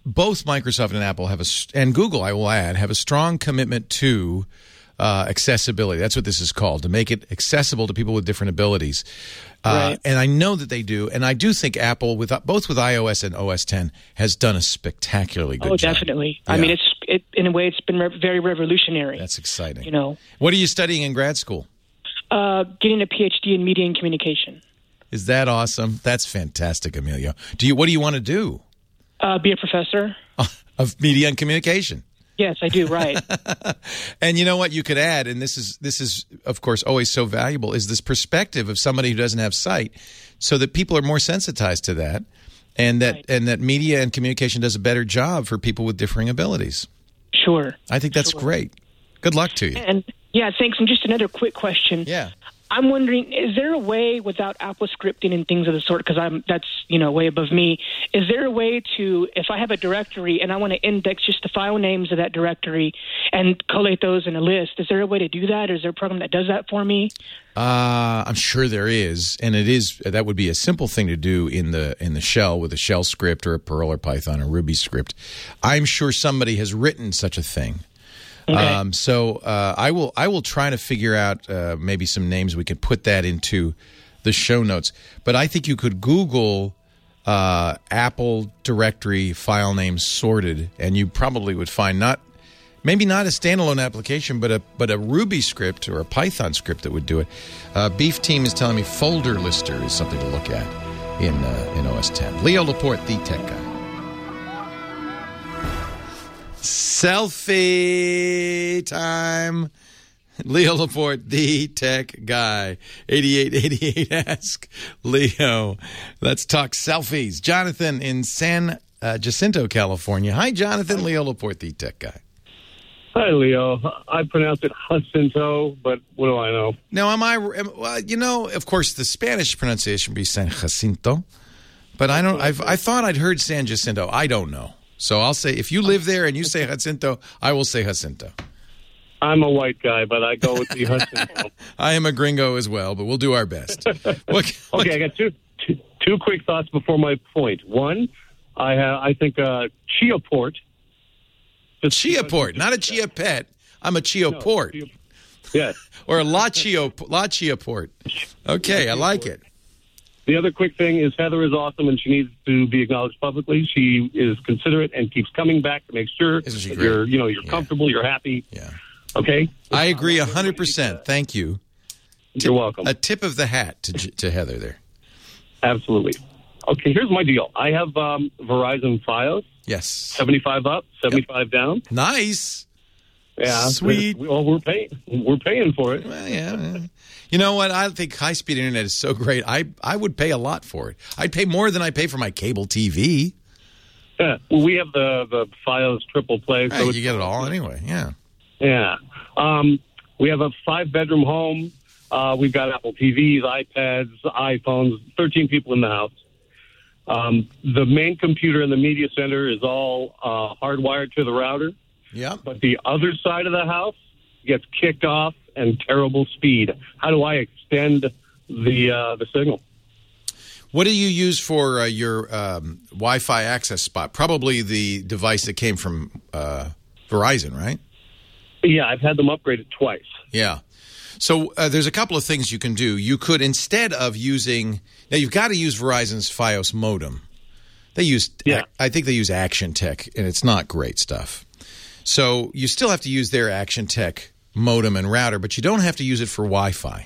both Microsoft and Apple have a, and Google, I will add, have a strong commitment to uh, accessibility. That's what this is called, to make it accessible to people with different abilities. Uh, Right. and I know that they do, and I do think Apple, with both with iOS and O S ten, has done a spectacularly good oh, job. definitely. I Yeah. mean, it's it, in a way, it's been re- very revolutionary. That's exciting. You know, What are you studying in grad school? uh, getting a P H D in media and communication. Is that awesome? That's fantastic, Emilio. Do you? What do you want to do? Uh, be a professor. Of media and communication. Yes, I do. Right. And you know what you could add, and this is this is of course always so valuable, is this perspective of somebody who doesn't have sight, so that people are more sensitized to that, and that and that media and communication does a better job for people with differing abilities. Sure. I think that's Sure. great. Good luck to you. And yeah, thanks. And just another quick question. Yeah. I'm wondering, is there a way without Apple scripting and things of the sort? Because I'm that's you know way above me. Is there a way to, if I have a directory and I want to index just the file names of that directory and collate those in a list? Is there a way to do that? Or is there a program that does that for me? Uh, I'm sure there is, and it is. That would be a simple thing to do in the in the shell with a shell script or a Perl or Python or Ruby script. I'm sure somebody has written such a thing. Okay. Um, so uh, I will I will try to figure out uh, maybe some names we can put that into the show notes. But I think you could Google uh, Apple directory file names sorted, and you probably would find not maybe not a standalone application, but a but a Ruby script or a Python script that would do it. Uh, Beef Team is telling me folder lister is something to look at in uh, in O S ten. Leo Laporte, the tech guy. Selfie time. Leo Laporte, the tech guy. eighty-eight eighty-eight Ask Leo. Let's talk selfies. Jonathan in San uh, Jacinto, California. Hi, Jonathan. Leo Laporte, the tech guy. Hi, Leo. I pronounce it Jacinto, but what do I know? Now, am I, am, well, you know, of course, the Spanish pronunciation would be San Jacinto, but I don't, I've, I thought I'd heard San Jacinto. I don't know. So I'll say, if you live there and you say Jacinto, I will say Jacinto. I'm a white guy, but I go with the Jacinto. I am a gringo as well, but we'll do our best. What, what, Okay, I got two, two two quick thoughts before my point. One, I have I think uh, Chia Port. Chia Port, not a Chia Pet. I'm a Chia No, Port. Chia- Yes. Or a La Chia, La Chia Port. Okay, I like it. The other quick thing is Heather is awesome, and she needs to be acknowledged publicly. She is considerate and keeps coming back to make sure that great? you're, you know, you're comfortable, you're happy. Yeah. Okay. I agree one hundred percent. Thank you. You're welcome. A tip of the hat to J- to Heather there. Absolutely. Okay, here's my deal. I have um, Verizon Fios. Yes. seventy-five up, seventy-five down. Nice. Yeah. Sweet. Well, we're paying. We're paying for it. Well, yeah, yeah. You know what? I think high-speed internet is so great. I, I would pay a lot for it. I'd pay more than I pay for my cable T V. Yeah. Well, we have the the Fios triple play. Right, So you it's, get it all anyway. Yeah. yeah. Um, we have a five bedroom home. Uh, we've got Apple T Vs, iPads, iPhones. Thirteen people in the house. Um, the main computer in the media center is all uh, hardwired to the router. Yeah. But the other side of the house gets kicked off and terrible speed. How do I extend the uh, the signal? What do you use for uh, your um, Wi-Fi access spot? Probably the device that came from uh, Verizon, right? Yeah, I've had them upgraded twice. Yeah. So uh, there's a couple of things you can do. You could, instead of using, now you've got to use Verizon's Fios modem. They use, yeah. I think they use Action Tech, and it's not great stuff. So you still have to use their Action Tech modem and router, but you don't have to use it for Wi-Fi.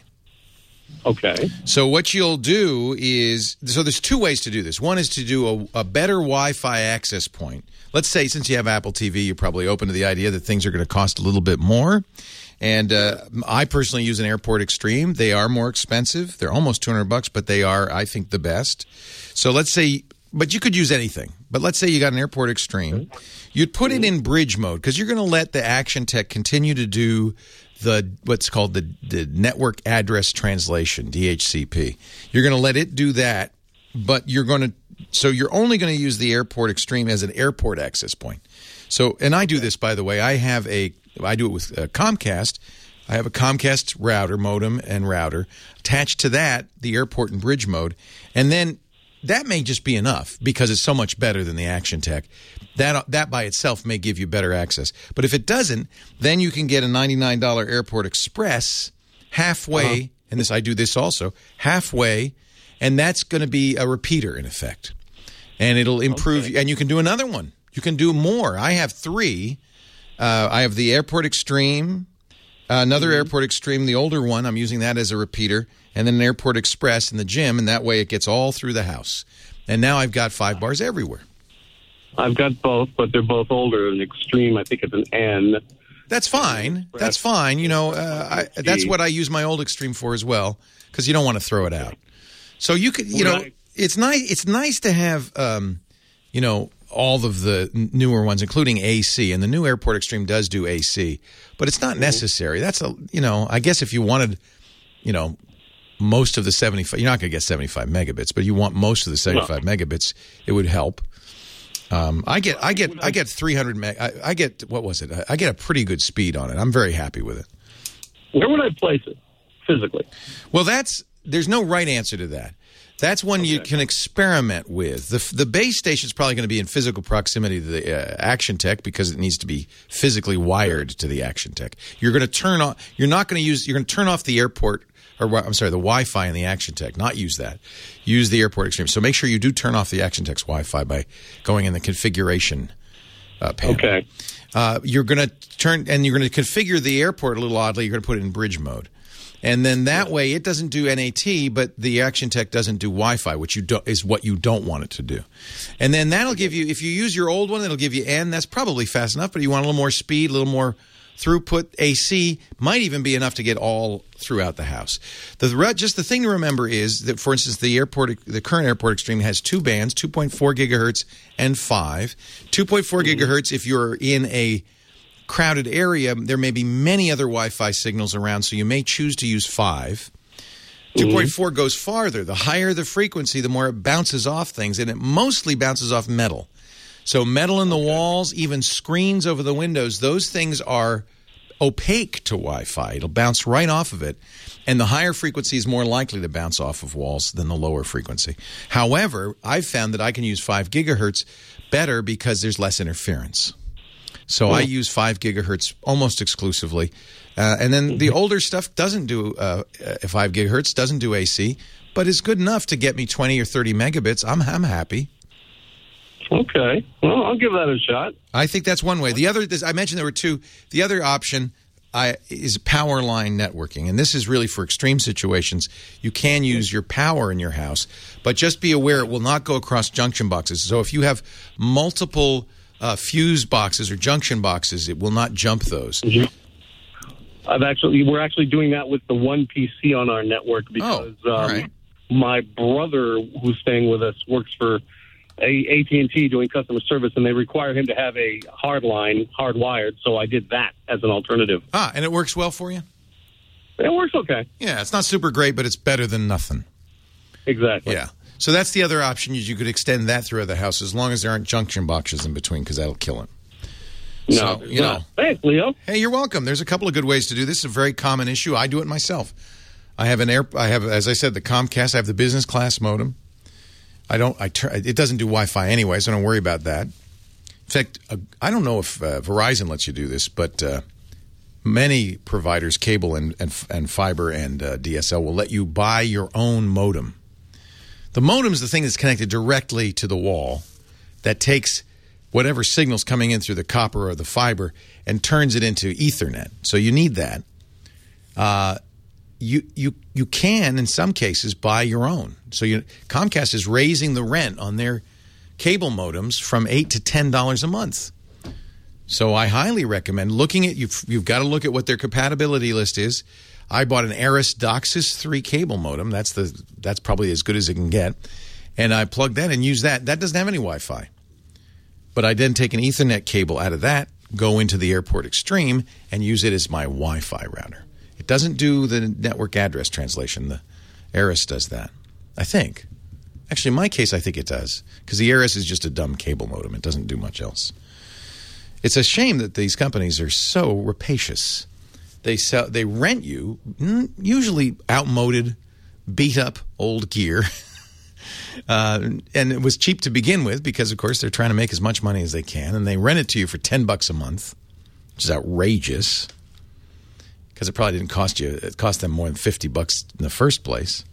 Okay. So what you'll do is, so there's two ways to do this. One is to do a, a better Wi-Fi access point. Let's say since you have Apple T V, you're probably open to the idea that things are going to cost a little bit more. And uh, I personally use an Airport Extreme. They are more expensive. They're almost two hundred bucks, but they are, I think, the best. So let's say, but you could use anything. But let's say you got an Airport Extreme. You'd put it in bridge mode because you're going to let the Action Tech continue to do the what's called the, the network address translation, D H C P. You're going to let it do that, but you're going to, so you're only going to use the Airport Extreme as an airport access point. So, and I do this, by the way. I have a, I do it with uh, Comcast. I have a Comcast router, modem and router. Attached to that, the airport and bridge mode. And then that may just be enough because it's so much better than the Action Tech. That that by itself may give you better access. But if it doesn't, then you can get a ninety-nine dollars Airport Express halfway, uh-huh. and this I do this also, halfway, and that's going to be a repeater in effect. And it'll improve, okay. and you can do another one. You can do more. I have three. Uh, I have the Airport Extreme, uh, another mm-hmm. Airport Extreme, the older one. I'm using that as a repeater, and then an Airport Express in the gym, and that way it gets all through the house. And now I've got five bars everywhere. I've got both, but they're both older. An Extreme, I think it's an N. That's fine. That's fine. You know, uh, I, that's what I use my old Extreme for as well, because you don't want to throw it out. So you could, you know, it's nice. It's nice to have, um, you know, all of the newer ones, including A C, and the new Airport Extreme does do A C, but it's not necessary. That's a, you know, I guess if you wanted, you know, most of the seventy-five, you're not going to get seventy-five megabits, but you want most of the seventy-five no. megabits, it would help. Um, I get, I get, I get three hundred meg. I, I get, what was it? I get a pretty good speed on it. I'm very happy with it. Where would I place it physically? Well, that's there's no right answer to that. That's one okay. you can experiment with. The the base station is probably going to be in physical proximity to the uh, Action Tech because it needs to be physically wired to the Action Tech. You're going to turn on. You're not going to use. You're going to turn off the airport. Or I'm sorry, the Wi-Fi in the Action Tech. Not use that. Use the Airport Extreme. So make sure you do turn off the Action Tech's Wi-Fi by going in the configuration uh, panel. Okay. Uh, you're going to turn and you're going to configure the airport a little oddly. You're going to put it in bridge mode. And then that way, it doesn't do N A T, but the Action Tech doesn't do Wi-Fi, which you do, is what you don't want it to do. And then that'll give you, if you use your old one, it'll give you N. That's probably fast enough, but you want a little more speed, a little more throughput. A C might even be enough to get all throughout the house. The just the thing to remember is that, for instance, the airport, the current Airport Extreme has two bands, two point four gigahertz and five. two point four mm-hmm. gigahertz if you're in a crowded area, there may be many other Wi-Fi signals around, so you may choose to use five. two point four mm-hmm. goes farther. The higher the frequency, the more it bounces off things, and it mostly bounces off metal. So metal in the okay. walls, even screens over the windows, those things are opaque to Wi-Fi. It'll bounce right off of it, and the higher frequency is more likely to bounce off of walls than the lower frequency. However, I've found that I can use five gigahertz better because there's less interference. So oh. I use five gigahertz almost exclusively. Uh, and then the older stuff doesn't do uh, five gigahertz, doesn't do A C, but is good enough to get me twenty or thirty megabits. I'm, I'm happy. Okay. Well, I'll give that a shot. I think that's one way. The other, this, I mentioned there were two. The other option I, is power line networking, and this is really for extreme situations. You can use your power in your house, but just be aware it will not go across junction boxes. So if you have multiple uh, fuse boxes or junction boxes, it will not jump those. Mm-hmm. I've actually, we're actually doing that with the one P C on our network because oh, um, right. my brother, who's staying with us, works for A T and T doing customer service, and they require him to have a hard line, hardwired, so I did that as an alternative. Ah, and it works well for you? It works okay. Yeah, it's not super great, but it's better than nothing. Exactly. Yeah. So that's the other option. You could extend that throughout the house as long as there aren't junction boxes in between, because that'll kill it. No, so, you know. Thanks, Leo. Hey, you're welcome. There's a couple of good ways to do this. It's a very common issue. I do it myself. I have an air. I have, as I said, the Comcast. I have the business class modem. I don't. I turn. It doesn't do Wi-Fi anyway, so don't worry about that. In fact, uh, I don't know if uh, Verizon lets you do this, but uh, many providers, cable and and, and fiber and uh, D S L, will let you buy your own modem. The modem is the thing that's connected directly to the wall that takes whatever signal's coming in through the copper or the fiber and turns it into Ethernet. So you need that. Uh, you you you can, in some cases, buy your own. So you, Comcast is raising the rent on their cable modems from eight to ten dollars a month. So I highly recommend looking at you've you've got to look at what their compatibility list is. I bought an Aris DOCSIS three cable modem. That's the that's probably as good as it can get, and I plugged that and used that. That doesn't have any Wi-Fi, but I then take an Ethernet cable out of that, go into the Airport Extreme, and use it as my Wi-Fi router. It doesn't do the network address translation. The Aris does that, I think. Actually, in my case, I think it does, because the Aris is just a dumb cable modem. It doesn't do much else. It's a shame that these companies are so rapacious. They sell, they rent you usually outmoded, beat-up old gear, Uh, and it was cheap to begin with because, of course, they're trying to make as much money as they can. And they rent it to you for ten bucks a month, which is outrageous because it probably didn't cost you. It cost them more than fifty bucks in the first place.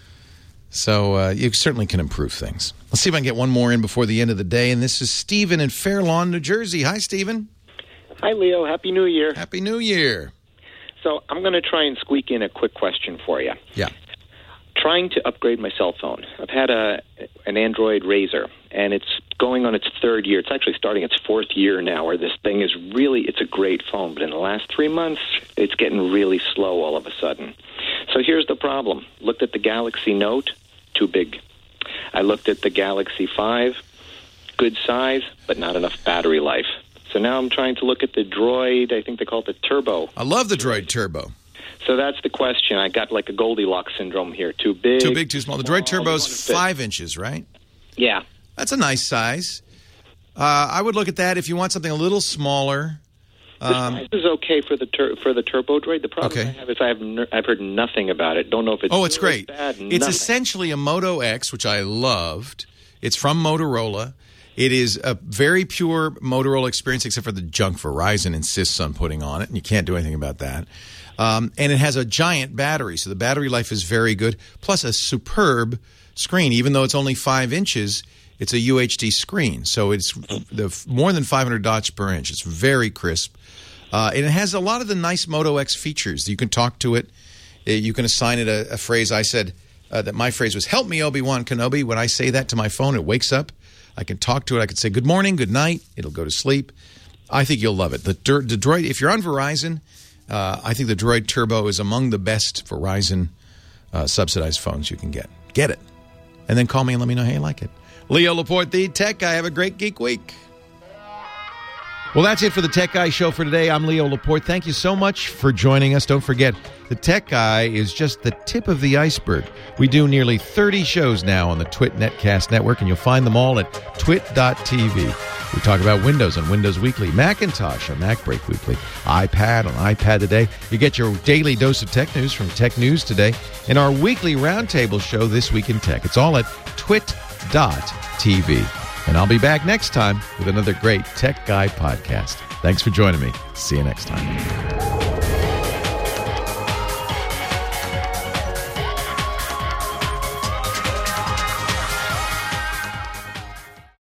So uh, you certainly can improve things. Let's see if I can get one more in before the end of the day. And this is Stephen in Fair Lawn, New Jersey. Hi, Stephen. Hi, Leo. Happy New Year. Happy New Year. So I'm going to try and squeak in a quick question for you. Yeah. Trying to upgrade my cell phone. I've had a an Android Razr, and it's going on its third year. It's actually starting its fourth year now, where this thing is really, it's a great phone. But in the last three months, it's getting really slow all of a sudden. So here's the problem. Looked at the Galaxy Note, too big. I looked at the Galaxy five, good size, but not enough battery life. So now I'm trying to look at the Droid, I think they call it the Turbo. I love the Droid Turbo. So that's the question. I got like a Goldilocks syndrome here. Too big. Too big, too small. The Droid Turbo is five inches, right? Yeah. That's a nice size. Uh, I would look at that if you want something a little smaller. Um, this is okay for the tur- for the Turbo Droid. The problem Okay. I have is I have n- I've heard nothing about it. Don't know if it's oh, it's good or great. bad. It's nothing. essentially a Moto X, which I loved. It's from Motorola. It is a very pure Motorola experience, except for the junk Verizon insists on putting on it, and you can't do anything about that. Um, and it has a giant battery, so the battery life is very good, plus a superb screen. Even though it's only five inches, it's a U H D screen, so it's the more than five hundred dots per inch. It's very crisp. Uh, and it has a lot of the nice Moto X features. You can talk to it. You can assign it a, a phrase. I said uh, that my phrase was, help me, Obi-Wan Kenobi. When I say that to my phone, it wakes up. I can talk to it. I can say good morning, good night. It'll go to sleep. I think you'll love it. The, the Droid, if you're on Verizon, uh, I think the Droid Turbo is among the best Verizon uh, subsidized phones you can get. Get it. And then call me and let me know how you like it. Leo Laporte, the Tech Guy. Have a great Geek Week. Well, that's it for the Tech Guy Show for today. I'm Leo Laporte. Thank you so much for joining us. Don't forget, the Tech Guy is just the tip of the iceberg. We do nearly thirty shows now on the Twit Netcast Network, and you'll find them all at twit dot t v. We talk about Windows on Windows Weekly, Macintosh on Mac Break Weekly, iPad on iPad Today. You get your daily dose of tech news from Tech News Today, and our weekly roundtable show, This Week in Tech. It's all at twit dot t v. And I'll be back next time with another great Tech Guy podcast. Thanks for joining me. See you next time.